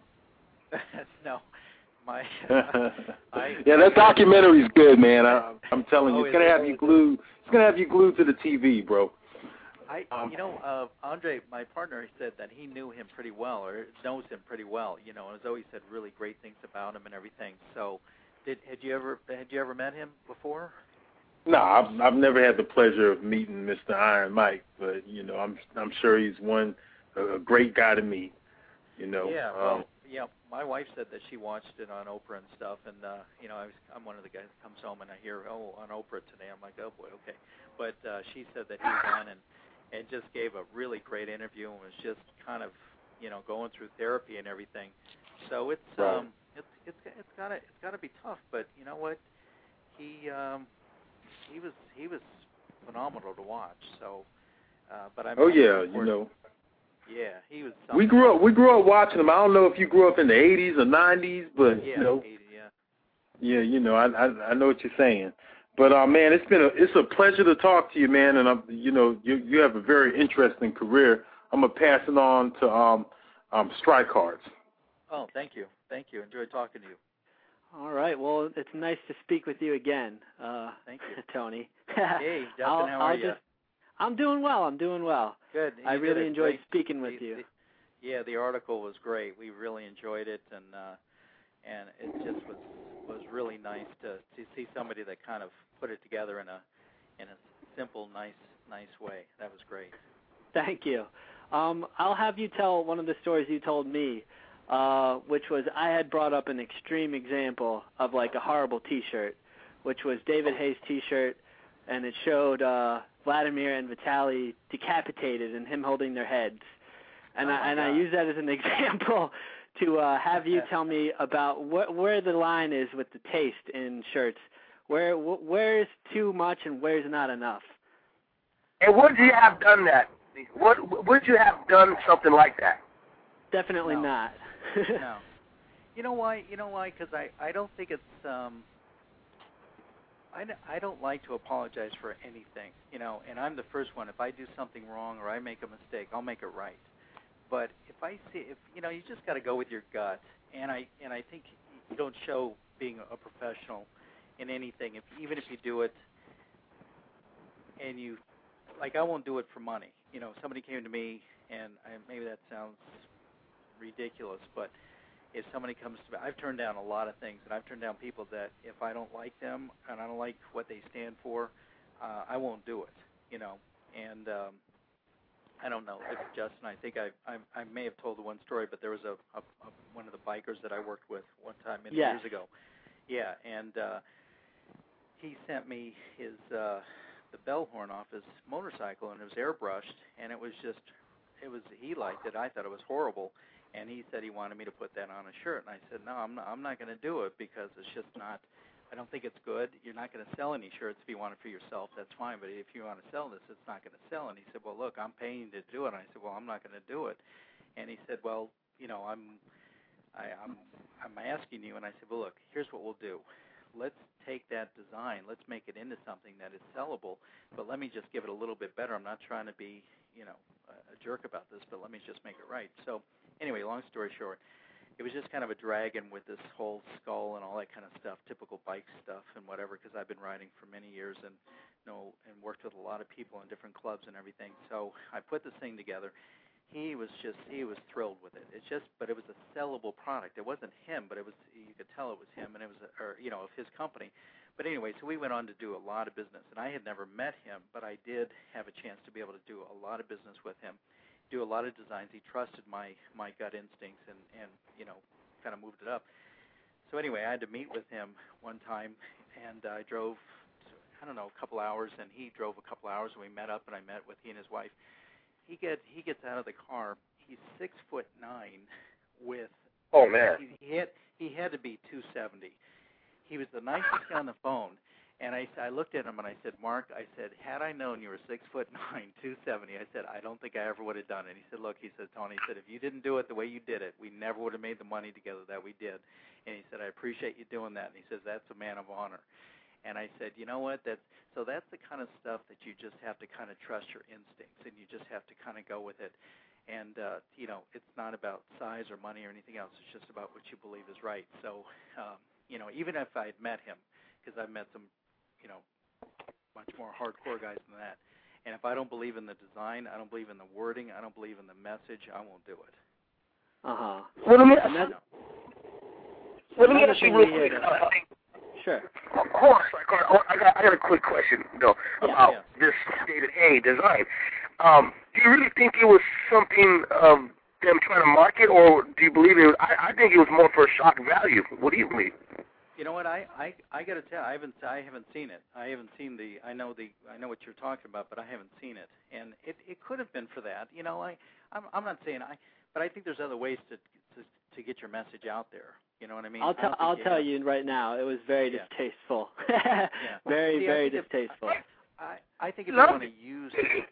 S18: No, my uh, I,
S10: yeah, that documentary's good, man. I, I'm telling you,
S18: oh,
S10: it's gonna have you glued. It's gonna have you glued to the T V, bro.
S18: I,
S10: um,
S18: you know, uh, Andre, my partner, he said that he knew him pretty well, or knows him pretty well. You know, and has always said really great things about him and everything. So, did had you ever had you ever met him before?
S10: No, I've I've never had the pleasure of meeting Mister Iron Mike, but you know, I'm I'm sure he's one a great guy to meet. You know.
S18: Yeah.
S10: Um,
S18: Well, yeah. My wife said that she watched it on Oprah and stuff, and uh, you know, I was, I'm one of the guys that comes home and I hear, oh, on Oprah today. I'm like, oh boy, okay. But uh, she said that he was on and and just gave a really great interview and was just kind of, you know, going through therapy and everything. So it's
S10: right.
S18: um it's it's it's gotta it's gotta be tough, but you know what? He um he was he was phenomenal to watch. So uh but I'm
S10: Oh
S18: I'm
S10: yeah,
S18: looking
S10: you
S18: forward-
S10: know.
S18: Yeah, he was
S10: We grew up we grew up watching him. I don't know if you grew up in the eighties or nineties, but
S18: yeah,
S10: you know.
S18: eighty, yeah.
S10: Yeah, you know, I, I I know what you're saying. But uh, man, it's been a it's a pleasure to talk to you, man. And I'm, you know, you you have a very interesting career. I'm gonna pass it on to um um Strike Cards.
S18: Oh, thank you, thank you. Enjoyed talking to you.
S6: All right. Well, it's nice to speak with you again, uh,
S18: Thank you,
S6: Tony.
S18: Hey, Justin,
S6: I'll,
S18: how
S6: I'll
S18: are you?
S6: Just, I'm doing well. I'm doing well.
S18: Good.
S6: I
S18: You
S6: really
S18: did a
S6: enjoyed
S18: great-
S6: speaking with
S18: the,
S6: you.
S18: The, yeah, the article was great. We really enjoyed it, and uh, and it just was was really nice to to see somebody that kind of put it together in a in a simple, nice nice way. That was great.
S6: Thank you. Um, I'll have you tell one of the stories you told me, uh, which was I had brought up an extreme example of like a horrible T-shirt, which was David Hayes' T-shirt, and it showed uh, Vladimir and Vitaly decapitated and him holding their heads. And
S18: oh
S6: I and
S18: God.
S6: I use that as an example to uh, have you tell me about wh- where the line is with the taste in shirts. Where wh- where's too much and where's not enough?
S2: And would you have done that? What would you have done something like that?
S6: Definitely
S18: No.
S6: not.
S18: No. You know why? You know why? Because I, I don't think it's um. I, n- I don't like to apologize for anything, you know. And I'm the first one. If I do something wrong or I make a mistake, I'll make it right. But if I see, if you know, you just got to go with your gut. And I and I think you don't show being a professional in anything. If even if you do it, and you, like, I won't do it for money. You know, somebody came to me, and I, maybe that sounds ridiculous, but if somebody comes to me, I've turned down a lot of things, and I've turned down people that if I don't like them and I don't like what they stand for, uh, I won't do it. You know, and um, I don't know if Justin. I think I, I I may have told the one story, but there was a, a, a one of the bikers that I worked with one time many
S6: Yes.
S18: years ago. Yeah, and uh, he sent me his uh, the bell horn off his motorcycle, and it was airbrushed, and it was just it was he liked it. I thought it was horrible, and he said he wanted me to put that on a shirt, and I said no, I'm not. I'm not going to do it because it's just not. I don't think it's good. You're not going to sell any shirts if you want it for yourself. That's fine. But if you want to sell this, it's not going to sell. And he said, well, look, I'm paying to do it. And I said, well, I'm not going to do it. And he said, well, you know, I'm, I, I'm, I'm asking you. And I said, well, look, here's what we'll do. Let's take that design. Let's make it into something that is sellable. But let me just give it a little bit better. I'm not trying to be, you know, a, a jerk about this, but let me just make it right. So anyway, long story short, it was just kind of a dragon with this whole skull and all that kind of stuff, typical bike stuff and whatever, because I've been riding for many years and you know and worked with a lot of people in different clubs and everything. So I put this thing together. He was just he was thrilled with it. It's just, but it was a sellable product. It wasn't him, but it was you could tell it was him, and it was a, or you know of his company. But anyway, so we went on to do a lot of business, and I had never met him, but I did have a chance to be able to do a lot of business with him. Do a lot of designs. He trusted my my gut instincts and and you know kind of moved it up. So anyway, I had to meet with him one time, and I drove I don't know a couple hours, and he drove a couple hours, and we met up, and I met with he and his wife. He get he gets out of the car. He's six foot nine, with
S2: oh man,
S18: he, he had he had to be two seventy. he was the nicest guy on the phone. And I, I looked at him and I said, Mark, I said, had I known you were six foot nine, two seventy, I said, I don't think I ever would have done it. He said, look, he said, Tony, he said, if you didn't do it the way you did it, we never would have made the money together that we did. And he said, I appreciate you doing that. And he says, that's a man of honor. And I said, you know what? That's so that's the kind of stuff that you just have to kind of trust your instincts, and you just have to kind of go with it. And uh, you know, it's not about size or money or anything else. It's just about what you believe is right. So, um, you know, even if I had met him, because I've met some, you know, much more hardcore guys than that. And if I don't believe in the design, I don't believe in the wording, I don't believe in the message, I won't do it.
S6: Uh huh.
S2: Well, let me,
S6: Another,
S2: well, let me ask
S6: thing
S2: you real
S6: we
S2: quick.
S6: had,
S2: Uh,
S6: Sure.
S2: Hold on, sorry, Carl. I got, I got a quick question, you know,
S6: Yeah,
S2: about
S6: yeah.
S2: this stated A design. Um, do you really think it was something of them trying to market, or do you believe it was? I, I think it was more for shock value. What do you believe?
S18: You know what? I I, I got to tell. I haven't I haven't seen it. I haven't seen the. I know the. I know what you're talking about, but I haven't seen it. And it it could have been for that. You know, I I'm I'm not saying I, but I think there's other ways to to to get your message out there. You know what I mean?
S6: I'll tell
S18: I
S6: I'll
S18: you
S6: tell
S18: have,
S6: you right now. It was very
S18: Yeah.
S6: distasteful.
S18: yeah.
S6: Very
S18: See,
S6: very
S18: I think
S6: distasteful.
S18: If, I I think if you want to use.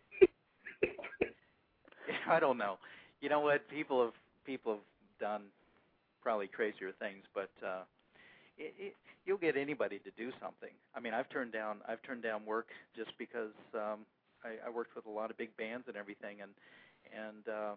S18: I don't know. You know what? People have people have done probably crazier things, but uh, it, it, you'll get anybody to do something. I mean, I've turned down I've turned down work just because um, I, I worked with a lot of big bands and everything, and and uh,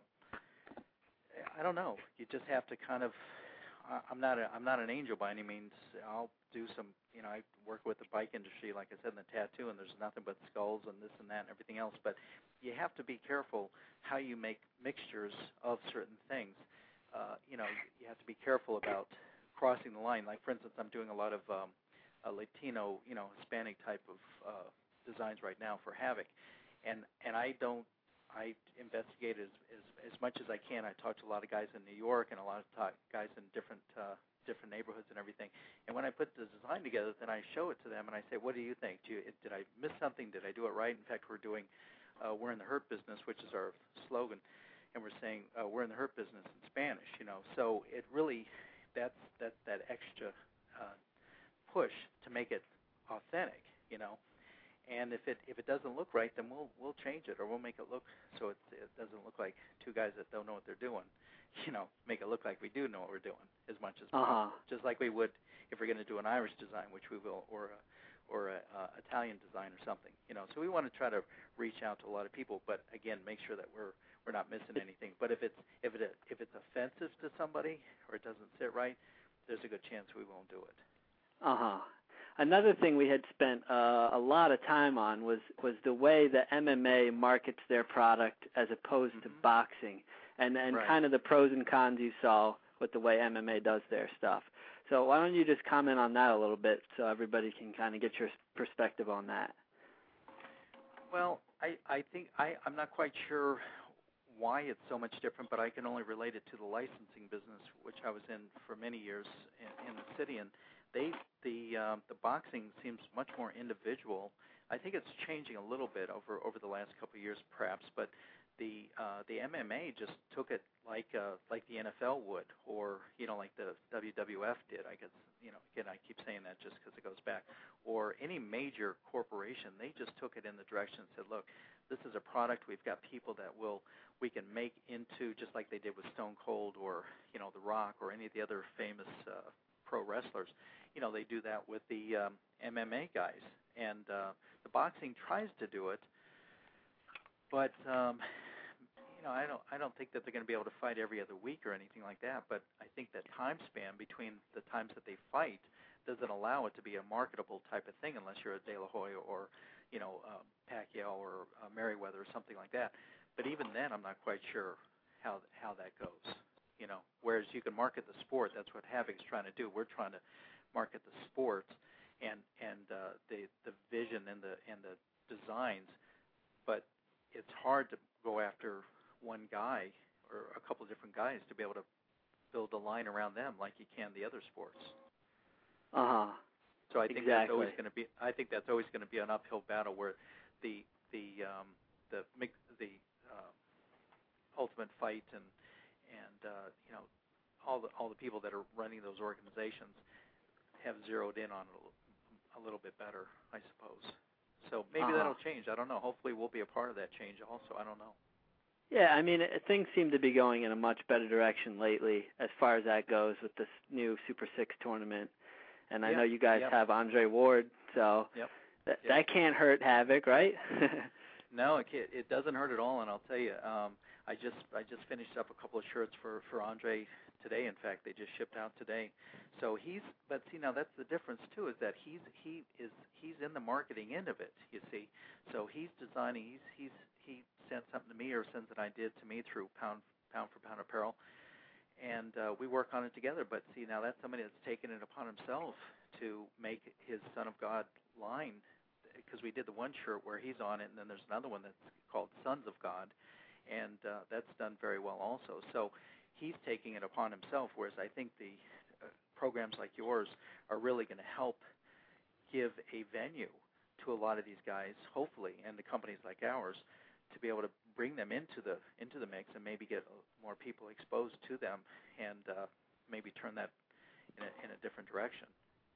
S18: I don't know. You just have to kind of. I'm not a, I'm not an angel by any means. I'll do some, you know, I work with the bike industry, like I said, in the tattoo, and there's nothing but skulls and this and that and everything else. But you have to be careful how you make mixtures of certain things. Uh, you know, you have to be careful about crossing the line. Like, for instance, I'm doing a lot of um, a Latino, you know, Hispanic type of uh, designs right now for Havoc, and and I don't. I investigate as, as as much as I can. I talk to a lot of guys in New York and a lot of talk, guys in different uh, different neighborhoods and everything. And when I put the design together, then I show it to them and I say, "What do you think? Do you, did I miss something? Did I do it right?" In fact, we're doing uh, "We're in the Hurt Business," which is our slogan, and we're saying uh, "We're in the Hurt Business" in Spanish. You know, so it really that's that that extra uh, push to make it authentic. You know. And if it if it doesn't look right, then we'll we'll change it, or we'll make it look so it it doesn't look like two guys that don't know what they're doing. You know, make it look like we do know what we're doing as much as
S6: Uh-huh.
S18: possible. Just like we would if we're going to do an Irish design, which we will, or a, or a uh, Italian design or something. You know, so we want to try to reach out to a lot of people, but again, make sure that we're we're not missing anything. But if it's if it if it's offensive to somebody or it doesn't sit right, there's a good chance we won't do it.
S6: Uh-huh. Another thing we had spent uh, a lot of time on was, was the way that M M A markets their product as opposed mm-hmm. to boxing, and, and
S18: right.
S6: kind of the pros and cons you saw with the way M M A does their stuff. So why don't you just comment on that a little bit so everybody can kind of get your perspective on that?
S18: Well, I, I think I, I'm not quite sure why it's so much different, but I can only relate it to the licensing business, which I was in for many years in, in the city, and They the um, the boxing seems much more individual. I think it's changing a little bit over, over the last couple of years, perhaps. But the uh, the M M A just took it like uh, like the N F L would, or you know, like the W W F did. I guess you know, again, I keep saying that just because it goes back. Or any major corporation, they just took it in the direction and said, look, this is a product. We've got people that will we can make into just like they did with Stone Cold or you know The Rock or any of the other famous uh, pro wrestlers. You know, they do that with the um, M M A guys, and uh, the boxing tries to do it, but um, you know, I don't, I don't think that they're going to be able to fight every other week or anything like that. But I think that time span between the times that they fight doesn't allow it to be a marketable type of thing unless you're a De La Hoya or, you know, uh, Pacquiao or uh, Merriweather or something like that. But even then, I'm not quite sure how how that goes. You know, whereas you can market the sport, that's what Havoc's trying to do. We're trying to market the sports and and uh, the the vision and the and the designs, but it's hard to go after one guy or a couple of different guys to be able to build a line around them like you can the other sports.
S6: Uh huh.
S18: So I think
S6: exactly.
S18: that's always going to be. I think that's always going to be an uphill battle where the the um, the the uh, Ultimate Fight and and uh, you know all the all the people that are running those organizations. have zeroed in on it a, a little bit better, I suppose. So maybe
S6: Uh-huh.
S18: that'll change. I don't know. Hopefully we'll be a part of that change also. I don't know.
S6: Yeah, I mean, it, things seem to be going in a much better direction lately as far as that goes with this new Super Six tournament. And I
S18: Yeah,
S6: know you guys
S18: yep.
S6: have Andre Ward, so
S18: Yep.
S6: that,
S18: Yep.
S6: that can't hurt Havoc, right?
S18: No, it can't, it doesn't hurt at all, and I'll tell you, um, I just I just finished up a couple of shirts for for Andre today. In fact, they just shipped out today. So he's, but see now that's the difference too, is that he's he is he's in the marketing end of it. You see, so he's designing. He's he's he sent something to me or sends an idea to me through Pound Pound for Pound Apparel, and uh, we work on it together. But see now that's somebody that's taken it upon himself to make his Son of God line. Because we did the one shirt where he's on it, and then there's another one that's called Sons of God, and uh, that's done very well also. So he's taking it upon himself, whereas I think the uh, programs like yours are really going to help give a venue to a lot of these guys, hopefully, and the companies like ours, to be able to bring them into the into the mix and maybe get more people exposed to them, and uh, maybe turn that in a, in a different direction.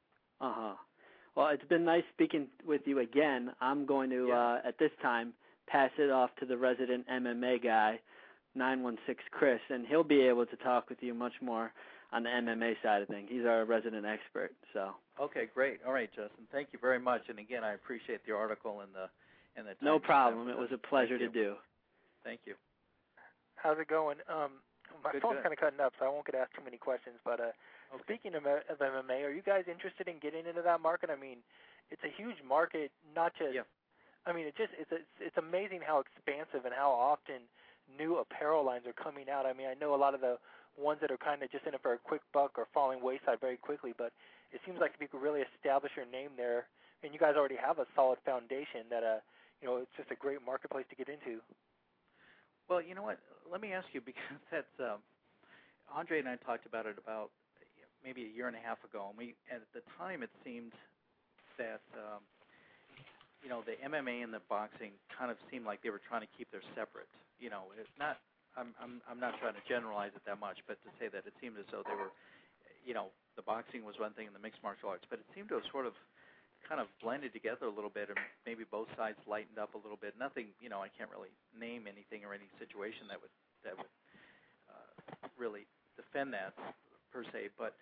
S6: Uh huh. Well, it's been nice speaking with you again. I'm going to,
S18: Yeah.
S6: uh, at this time, pass it off to the resident M M A guy, nine one six Chris, and he'll be able to talk with you much more on the M M A side of things. He's our resident expert. So.
S18: Okay, great. All right, Justin. Thank you very much. And again, I appreciate the article and the and the. Time
S6: No
S18: you
S6: problem.
S18: spent
S6: It
S18: with
S6: was a
S18: us.
S6: pleasure
S18: Thank
S6: to
S18: you.
S6: do.
S18: Thank you.
S7: How's it going? Um, my
S18: Good,
S7: phone's
S18: good.
S7: kind of cutting up, so I won't get asked too many questions. But uh,
S18: Okay.
S7: speaking of, of M M A, are you guys interested in getting into that market? I mean, it's a huge market. Not just.
S18: Yeah.
S7: I mean, it just it's it's it's amazing how expansive and how often new apparel lines are coming out. I mean, I know a lot of the ones that are kind of just in it for a quick buck are falling wayside very quickly, but it seems like if you could really establish your name there, and you guys already have a solid foundation, that uh, you know, it's just a great marketplace to get into.
S18: Well, you know what? Let me ask you, because that's um, Andre and I talked about it about maybe a year and a half ago, and we and at the time it seemed that um, you know the M M A and the boxing kind of seemed like they were trying to keep their separate. You know, it's not. I'm I'm I'm not trying to generalize it that much, but to say that it seemed as though they were, you know, the boxing was one thing and the mixed martial arts, but it seemed to have sort of kind of blended together a little bit, and maybe both sides lightened up a little bit. Nothing, you know, I can't really name anything or any situation that would that would uh, really defend that per se, but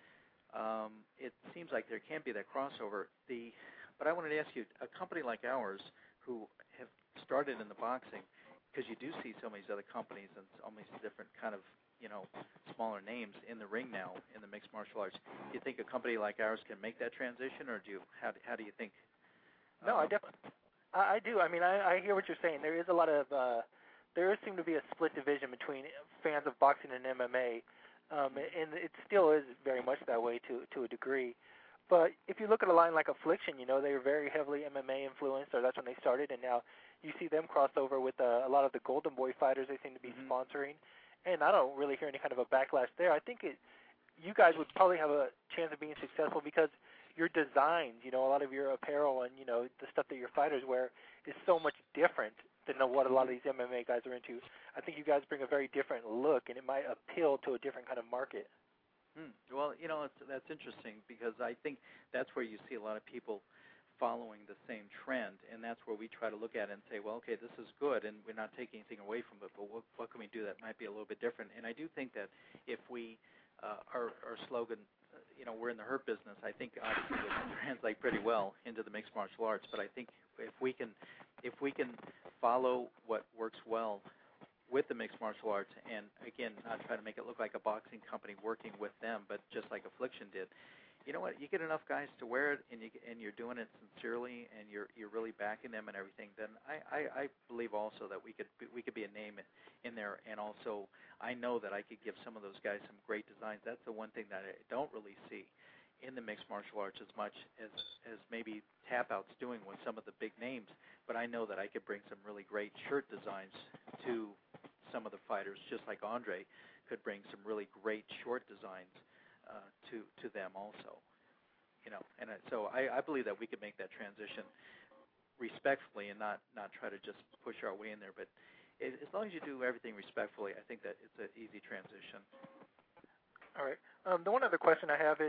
S18: um, it seems like there can be that crossover. The but I wanted to ask you, a company like ours who have started in the boxing, because you do see so many other companies and so many different kind of, you know, smaller names in the ring now in the mixed martial arts. Do you think a company like ours can make that transition, or do you? How how do you think?
S7: No,
S18: um,
S7: I definitely, I, I do. I mean, I, I hear what you're saying. There is a lot of, uh, there seem to be a split division between fans of boxing and M M A, um, and it still is very much that way to to a degree. But if you look at a line like Affliction, you know, they were very heavily M M A influenced, or that's when they started, and now you see them cross over with uh, a lot of the Golden Boy fighters they seem to be
S18: mm-hmm.
S7: sponsoring, and I don't really hear any kind of a backlash there. I think it, you guys would probably have a chance of being successful because your designs, you know, a lot of your apparel and, you know, the stuff that your fighters wear is so much different than what a lot of these M M A guys are into. I think you guys bring a very different look, and it might appeal to a different kind of market.
S18: Hmm. Well, you know, it's, that's interesting, because I think that's where you see a lot of people following the same trend, and that's where we try to look at it and say, well, okay, this is good, and we're not taking anything away from it, but what, what can we do that might be a little bit different? And I do think that if we, uh, our, our slogan, uh, you know, we're in the hurt business, I think obviously it will translate pretty well into the mixed martial arts, but I think if we can, if we can follow what works well with the mixed martial arts, and again, not try to make it look like a boxing company working with them, but just like Affliction did, you know what? You get enough guys to wear it, and you and you're doing it sincerely, and you're you're really backing them and everything. Then I, I, I believe also that we could be, we could be a name in there, and also I know that I could give some of those guys some great designs. That's the one thing that I don't really see in the mixed martial arts as much as as maybe Tap Out's doing with some of the big names. But I know that I could bring some really great shirt designs to some of the fighters, just like Andre could bring some really great short designs uh, to to them also. You know, and so I, I believe that we could make that transition respectfully and not, not try to just push our way in there. But it, as long as you do everything respectfully, I think that it's an easy transition.
S7: All right. Um, the one other question I have is,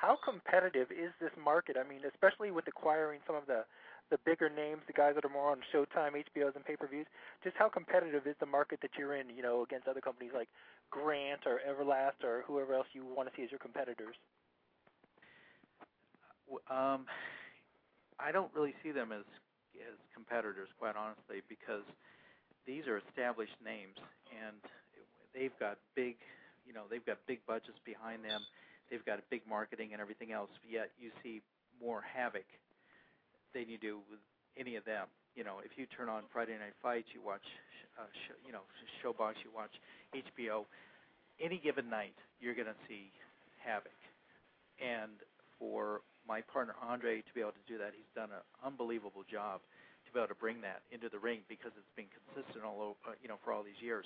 S7: how competitive is this market? I mean, especially with acquiring some of the, the bigger names, the guys that are more on Showtime, H B Os, and pay-per-views. Just how competitive is the market that you're in, you know, against other companies like Grant or Everlast or whoever else you want to see as your competitors?
S18: Um, I don't really see them as as competitors, quite honestly, because these are established names, and they've got big, you know, they've got big budgets behind them. They've got big marketing and everything else. Yet you see more havoc than you do with any of them. You know, if you turn on Friday Night Fights, you watch, uh, sh- you know, Showbox, you watch H B O. Any given night, you're going to see havoc. And for my partner Andre to be able to do that, he's done an unbelievable job to be able to bring that into the ring because it's been consistent all over, you know, for all these years.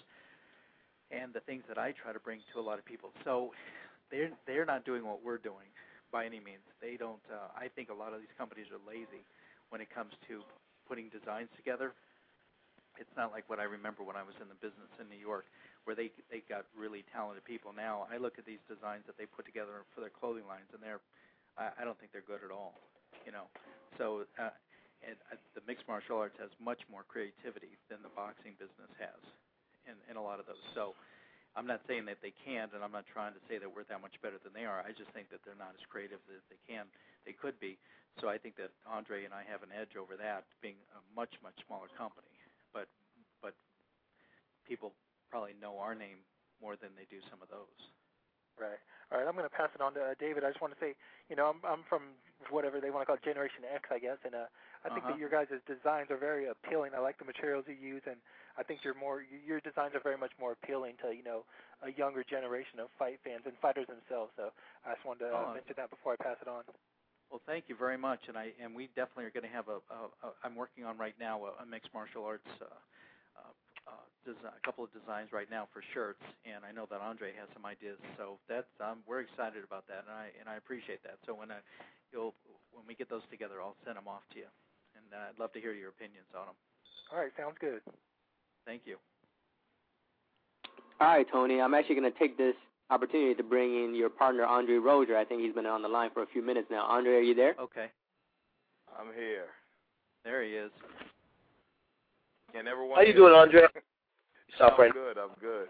S18: And the things that I try to bring to a lot of people. So they're they're not doing what we're doing by any means. They don't. Uh, I think a lot of these companies are lazy when it comes to putting designs together. It's not like what I remember when I was in the business in New York, where they they got really talented people. Now I look at these designs that they put together for their clothing lines, and they're I, I don't think they're good at all. You know, so uh, and uh, the mixed martial arts has much more creativity than the boxing business has in in a lot of those. So I'm not saying that they can't, and I'm not trying to say that we're that much better than they are. I just think that they're not as creative as they can, they could be. So I think that Andre and I have an edge over that, being a much, much smaller company. But but people probably know our name more than they do some of those.
S7: Right. All right, I'm going to pass it on to uh, David. I just want to say, you know, I'm I'm from whatever they want to call it, Generation X, I guess, and uh, I think
S18: Uh-huh.
S7: that your guys' designs are very appealing. I like the materials you use, and I think you're more your designs are very much more appealing to, you know, a younger generation of fight fans and fighters themselves. So I just wanted to uh,
S18: Oh.
S7: mention that before I pass it on.
S18: Well, thank you very much, and I and we definitely are going to have a, a, a. I'm working on right now a, a mixed martial arts. Uh, uh, uh, design, a couple of designs right now for shirts, and I know that Andre has some ideas. So that's um, we're excited about that, and I and I appreciate that. So when I, you'll when we get those together, I'll send them off to you, and uh, I'd love to hear your opinions on them.
S7: All right, sounds good.
S18: Thank you.
S3: All right, Tony. I'm actually going to take this opportunity to bring in your partner, Andre Roger. I think he's been on the line for a few minutes now. Andre, are you there?
S18: Okay.
S19: I'm here.
S18: There he is.
S19: Can everyone
S2: How you
S19: hear
S2: doing,
S19: me?
S2: Andre?
S19: I'm
S2: Suffering.
S19: good. I'm good.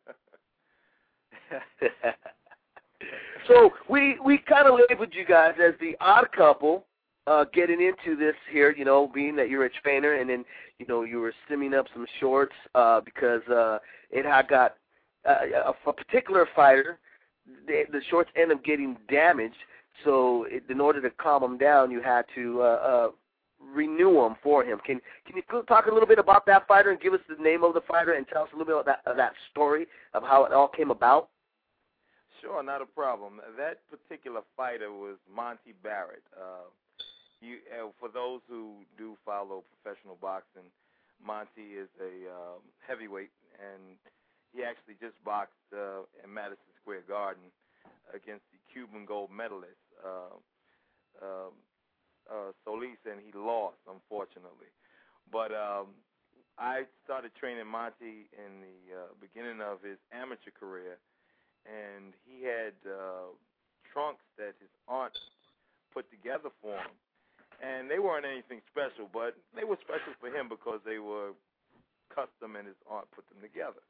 S2: So we we kind of labeled you guys as the odd couple uh, getting into this here, you know, being that you're a trainer and then, you know, you were stimming up some shorts uh, because uh, it had got uh, a, a particular fighter, the, the shorts ended up getting damaged. So it, in order to calm him down, you had to uh, uh, renew them for him. Can can you talk a little bit about that fighter and give us the name of the fighter and tell us a little bit about that, of that story of how it all came about?
S19: Sure, not a problem. That particular fighter was Monty Barrett. Uh, you, uh, for those who do follow professional boxing, Monty is a um, heavyweight, and he actually just boxed uh, in Madison Square Garden against the Cuban gold medalist, uh, uh, uh, Solis, and he lost, unfortunately. But um, I started training Monty in the uh, beginning of his amateur career, and he had uh, trunks that his aunt put together for him. And they weren't anything special, but they were special for him because they were custom and his aunt put them together.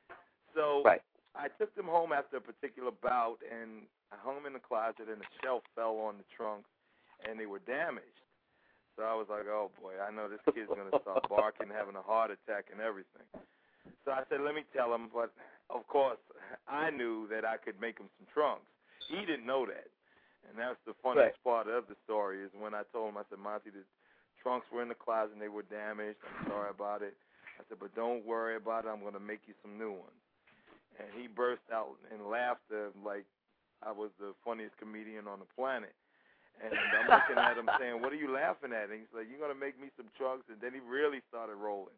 S19: So
S2: right.
S19: I took them home after a particular bout, and I hung them in the closet, and the shelf fell on the trunks, and they were damaged. So I was like, oh, boy, I know this kid's going to start barking, having a heart attack and everything. So I said, let me tell him. But, of course, I knew that I could make him some trunks. He didn't know that. And that's the funniest
S2: right.
S19: part of the story is when I told him, I said, Monty, the trunks were in the closet and they were damaged. I'm sorry about it. I said, but don't worry about it. I'm going to make you some new ones. And he burst out in laughter like I was the funniest comedian on the planet. And I'm looking at him saying, what are you laughing at? And he's like, you're going to make me some trunks? And then he really started rolling.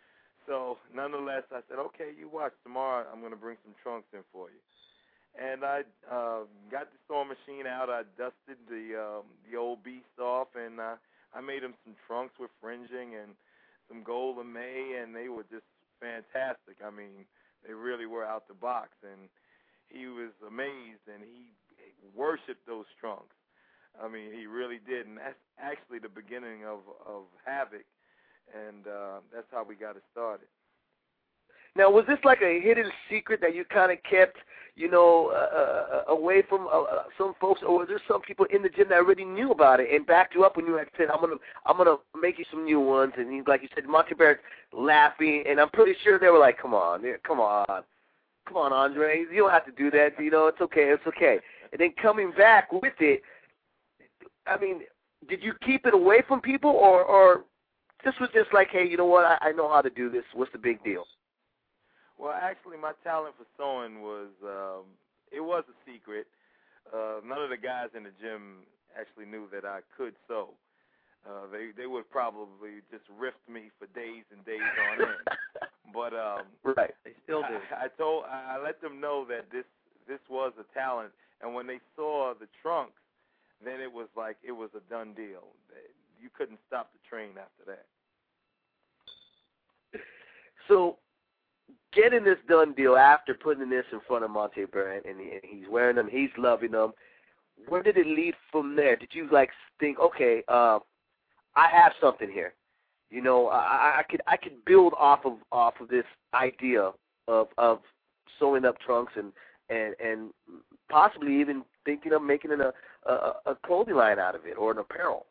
S19: So nonetheless, I said, okay, you watch. Tomorrow I'm going to bring some trunks in for you. And I uh, got the sewing machine out. I dusted the um, the old beast off, and uh, I made him some trunks with fringing and some gold lame, and they were just fantastic. I mean, they really were out the box, and he was amazed, and he worshipped those trunks. I mean, he really did, and that's actually the beginning of of Havoc, and uh, that's how we got it started.
S2: Now, was this like a hidden secret that you kind of kept, you know, uh, away from uh, some folks, or was there some people in the gym that already knew about it and backed you up when you had said, "I'm gonna, I'm gonna make you some new ones"? And you, like you said, Monty Barrett laughing, and I'm pretty sure they were like, "Come on, come on, come on, Andre, you don't have to do that. You know, it's okay, it's okay." And then coming back with it, I mean, did you keep it away from people, or, or this was just like, "Hey, you know what? I, I know how to do this. What's the big deal?"
S19: Well, actually, my talent for sewing was, um, it was a secret. Uh, none of the guys in the gym actually knew that I could sew. Uh, they they would probably just riff me for days and days on end. But um,
S2: right,
S18: they still do.
S19: I, I told, I let them know that this this was a talent, and when they saw the trunks, then it was like it was a done deal. You couldn't stop the train after that.
S2: So, getting this done deal after putting this in front of Monte Barrett, and, he, and he's wearing them, he's loving them, where did it lead from there? Did you, like, think, okay, uh, I have something here. You know, I, I could I could build off of off of this idea of of sewing up trunks and, and, and possibly even thinking of making an, a, a, a clothing line out of it or an apparel?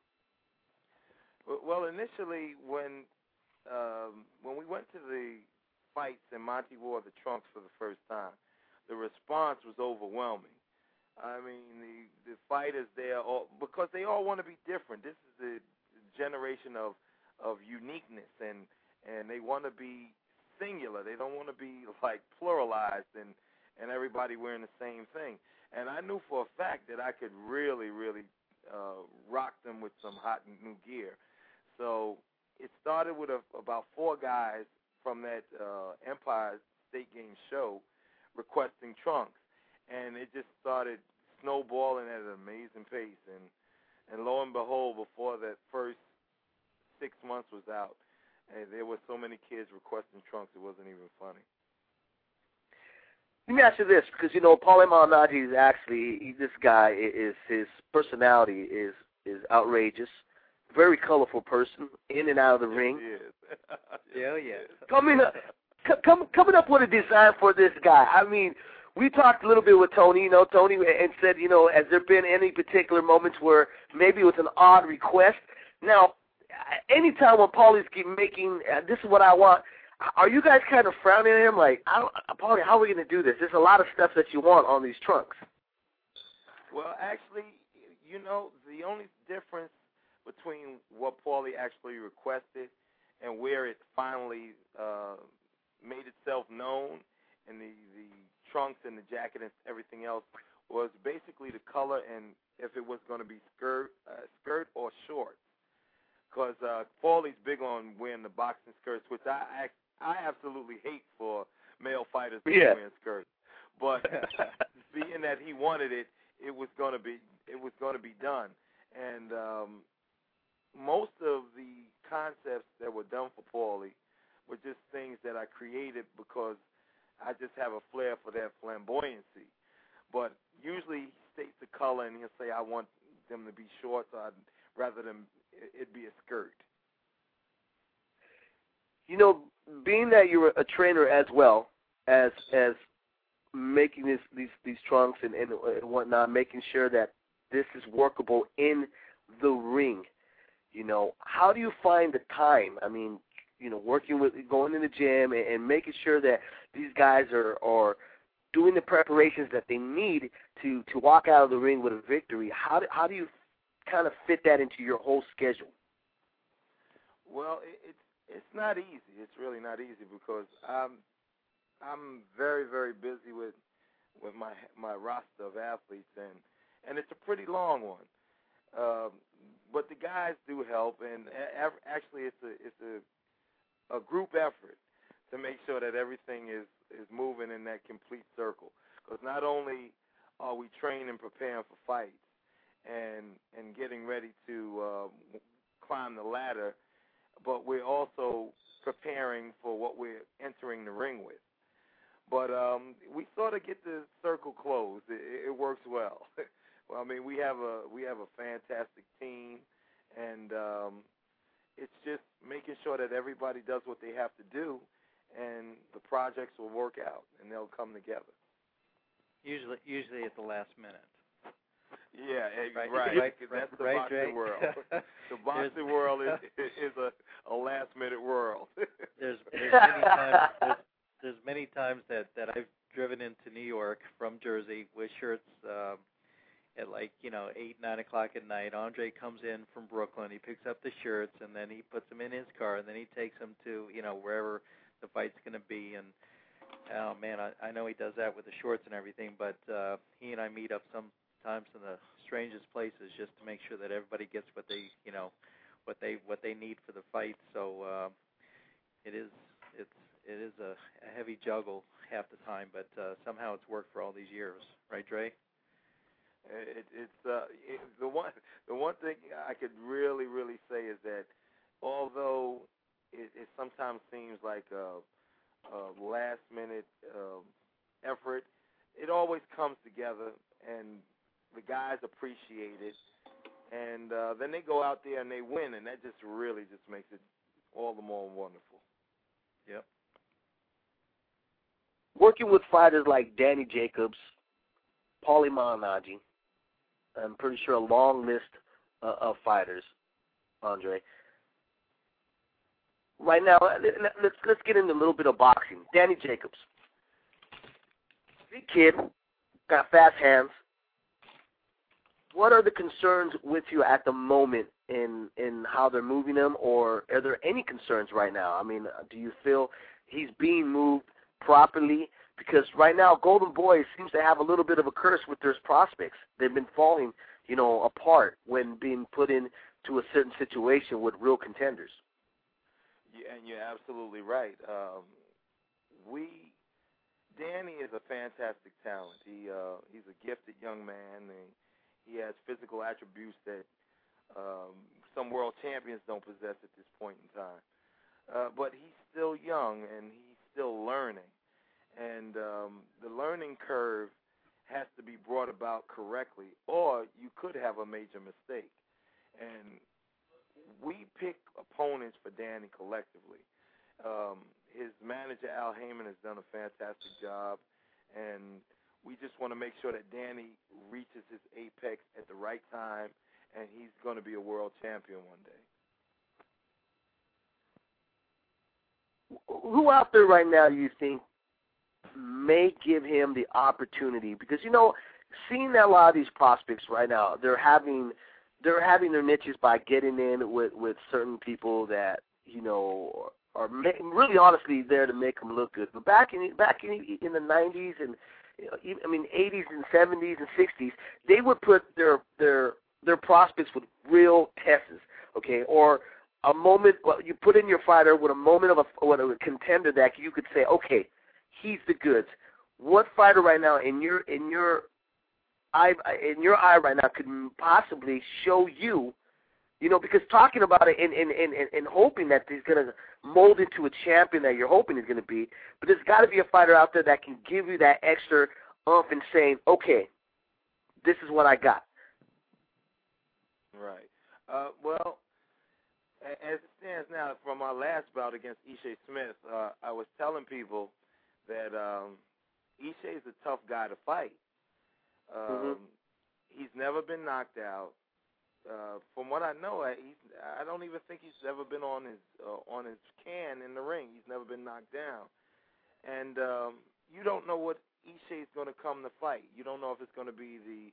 S19: Well, initially, when um, when we went to the fights and Monty wore the trunks for the first time, the response was overwhelming. I mean, the the fighters there, all, because they all want to be different. This is the generation of of uniqueness, and and they want to be singular. They don't want to be like pluralized and and everybody wearing the same thing. And I knew for a fact that I could really, really uh, rock them with some hot new gear. So it started with a, about four guys from that uh, Empire State Game show requesting trunks, and it just started snowballing at an amazing pace. And and lo and behold, before that first six months was out, and there were so many kids requesting trunks, it wasn't even funny.
S2: Let me ask you this, because you know Paulie Malignaggi is actually he, this guy is his personality is is outrageous, very colorful person, in and out of the
S19: yes,
S2: ring.
S19: He is.
S18: Yeah, yeah.
S2: Coming up, com, coming up with a design for this guy. I mean, we talked a little bit with Tony, you know, Tony, and said, you know, has there been any particular moments where maybe it was an odd request? Now, anytime when Paulie's keep making, uh, this is what I want. Are you guys kind of frowning at him like, I don't, Paulie, how are we going to do this? There's a lot of stuff that you want on these trunks.
S19: Well, actually, you know, the only difference between what Paulie actually requested and where it finally uh, made itself known, and the, the trunks and the jacket and everything else, was basically the color and if it was going to be skirt, uh, skirt or shorts. Because uh, Paulie's big on wearing the boxing skirts, which I I absolutely hate for male fighters to
S2: yeah.
S19: wear skirts. But being that he wanted it, it was going to be it was going to be done. And um, most of the concepts that were done for Paulie were just things that I created because I just have a flair for that flamboyancy. But usually he states the color and he'll say, I want them to be shorts or rather than it be a skirt.
S2: You know, being that you're a trainer as well as as making this, these these trunks and, and, and whatnot, making sure that this is workable in the ring, you know, how do you find the time? I mean, you know, working with, going in the gym and, and making sure that these guys are, are doing the preparations that they need to, to walk out of the ring with a victory. How do, how do you kind of fit that into your whole schedule?
S19: Well, it, it's it's not easy. It's really not easy because I'm I'm very very busy with with my my roster of athletes and and it's a pretty long one. Um, but the guys do help, and actually it's a it's a a group effort to make sure that everything is is moving in that complete circle. Because not only are we training and preparing for fights and and getting ready to uh, climb the ladder, but we're also preparing for what we're entering the ring with. But um, we sort of get the circle closed. It, it works well. Well, I mean, we have a we have a fantastic team, and um, it's just making sure that everybody does what they have to do, and the projects will work out, and they'll come together.
S18: Usually, usually at the last minute.
S19: Yeah, right.
S18: Right.
S19: right.
S18: right.
S19: That's the
S18: right,
S19: boxing
S18: Drake?
S19: world. The boxing world is is a, a last minute world.
S18: there's there's many times there's, there's many times that, that I've driven into New York from Jersey with shirts um, at like you know eight nine o'clock at night. Andre comes in from Brooklyn. He picks up the shirts and then he puts them in his car and then he takes them to you know wherever the fight's going to be. And oh man, I, I know he does that with the shorts and everything. But uh, he and I meet up sometimes in the strangest places just to make sure that everybody gets what they you know what they what they need for the fight. So uh, it is it's it is a, a heavy juggle half the time, but uh, somehow it's worked for all these years, right, Dre?
S19: It, it's uh, it, the one the one thing I could really really say is that although it, it sometimes seems like a, a last minute um, effort, it always comes together and the guys appreciate it, and uh, then they go out there and they win, and that just really just makes it all the more wonderful.
S18: Yep.
S2: Working with fighters like Danny Jacobs, Paulie Malignaggi, I'm pretty sure a long list uh, of fighters, Andre. Right now, let's let's get into a little bit of boxing. Danny Jacobs, big kid, got fast hands. What are the concerns with you at the moment in in how they're moving him, or are there any concerns right now? I mean, do you feel he's being moved properly? Because right now, Golden Boy seems to have a little bit of a curse with their prospects. They've been falling, you know, apart when being put into a certain situation with real contenders.
S19: Yeah, and you're absolutely right. Um, we, Danny is a fantastic talent. He uh, he's a gifted young man. And he has physical attributes that um, some world champions don't possess at this point in time. Uh, but he's still young and he's still learning. And um, the learning curve has to be brought about correctly, or you could have a major mistake. And we pick opponents for Danny collectively. Um, his manager, Al Heyman, has done a fantastic job, and we just want to make sure that Danny reaches his apex at the right time, and he's going to be a world champion one day.
S2: Who out there right now do you think may give him the opportunity? Because, you know, seeing that a lot of these prospects right now, they're having they're having their niches by getting in with, with certain people that, you know, are really honestly there to make them look good. But back in back in, in the nineties and I mean eighties and seventies and sixties, they would put their their their prospects with real tests, okay, or a moment. Well, you put in your fighter with a moment of a, with a contender that you could say, okay, he's the goods. What fighter right now in your in your eye in your eye right now could possibly show you, you know, because talking about it and and and, and hoping that he's going to mold into a champion that you're hoping he's going to be, but there's got to be a fighter out there that can give you that extra oomph and saying, okay, this is what I got.
S19: Right. Uh, well, as it stands now, from our last bout against Ishe Smith, uh, I was telling people that um, Ishe is a tough guy to fight. Um,
S2: mm-hmm.
S19: He's never been knocked out. Uh, from what I know, I, he's, I don't even think he's ever been on his uh, on his can in the ring. He's never been knocked down. And um, you don't know what Ishe is going to come to fight. You don't know if it's going to be the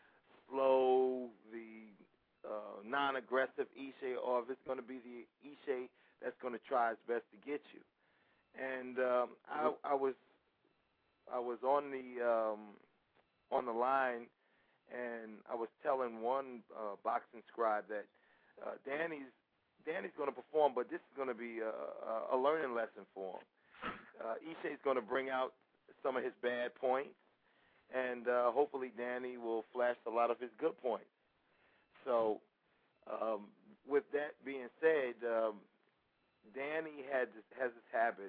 S19: slow, the uh, non-aggressive Ishe, or if it's going to be the Ishe that's going to try his best to get you. And um, I, I was I was on the um, on the line. And I was telling one uh, boxing scribe that uh, Danny's Danny's going to perform, but this is going to be a, a learning lesson for him. Uh, Ishe's going to bring out some of his bad points, and uh, hopefully Danny will flash a lot of his good points. So um, with that being said, um, Danny had has this habit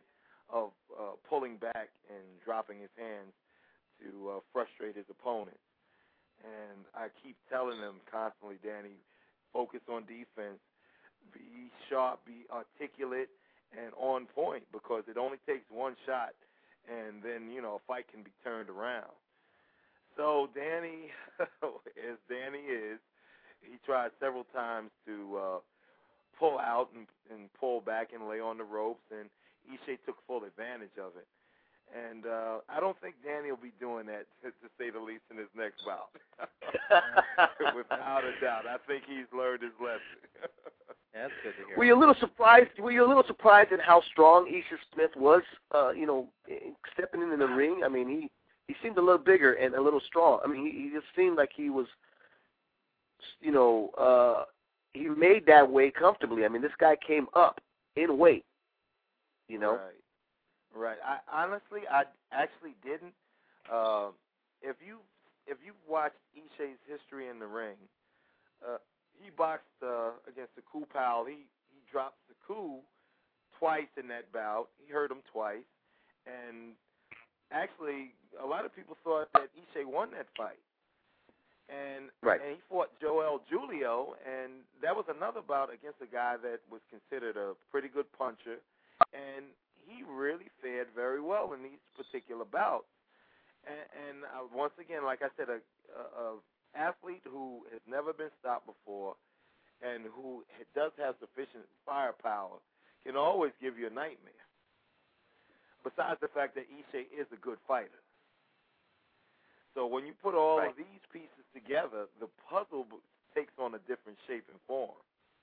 S19: of uh, pulling back and dropping his hands to uh, frustrate his opponent. And I keep telling him constantly, Danny, focus on defense, be sharp, be articulate, and on point, because it only takes one shot, and then, you know, a fight can be turned around. So Danny, as Danny is, he tried several times to uh, pull out and, and pull back and lay on the ropes, and Ishe took full advantage of it. And uh, I don't think Danny will be doing that, to, to say the least, in his next bout. Without a doubt, I think he's learned his lesson.
S18: That's good to hear.
S2: Were you a little surprised? Were you a little surprised at how strong Ishe Smith was? Uh, you know, stepping into the ring. I mean, he, he seemed a little bigger and a little strong. I mean, he, he just seemed like he was, you know, uh, he made that weight comfortably. I mean, this guy came up in weight. You know.
S19: Right. Right. I honestly, I actually didn't. Uh, if you if you watched Ishe's history in the ring, uh, he boxed uh, against Saku Powell. He he dropped Saku twice in that bout. He hurt him twice, and actually, a lot of people thought that Ishe won that fight. And
S2: right.
S19: and he fought Joel Julio, and that was another bout against a guy that was considered a pretty good puncher, and he really fared very well in these particular bouts. And, and uh, once again, like I said, a, a, a athlete who has never been stopped before and who does have sufficient firepower can always give you a nightmare. Besides the fact that Ishe is a good fighter. So when you put all
S2: right.
S19: of these pieces together, the puzzle takes on a different shape and form.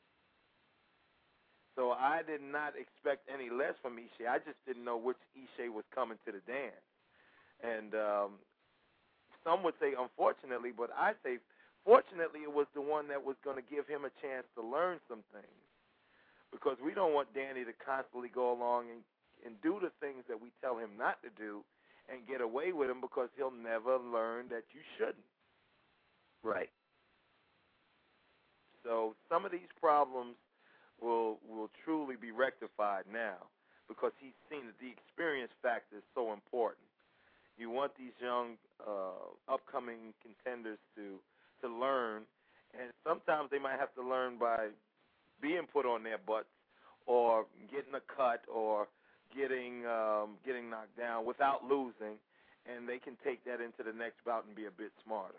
S19: So I did not expect any less from Ishe. I just didn't know which Ishe was coming to the dance. And um, some would say unfortunately, but I say fortunately it was the one that was going to give him a chance to learn some things. Because we don't want Danny to constantly go along and, and do the things that we tell him not to do and get away with them, because he'll never learn that you shouldn't.
S2: Right.
S19: So some of these problems will will truly be rectified now, because he's seen that the experience factor is so important. You want these young uh, upcoming contenders to to learn, and sometimes they might have to learn by being put on their butts or getting a cut or getting um, getting knocked down without losing, and they can take that into the next bout and be a bit smarter.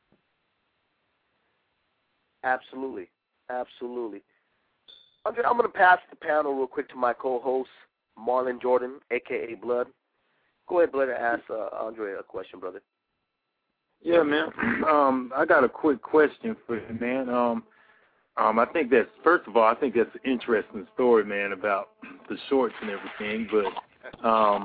S2: Absolutely. Absolutely. Andre, I'm going to pass the panel real quick to my co-host, Marlon Jordan, a k a. Blood. Go ahead, Blood, and ask uh, Andre a question, brother.
S10: Yeah, man. Um, I got a quick question for you, man. Um, um, I think that's, first of all, I think that's an interesting story, man, about the shorts and everything. But, um,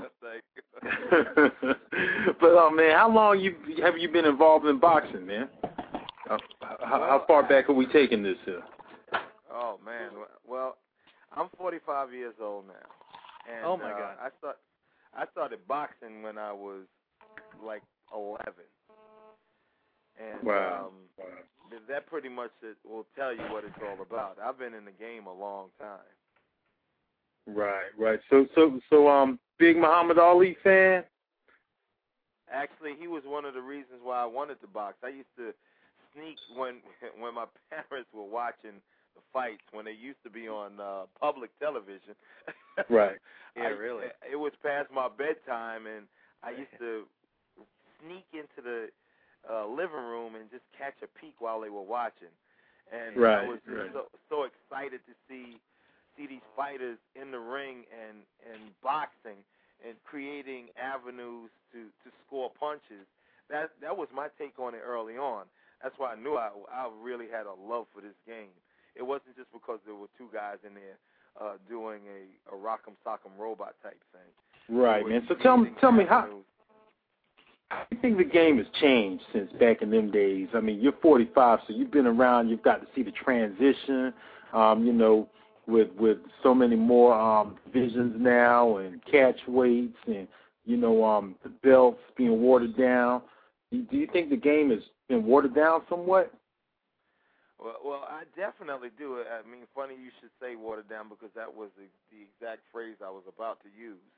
S10: but uh, man, how long you have you been involved in boxing, man? Uh, how, how far back are we taking this here?
S19: Oh man, well, I'm forty-five years old now, and
S18: oh my
S19: uh,
S18: God,
S19: I start I started boxing when I was like eleven, and
S10: wow.
S19: um, wow. that pretty much will tell you what it's all about. I've been in the game a long time.
S10: Right, right. So, so, so, um, big Muhammad Ali fan.
S19: Actually, he was one of the reasons why I wanted to box. I used to sneak when when my parents were watching the fights, when they used to be on uh, public television.
S10: Right.
S19: Yeah,
S18: I, really.
S19: It was past my bedtime, and I used to sneak into the uh, living room and just catch a peek while they were watching. And
S10: right,
S19: I was just
S10: right.
S19: so, so excited to see see these fighters in the ring and, and boxing and creating avenues to, to score punches. That that was my take on it early on. That's why I knew I, I really had a love for this game. It wasn't just because there were two guys in there uh, doing a, a rock'em sock'em robot type thing.
S10: Right, man. So tell me, tell me how. How do you think the game has changed since back in them days? I mean, you're forty-five, so you've been around. You've got to see the transition. Um, you know, with with so many more um, divisions now and catch weights and you know um, the belts being watered down. Do you think the game has been watered down somewhat?
S19: Well, well, I definitely do. I mean, funny you should say watered down because that was the, the exact phrase I was about to use.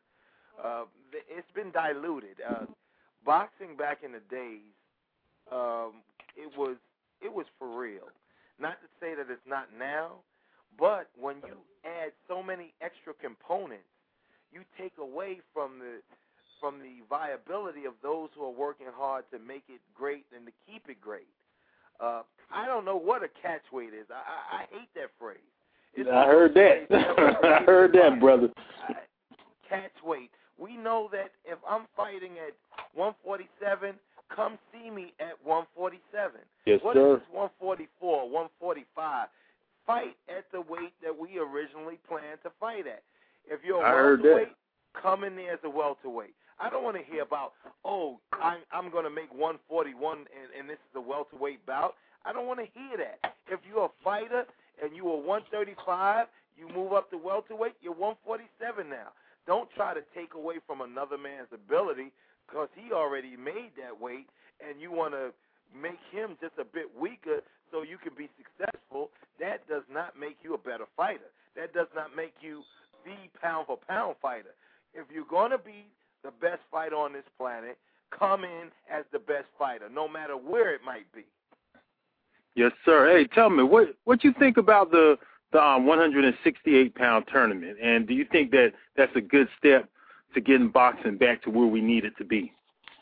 S19: Uh, it's been diluted. Uh, boxing back in the days, um, it was it was for real. Not to say that it's not now, but when you add so many extra components, you take away from the from the viability of those who are working hard to make it great and to keep it great. Uh, I don't know what a catch weight is. I, I, I hate that phrase. It's
S10: I heard that. I heard that, brother.
S19: Catch weight. We know that if I'm fighting at one forty-seven, come see me at one forty-seven.
S10: Yes,
S19: what
S10: sir.
S19: What is one forty-four, one forty-five? Fight at the weight that we originally planned to fight at. If you're
S10: I
S19: a
S10: heard
S19: welterweight,
S10: that.
S19: come in there as a welterweight. I don't want to hear about, oh, I'm, I'm going to make one forty-one and, and this is a welterweight bout. I don't want to hear that. If you're a fighter and you are one thirty-five, you move up to welterweight, you're one forty-seven now. Don't try to take away from another man's ability because he already made that weight and you want to make him just a bit weaker so you can be successful. That does not make you a better fighter. That does not make you the pound-for-pound fighter. If you're going to be the best fighter on this planet, come in as the best fighter, no matter where it might be.
S10: Yes, sir. Hey, tell me, what what you think about the, the um, one sixty-eight pound tournament, and do you think that that's a good step to getting boxing back to where we need it to be?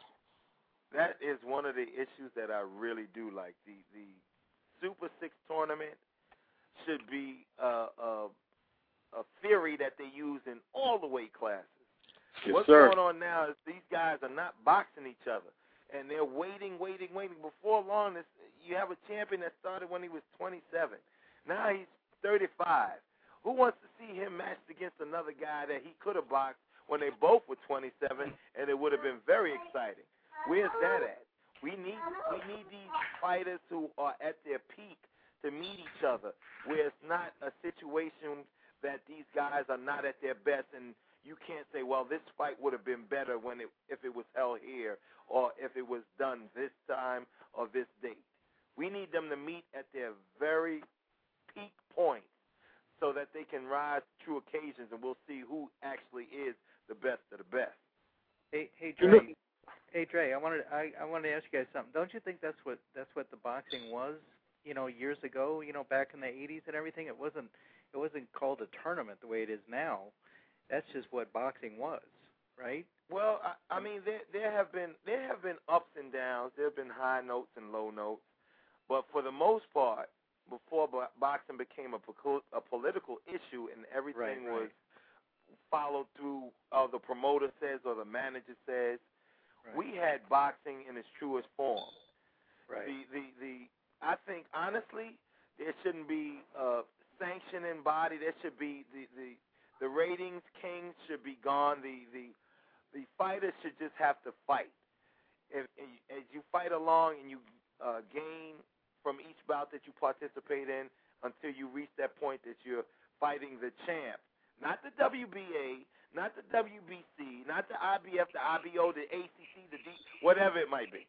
S19: That is one of the issues that I really do like. The, the Super Six tournament should be uh, a, a theory that they use in all the weight classes.
S10: Yes,
S19: What's
S10: sir.
S19: going on now is these guys are not boxing each other, and they're waiting, waiting, waiting. Before long, this, you have a champion that started when he was twenty-seven. Now he's thirty-five. Who wants to see him matched against another guy that he could have boxed when they both were twenty-seven, and it would have been very exciting? Where's that at? We need we need these fighters who are at their peak to meet each other, where it's not a situation that these guys are not at their best, and you can't say, well, this fight would have been better when it, if it was held here or if it was done this time or this date. We need them to meet at their very peak point so that they can rise to true occasions, and we'll see who actually is the best of the best.
S18: Hey, hey, Dre. Hey, Dre. I wanted I, I wanted to ask you guys something. Don't you think that's what that's what the boxing was? You know, years ago. You know, back in the eighties and everything. It wasn't it wasn't called a tournament the way it is now. That's just what boxing was, right?
S19: Well, I, I mean, there there have been there have been ups and downs. There have been high notes and low notes, but for the most part, before bo- boxing became a, po- a political issue and everything
S18: right, right.
S19: was followed through, uh, the promoter says or the manager says, right. we had boxing in its truest form.
S18: Right.
S19: The the the I think honestly, there shouldn't be a sanctioning body. There should be the the The ratings kings should be gone. The the the fighters should just have to fight. If, as you fight along and you uh, gain from each bout that you participate in until you reach that point that you're fighting the champ, not the W B A, not the W B C, not the I B F, the I B O, the A C C, the D, whatever it might be.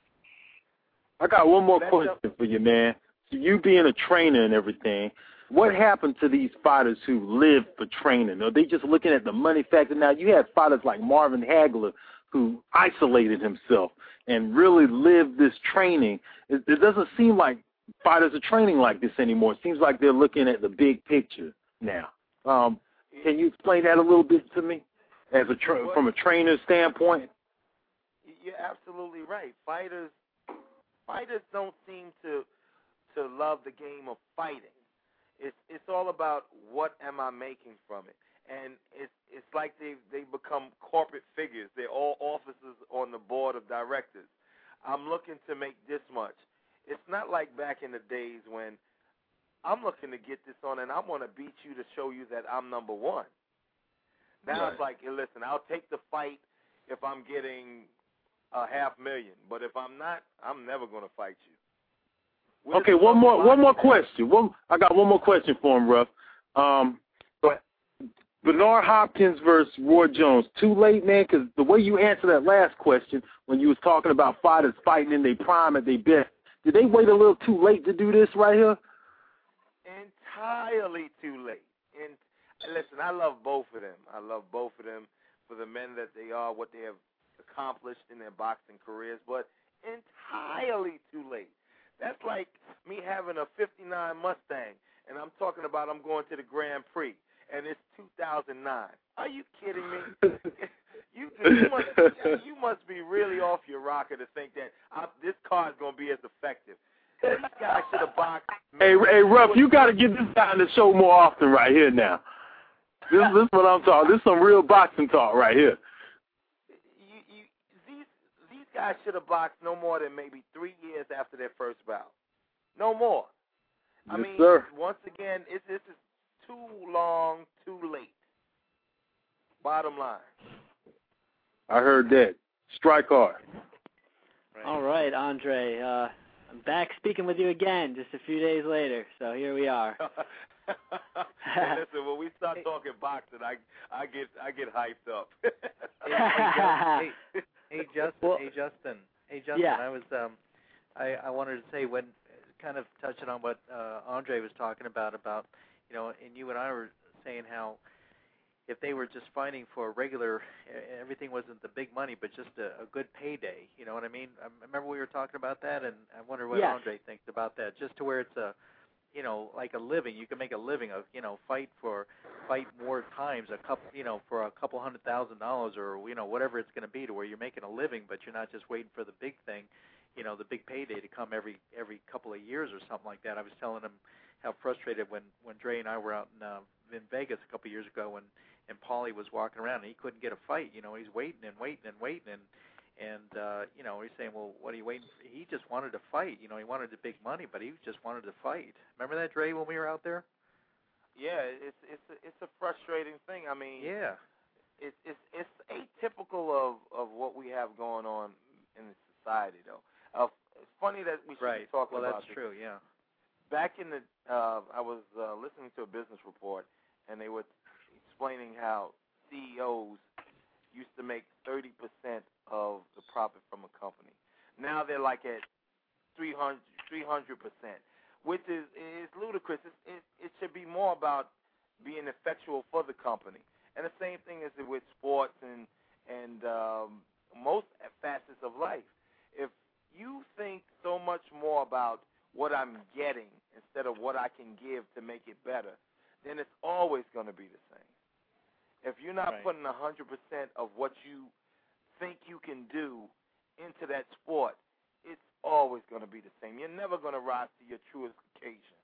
S10: I got one more
S19: That's
S10: question
S19: up.
S10: for you, man. So you being a trainer and everything, what happened to these fighters who live for training? Are they just looking at the money factor? Now, you had fighters like Marvin Hagler who isolated himself and really lived this training. It, it doesn't seem like fighters are training like this anymore. It seems like they're looking at the big picture now. Um, can you explain that a little bit to me as a tra- from a trainer's standpoint?
S19: You're absolutely right. Fighters, fighters don't seem to to love the game of fighting. It's it's all about what am I making from it, and it's it's like they they become corporate figures. They're all officers on the board of directors. I'm looking to make this much. It's not like back in the days when I'm looking to get this on, and I want to beat you to show you that I'm number one. Now
S18: Right.
S19: it's like, hey, listen, I'll take the fight if I'm getting a half million, but if I'm not, I'm never going to fight you. Where's
S10: Okay,
S19: the
S10: one more
S19: love
S10: one more
S19: line?
S10: question. One, I got one more question for him, Ruff. Um, Bernard Hopkins versus Roy Jones. Too late, man, because the way you answered that last question when you was talking about fighters fighting in their prime at their best, did they wait a little too late to do this right here?
S19: Entirely too late. And listen, I love both of them. I love both of them. for the men that they are, what they have accomplished in their boxing careers, but entirely too late. That's like me having a fifty-nine Mustang, and I'm talking about I'm going to the Grand Prix, and it's two thousand nine. Are you kidding me? you, you, must, you must be really off your rocker to think that I, this car is going to be as effective. These guys should have boxed.
S10: Hey, hey, Ruff, you got to get this guy on the show more often right here now. This, this is what I'm talking. This is some real boxing talk right here.
S19: You, you, these these guys should have boxed no more than maybe three years after their first bout. No more. I
S10: Yes,
S19: mean,
S10: sir.
S19: once again, it's, this is too long, too late. Bottom line.
S10: I heard that. Strike hard.
S6: Right. All right, Andre. Uh, I'm back speaking with you again just a few days later, so here we are.
S19: Hey, listen, when we start talking boxing, I I get I get hyped up.
S18: hey, hey, hey, Justin.
S6: Well,
S18: hey, Justin. Hey, Justin.
S6: yeah.
S18: I was um, I I wanted to say when kind of touching on what uh, Andre was talking about about you know, and you and I were saying how if they were just fighting for a regular, everything wasn't the big money, but just a, a good payday. You know what I mean? I remember we were talking about that, and I wonder what
S6: Yes.
S18: Andre thinks about that. Just to where it's a, you know, like a living. You can make a living of, you know, fight for, fight more times, a couple, you know, for a couple hundred thousand dollars, or you know, whatever it's going to be, to where you're making a living, but you're not just waiting for the big thing, you know, the big payday to come every every couple of years or something like that. I was telling him how frustrated when when Dre and I were out in uh, in Vegas a couple of years ago, and and Paulie was walking around and he couldn't get a fight. You know, he's waiting and waiting and waiting, and and uh, you know, he's saying, well, what are you waiting for? He just wanted to fight. You know, he wanted the big money, but he just wanted to fight. Remember that, Dre, when we were out there?
S19: Yeah, it's it's a, it's a frustrating thing. I mean,
S18: Yeah.
S19: it's it's it's atypical of of what we have going on in the society, though. Uh, it's funny that we should
S18: Right.
S19: be talking
S18: Well,
S19: about
S18: that's
S19: this.
S18: true. Yeah.
S19: Back in the, uh, I was uh, listening to a business report, and they were explaining how C E Os used to make thirty percent of the profit from a company. Now they're like at three hundred percent, which is is ludicrous. It, it, it should be more about being effectual for the company. And the same thing is with sports and, and um, most facets of life. If you think so much more about what I'm getting instead of what I can give to make it better, then it's always going to be the same. If you're not
S18: Right.
S19: putting one hundred percent of what you think you can do into that sport, it's always going to be the same. You're never going to rise to your truest occasion.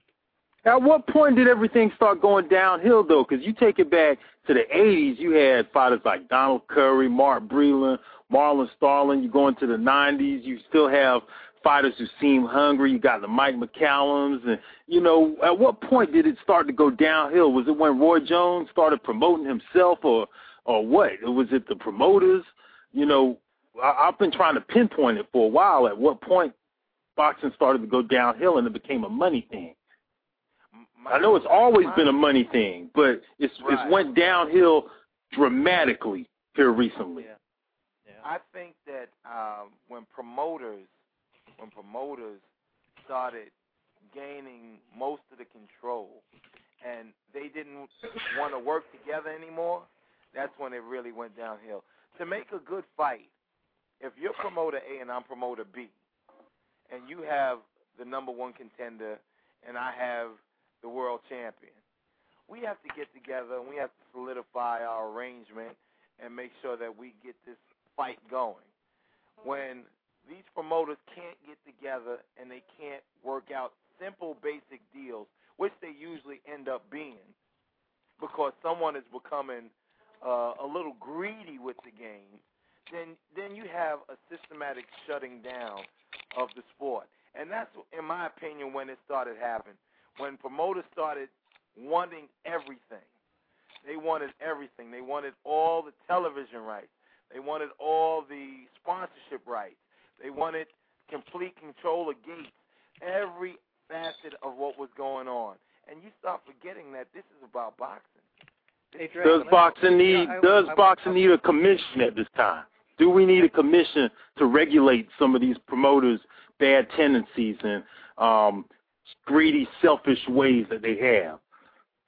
S10: At what point did everything start going downhill, though? Because you take it back to the eighties, you had fighters like Donald Curry, Mark Breland, Marlon Starling. You go into the nineties, you still have fighters who seem hungry. You got the Mike McCallums. And, you know, at what point did it start to go downhill? Was it when Roy Jones started promoting himself, or or what? Was it the promoters? You know, I, I've been trying to pinpoint it for a while. At what point boxing started to go downhill and it became a money thing? I know it's always been a money thing, but it's
S19: Right.
S10: it's went downhill dramatically here recently.
S18: Yeah. Yeah.
S19: I think that um, when promoters, when promoters started gaining most of the control, and they didn't want to work together anymore, that's when it really went downhill. To make a good fight, if you're promoter A and I'm promoter B, and you have the number one contender and I have the world champion, we have to get together and we have to solidify our arrangement and make sure that we get this fight going. When these promoters can't get together and they can't work out simple, basic deals, which they usually end up being, because someone is becoming uh, a little greedy with the game, then then you have a systematic shutting down of the sport. And that's, in my opinion, when it started happening. When promoters started wanting everything. They wanted everything. They wanted all the television rights. They wanted all the sponsorship rights. They wanted complete control of gates, every facet of what was going on. And you start forgetting that this is about boxing.
S18: Hey, Dre,
S10: Does
S18: let me-
S10: boxing need
S18: you know, I-
S10: does
S18: I-
S10: boxing need a commission at this time? Do we need a commission to regulate some of these promoters' bad tendencies and um, greedy, selfish ways that they have?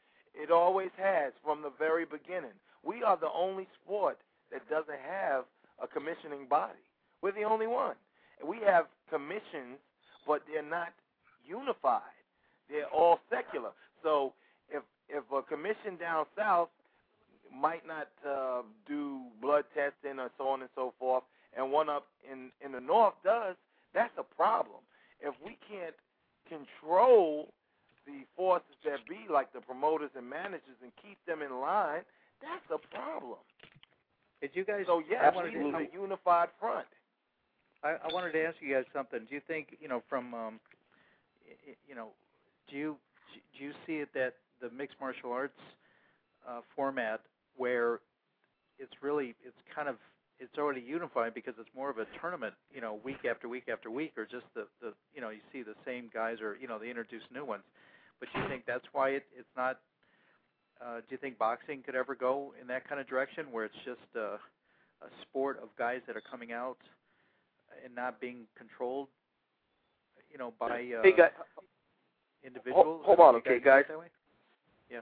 S19: It always has from the very beginning. We are the only sport that doesn't have a commissioning body. We're the only one. And we have commissions, but they're not unified. They're all secular. So if if a commission down south might not uh, do blood testing or so on and so forth, and one up in, in the north does, that's a problem. If we can't control the forces that be, like the promoters and managers, and keep them in line, that's a problem.
S18: Did you guys?
S19: So yes,
S18: I wanted
S19: we need
S18: to,
S19: a unified front.
S18: I, I wanted to ask you guys something. Do you think, you know, from, um, you know, do you do you see it that the mixed martial arts uh, format where it's really it's kind of it's already unified because it's more of a tournament, you know, week after week after week, or just the, the you know, you see the same guys, or, you know, they introduce new ones. But do you think that's why it, it's not, uh, do you think boxing could ever go in that kind of direction where it's just a, a sport of guys that are coming out and not being controlled, you know, by uh,
S2: hey, guys,
S18: individuals?
S2: Hold, hold on, okay, guys.
S18: That way? Yeah.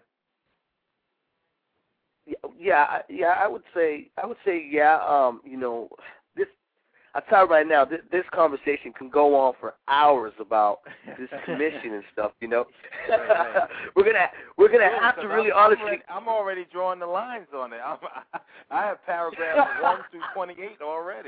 S2: Yeah, I- yeah, I would say, I would say, yeah. Um, you know, this. I tell you right now, this, this conversation can go on for hours about this commission and stuff. You know,
S19: Right, right.
S2: we're gonna we're gonna
S19: Yeah,
S2: have to
S19: because
S2: really
S19: I'm,
S2: honestly.
S19: I'm already, I'm already drawing the lines on it. I'm, I have paragraphs one through twenty-eight already.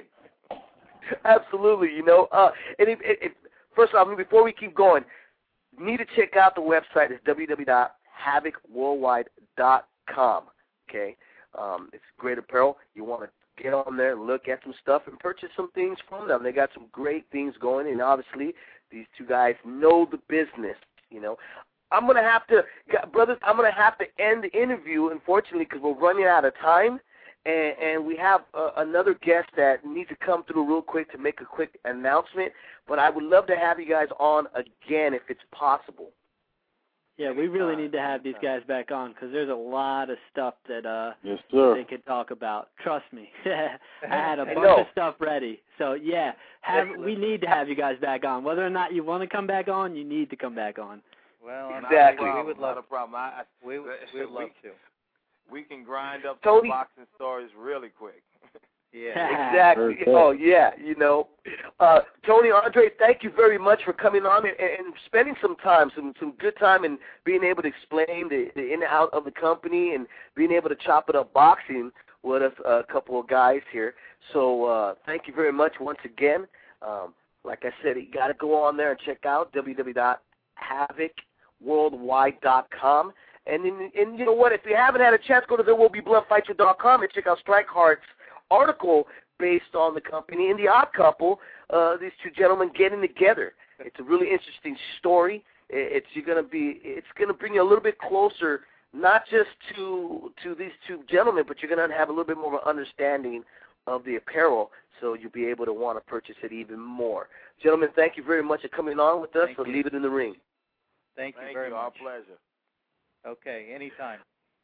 S2: Absolutely, you know. Uh, and if, if, first off, before we keep going, you need to check out the website. It's w w w dot havoc worldwide dot com. Okay, um, it's great apparel. You want to get on there and look at some stuff and purchase some things from them. They got some great things going, and obviously these two guys know the business. You know, I'm gonna have to, brothers. I'm gonna have to end the interview, unfortunately, because we're running out of time. And, and we have uh, another guest that needs to come through real quick to make a quick announcement. But I would love to have you guys on again if it's possible.
S6: Yeah, we really need to have these guys back on because there's a lot of stuff that uh
S10: yes, sir.
S6: they could talk about. Trust me. I had a
S2: I
S6: bunch
S2: know.
S6: of stuff ready. So, yeah, have we need to have you guys back on. Whether or not you want to come back on, you need to come back on.
S18: Well,
S2: exactly.
S19: We would love a problem. I, I,
S18: we we would love to.
S19: We can grind up
S2: Tony.
S19: some boxing stories really quick.
S18: Yeah.
S2: Exactly. Oh, yeah, you know. Uh, Tony, Andre, thank you very much for coming on and, and spending some time, some some good time, and being able to explain the, the in and out of the company and being able to chop it up boxing with us, uh, a couple of guys here. So uh, thank you very much once again. Um, like I said, you got to go on there and check out w w w dot havoc worldwide dot com. And, and, and you know what, if you haven't had a chance, go to there will be blood fighter dot com and check out Strikeheart's article based on the company and the Odd Couple, uh, these two gentlemen getting together. It's a really interesting story. It's you're gonna be. It's gonna bring you a little bit closer, not just to to these two gentlemen, but you're gonna have a little bit more of an understanding of the apparel, so you'll be able to want to purchase it even more. Gentlemen, thank you very much for coming on with us.
S18: Thank
S2: So
S18: you.
S2: leave it in the ring.
S18: Thank you
S19: Thank
S18: very
S19: you.
S18: much.
S19: Our pleasure.
S18: Okay, anytime.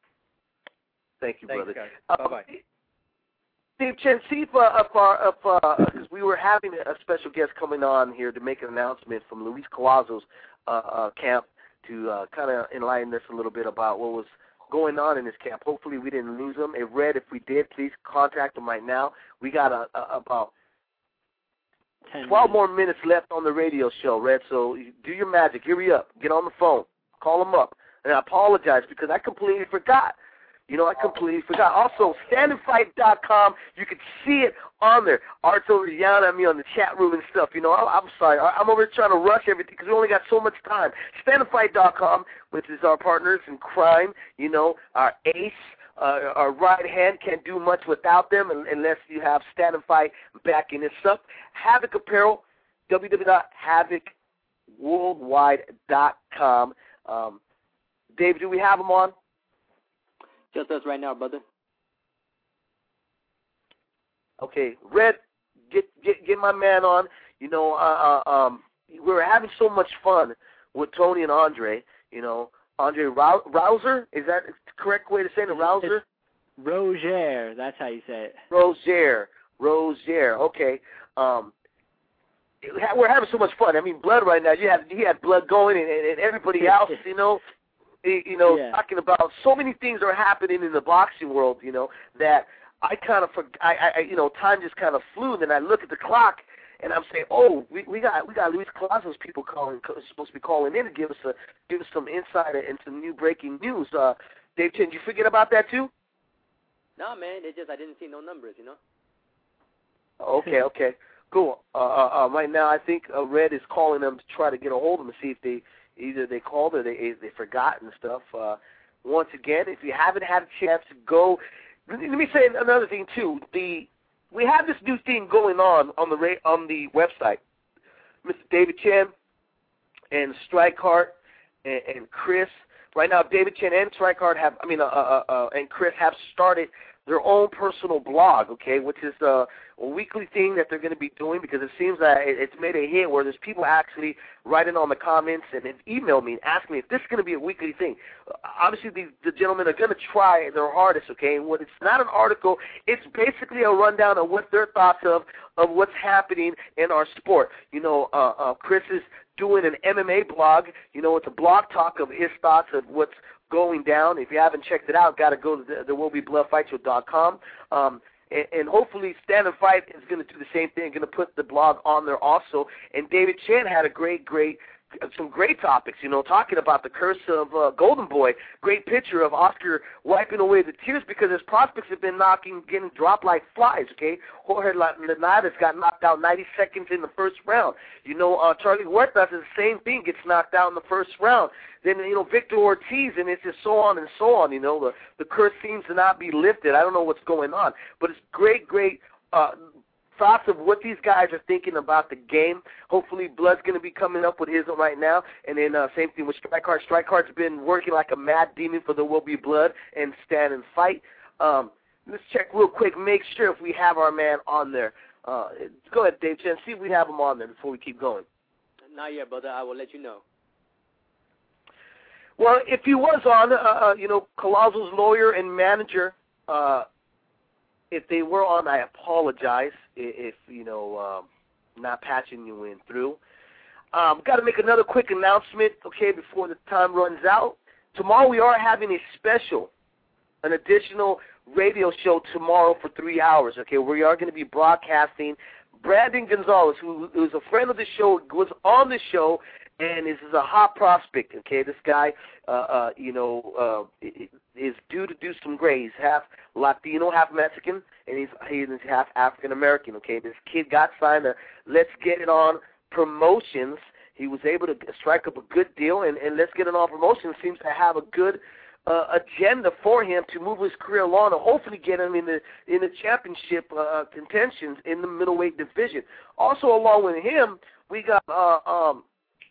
S2: Thank you,
S18: Thanks,
S2: brother.
S18: guys.
S2: Uh,
S18: Bye-bye.
S2: Steve Chen, see if, uh, if, uh, if, uh, because we were having a special guest coming on here to make an announcement from Luis Colazo's uh, uh, camp to uh, kind of enlighten us a little bit about what was going on in this camp. Hopefully we didn't lose him. If Red, if we did, please contact him right now. We got a, a, about twelve more minutes left on the radio show, Red, so do your magic. Hurry up. Get on the phone. Call him up. And I apologize because I completely forgot. You know, I completely forgot. Also, stand and fight dot com, you can see it on there. Art's over yelling at me on the chat room and stuff. You know, I, I'm sorry. I, I'm over here trying to rush everything because we only got so much time. stand and fight dot com, which is our partners in crime, you know, our ace, uh, our right hand. Can't do much without them unless you have Stand and Fight backing this up. Havoc Apparel, w w w dot havoc worldwide dot com. Um, Dave, do we have them on?
S3: Just us right now, brother.
S2: Okay, Red, get get get my man on. You know, uh, uh, um, we were having so much fun with Tony and Andre. You know, Andre Rou- Rouser, is that the correct way to say it? Rouser?
S6: It's Roger, that's how you say it.
S2: Rozier, Rozier. Okay. Um, we're having so much fun. I mean, blood right now. You have he had blood going, and, and everybody else. You know. you know,
S6: Yeah.
S2: talking about so many things are happening in the boxing world, you know, that I kind of, I, I, you know, time just kind of flew. Then I look at the clock, and I'm saying, oh, we, we got we got Luis Colazo's people calling, supposed to be calling in to give us a give us some insight and some new breaking news. Uh, Dave Chen, did you forget about that too?
S3: No, man, it's just I didn't see no numbers, you know.
S2: Okay, okay, cool. Uh, uh, uh, right now, I think uh, Red is calling them to try to get a hold of them to see if they either they called or they they forgot and stuff. Uh, once again, if you haven't had a chance to go, let me say another thing too. The we have this new thing going on on the ra- on the website. Mister David Chen and Strikeheart and, and Chris. Right now, David Chen and Strikeheart have, I mean, uh, uh, uh, and Chris have started their own personal blog, okay, which is uh, a weekly thing that they're going to be doing because it seems that it's made a hit where there's people actually writing on the comments and have emailed me and asking me if this is going to be a weekly thing. Uh, obviously, the, the gentlemen are going to try their hardest, okay, and what it's not an article, it's basically a rundown of what their thoughts of, of what's happening in our sport. You know, uh, uh, Chris is doing an M M A blog. You know, it's a blog talk of his thoughts of what's going down. If you haven't checked it out, got to go to the, there will be blood fight show dot com. Um, and, and hopefully Stand and Fight is going to do the same thing, going to put the blog on there also. And David Chen had a great, great, some great topics, you know, talking about the curse of uh, Golden Boy. Great picture of Oscar wiping away the tears because his prospects have been knocking, getting dropped like flies, okay? Jorge Linares got knocked out ninety seconds in the first round. You know, uh, Charlie Huertas is the same thing, gets knocked out in the first round. Then, you know, Victor Ortiz, and it's just so on and so on, you know. The, the curse seems to not be lifted. I don't know what's going on. But it's great, great uh, thoughts of what these guys are thinking about the game. Hopefully Blood's going to be coming up with his right now. And then uh, same thing with Strikeheart. Strikeheart's been working like a mad demon for There Will Be Blood and Stand and Fight. Um, let's check real quick, make sure if we have our man on there. Uh, go ahead, Dave Chen, see if we have him on there before we keep going.
S3: Not yet, brother. I will let you know.
S2: Well, if he was on, uh, uh, you know, Colazo's lawyer and manager, uh, if they were on, I apologize if, you know, um, not patching you in through. Um, got to make another quick announcement, okay, before the time runs out. Tomorrow we are having a special, an additional radio show tomorrow for three hours, okay? We are going to be broadcasting Brandon Gonzalez, who is a friend of the show, was on the show, and this is a hot prospect, okay? This guy, uh, uh, you know, uh, is due to do some great. He's half Latino, half Mexican, and he's, he's half African-American, okay? This kid got signed to Let's Get It On Promotions. He was able to strike up a good deal, and, and Let's Get It On Promotions seems to have a good uh, agenda for him to move his career along and hopefully get him in the in the championship uh, contentions in the middleweight division. Also, along with him, we got uh, um,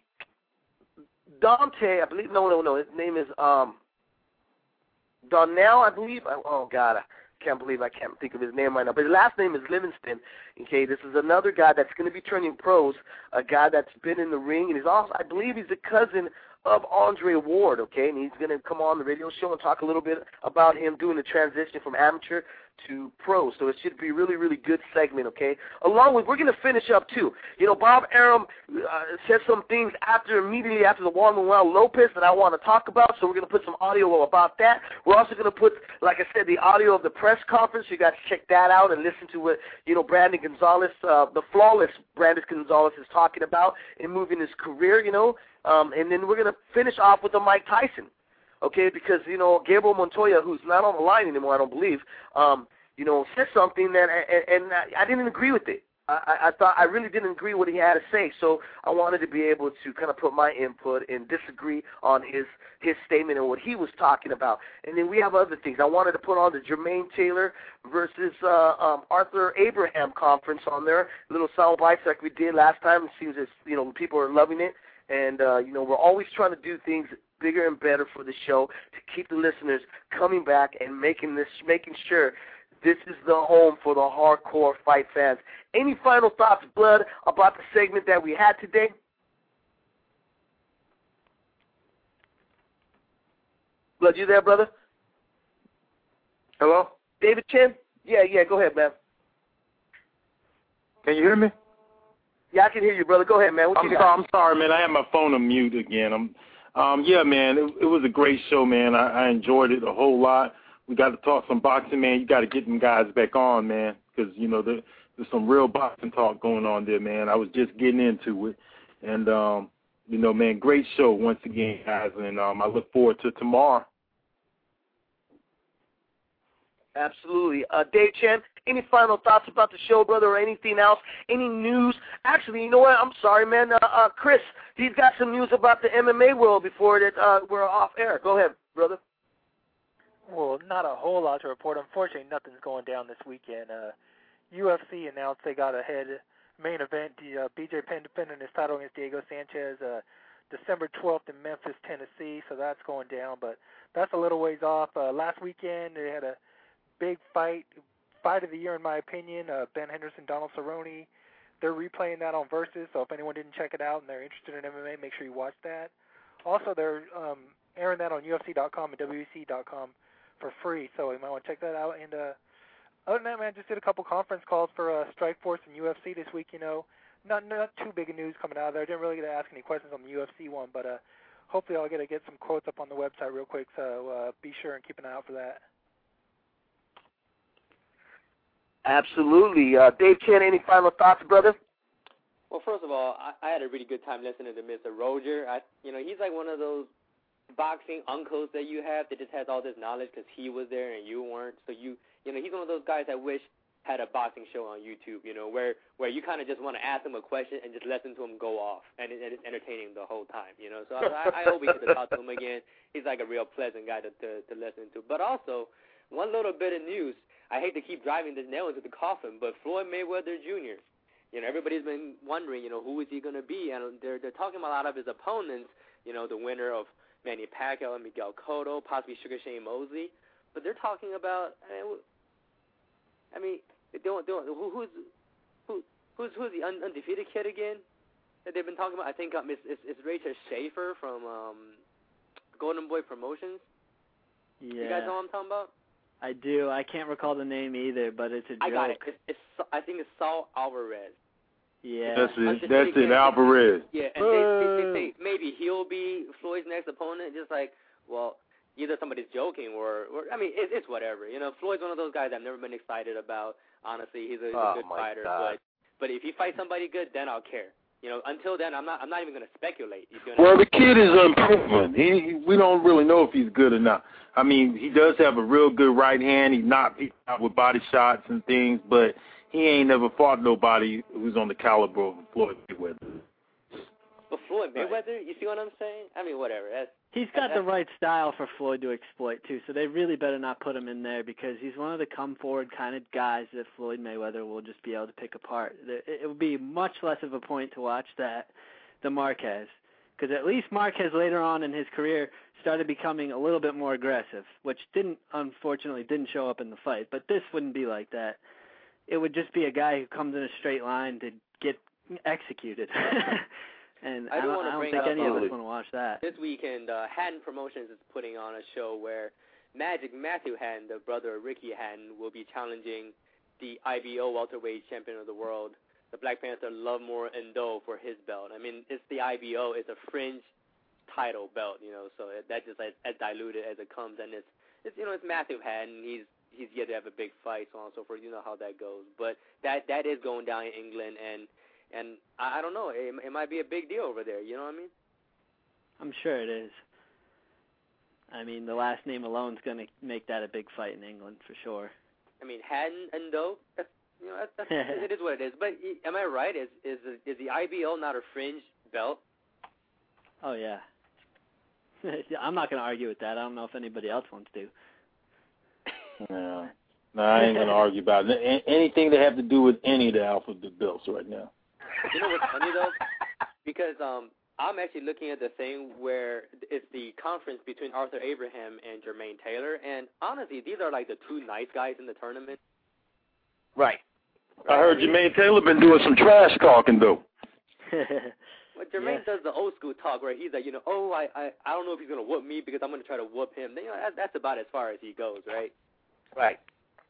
S2: Dante, I believe, no, no, no, his name is um, Donnell, I believe. Oh, God, I can't believe I can't think of his name right now. But his last name is Livingston, okay? This is another guy that's going to be turning pros, a guy that's been in the ring, and he's also, I believe he's a cousin of Andre Ward, okay? And he's going to come on the radio show and talk a little bit about him doing the transition from amateur to pro. So it should be a really, really good segment, okay? Along with, we're going to finish up, too. You know, Bob Arum uh, said some things after, immediately after the Juan Manuel Lopez that I want to talk about, so we're going to put some audio about that. We're also going to put, like I said, the audio of the press conference. You got to check that out and listen to what, you know, Brandon Gonzalez, uh, the flawless Brandon Gonzalez is talking about in moving his career, you know. Um, and then we're going to finish off with the Mike Tyson, okay, because, you know, Gabriel Montoya, who's not on the line anymore, I don't believe, um, you know, said something that, and, and I didn't agree with it. I, I thought I really didn't agree with what he had to say, so I wanted to be able to kind of put my input and disagree on his his statement and what he was talking about. And then we have other things. I wanted to put on the Jermaine Taylor versus uh, um, Arthur Abraham conference on there, little sound bites like we did last time. It seems as, you know, people are loving it. And, uh, you know, we're always trying to do things bigger and better for the show to keep the listeners coming back and making this, making sure this is the home for the hardcore fight fans. Any final thoughts, Blood, about the segment that we had today? Blood, you there, brother?
S10: Hello?
S2: David Chen? Yeah, yeah, go ahead, man.
S10: Can you hear me?
S2: Yeah, I can hear you, brother. Go ahead, man. What
S10: I'm,
S2: you
S10: so, I'm sorry, man. I had my phone on mute again. I'm Um, yeah, man, it, it was a great show, man. I, I enjoyed it a whole lot. We got to talk some boxing, man. You got to get them guys back on, man, because, you know, there, there's some real boxing talk going on there, man. I was just getting into it. And, um, you know, man, great show once again, guys. And um, I look forward to tomorrow.
S2: Absolutely. Uh, Dave Chen, any final thoughts about the show, brother, or anything else? Any news? Actually, you know what? I'm sorry, man. Uh, uh, Chris, he's got some news about the M M A world before that uh, we're off air. Go ahead, brother.
S7: Well, not a whole lot to report. Unfortunately, nothing's going down this weekend. Uh, U F C announced they got a head main event. The, uh, B J Penn defending his title against Diego Sanchez uh, December twelfth in Memphis, Tennessee, so that's going down. But that's a little ways off. Uh, last weekend, they had a big fight, fight of the year in my opinion, uh, Ben Henderson, Donald Cerrone. They're replaying that on Versus, so if anyone didn't check it out and they're interested in M M A, make sure you watch that. Also, they're um, airing that on U F C dot com and W E C dot com for free, so you might want to check that out. And uh, other than that, man, just did a couple conference calls for uh, Strikeforce and U F C this week, you know. Not not too big of news coming out of there. I didn't really get to ask any questions on the U F C one, but uh, hopefully I'll get to get some quotes up on the website real quick, so uh, be sure and keep an eye out for that.
S2: Absolutely. Uh, Dave Chen, any final thoughts, brother?
S3: Well, first of all, I, I had a really good time listening to Mister Roger. I, you know, he's like one of those boxing uncles that you have that just has all this knowledge because he was there and you weren't. So you, you know, he's one of those guys I wish had a boxing show on YouTube. You know, where where you kind of just want to ask him a question and just listen to him go off, and, it, and it's entertaining the whole time. You know, so I, I hope we get to talk to him again. He's like a real pleasant guy to, to to listen to. But also, one little bit of news. I hate to keep driving this nail into the coffin, but Floyd Mayweather Junior You know, everybody's been wondering, you know, who is he going to be? And they're they're talking about a lot of his opponents, you know, the winner of Manny Pacquiao and Miguel Cotto, possibly Sugar Shane Mosley. But they're talking about, I mean, they don't, they don't, who, who's who, who's who's the un, undefeated kid again that they've been talking about? I think um, it's, it's, it's Rachel Schaefer from um, Golden Boy Promotions.
S6: Yeah.
S3: You guys know what I'm talking about?
S6: I do. I can't recall the name either, but it's a joke.
S3: I got it. It's, it's, I think it's Saul Alvarez.
S6: Yeah.
S10: That's it. That's it, Alvarez.
S3: Yeah, and they, they, they say maybe he'll be Floyd's next opponent. Just like, well, either somebody's joking or, or I mean, it, it's whatever. You know, Floyd's one of those guys I've never been excited about. Honestly, he's a, he's
S2: oh
S3: a good
S2: my
S3: fighter.
S2: God.
S3: But but if he fights somebody good, then I'll care. You know, until then, I'm not. I'm not even going to speculate.
S10: Well, the kid is unproven. He, he, we don't really know if he's good or not. I mean, he does have a real good right hand. He knocked people out with body shots and things, but he ain't never fought nobody who's on the caliber of Floyd Mayweather.
S3: But Floyd Mayweather, you see what I'm saying? I mean, whatever. That's,
S6: He's got
S3: that's,
S6: the right style for Floyd to exploit, too, so they really better not put him in there because he's one of the come-forward kind of guys that Floyd Mayweather will just be able to pick apart. It would be much less of a point to watch that than Marquez, because at least Marquez later on in his career started becoming a little bit more aggressive, which didn't, unfortunately, didn't show up in the fight. But this wouldn't be like that. It would just be a guy who comes in a straight line to get executed. And I,
S3: I, do
S6: don't,
S3: want to
S6: I don't
S3: bring
S6: think
S3: up,
S6: any of us
S3: um,
S6: want to watch that.
S3: This weekend, uh, Hatton Promotions is putting on a show where Magic Matthew Hatton, the brother of Ricky Hatton, will be challenging the I B O welterweight champion of the world, the Black Panther Lovemore Ndo, for his belt. I mean, it's the I B O. It's a fringe title belt, you know, so it, that just as, as diluted as it comes. And it's, it's you know, it's Matthew Hatton. He's he's yet to have a big fight, so on and so forth. You know how that goes. But that that is going down in England, and And I, I don't know, it, it might be a big deal over there, you know what I mean?
S6: I'm sure it is. I mean, the last name alone is going to make that a big fight in England for sure.
S3: I mean, Hatton and Doe, that's, you know, that's, that's, it is what it is. But am I right? Is is is the I B O not a fringe belt?
S6: Oh, yeah. I'm not going to argue with that. I don't know if anybody else wants to.
S10: No, no I ain't going to argue about it. Anything that have to do with any of the alphabet belts right now.
S3: You know what's funny, though? Because um, I'm actually looking at the thing where it's the conference between Arthur Abraham and Jermaine Taylor, and honestly, these are like the two nice guys in the tournament.
S2: Right.
S10: I heard Jermaine Taylor been doing some trash talking, though.
S3: Well, Jermaine
S6: yeah.
S3: does the old school talk where he's like, you know, oh, I I, I don't know if he's going to whoop me because I'm going to try to whoop him. Then, you know, that, that's about as far as he goes, right?
S2: Right.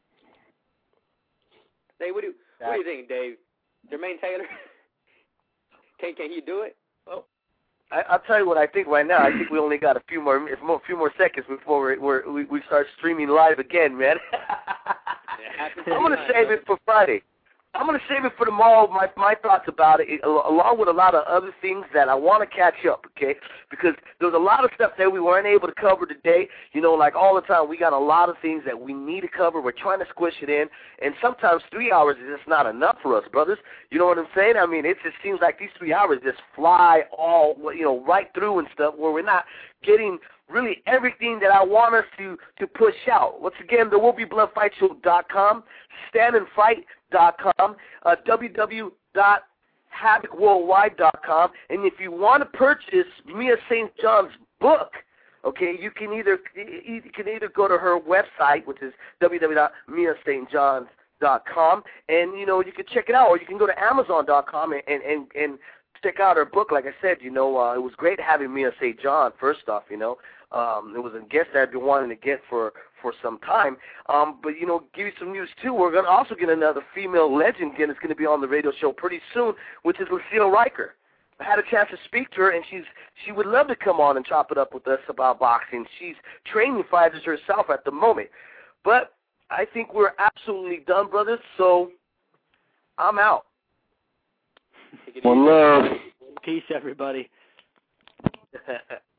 S3: Dave, what do, what do you think, Dave? Jermaine Taylor? Can can he do it?
S2: Well, I, I'll tell you what I think right now. I think we only got a few more, a few more seconds before we're, we're, we we start streaming live again, man. I'm gonna save it for Friday. I'm going to save it for tomorrow, my my thoughts about it, along with a lot of other things that I want to catch up, okay? Because there's a lot of stuff that we weren't able to cover today. You know, like all the time, we got a lot of things that we need to cover. We're trying to squish it in, and sometimes three hours is just not enough for us, brothers. You know what I'm saying? I mean, it just seems like these three hours just fly all, you know, right through and stuff, where we're not getting really everything that I want us to, to push out. Once again, there will be blood fight show dot com, stand and fight dot com, uh, w w w dot havoc worldwide dot com, and if you want to purchase Mia Saint John's book, okay, you can either you can either go to her website, which is w w w dot mia saint johns dot com, and you know you can check it out, or you can go to amazon dot com and and and, and check out her book. Like I said, you know, uh, it was great having Mia Saint John. First off, you know, um, it was a guest that I've been wanting to get for. for some time, um, but, you know, give you some news, too. We're going to also get another female legend again. It's going to be on the radio show pretty soon, which is Lucille Riker. I had a chance to speak to her, and she's she would love to come on and chop it up with us about boxing. She's training fighters herself at the moment. But I think we're absolutely done, brothers, so I'm out.
S10: One love.
S6: Peace, everybody.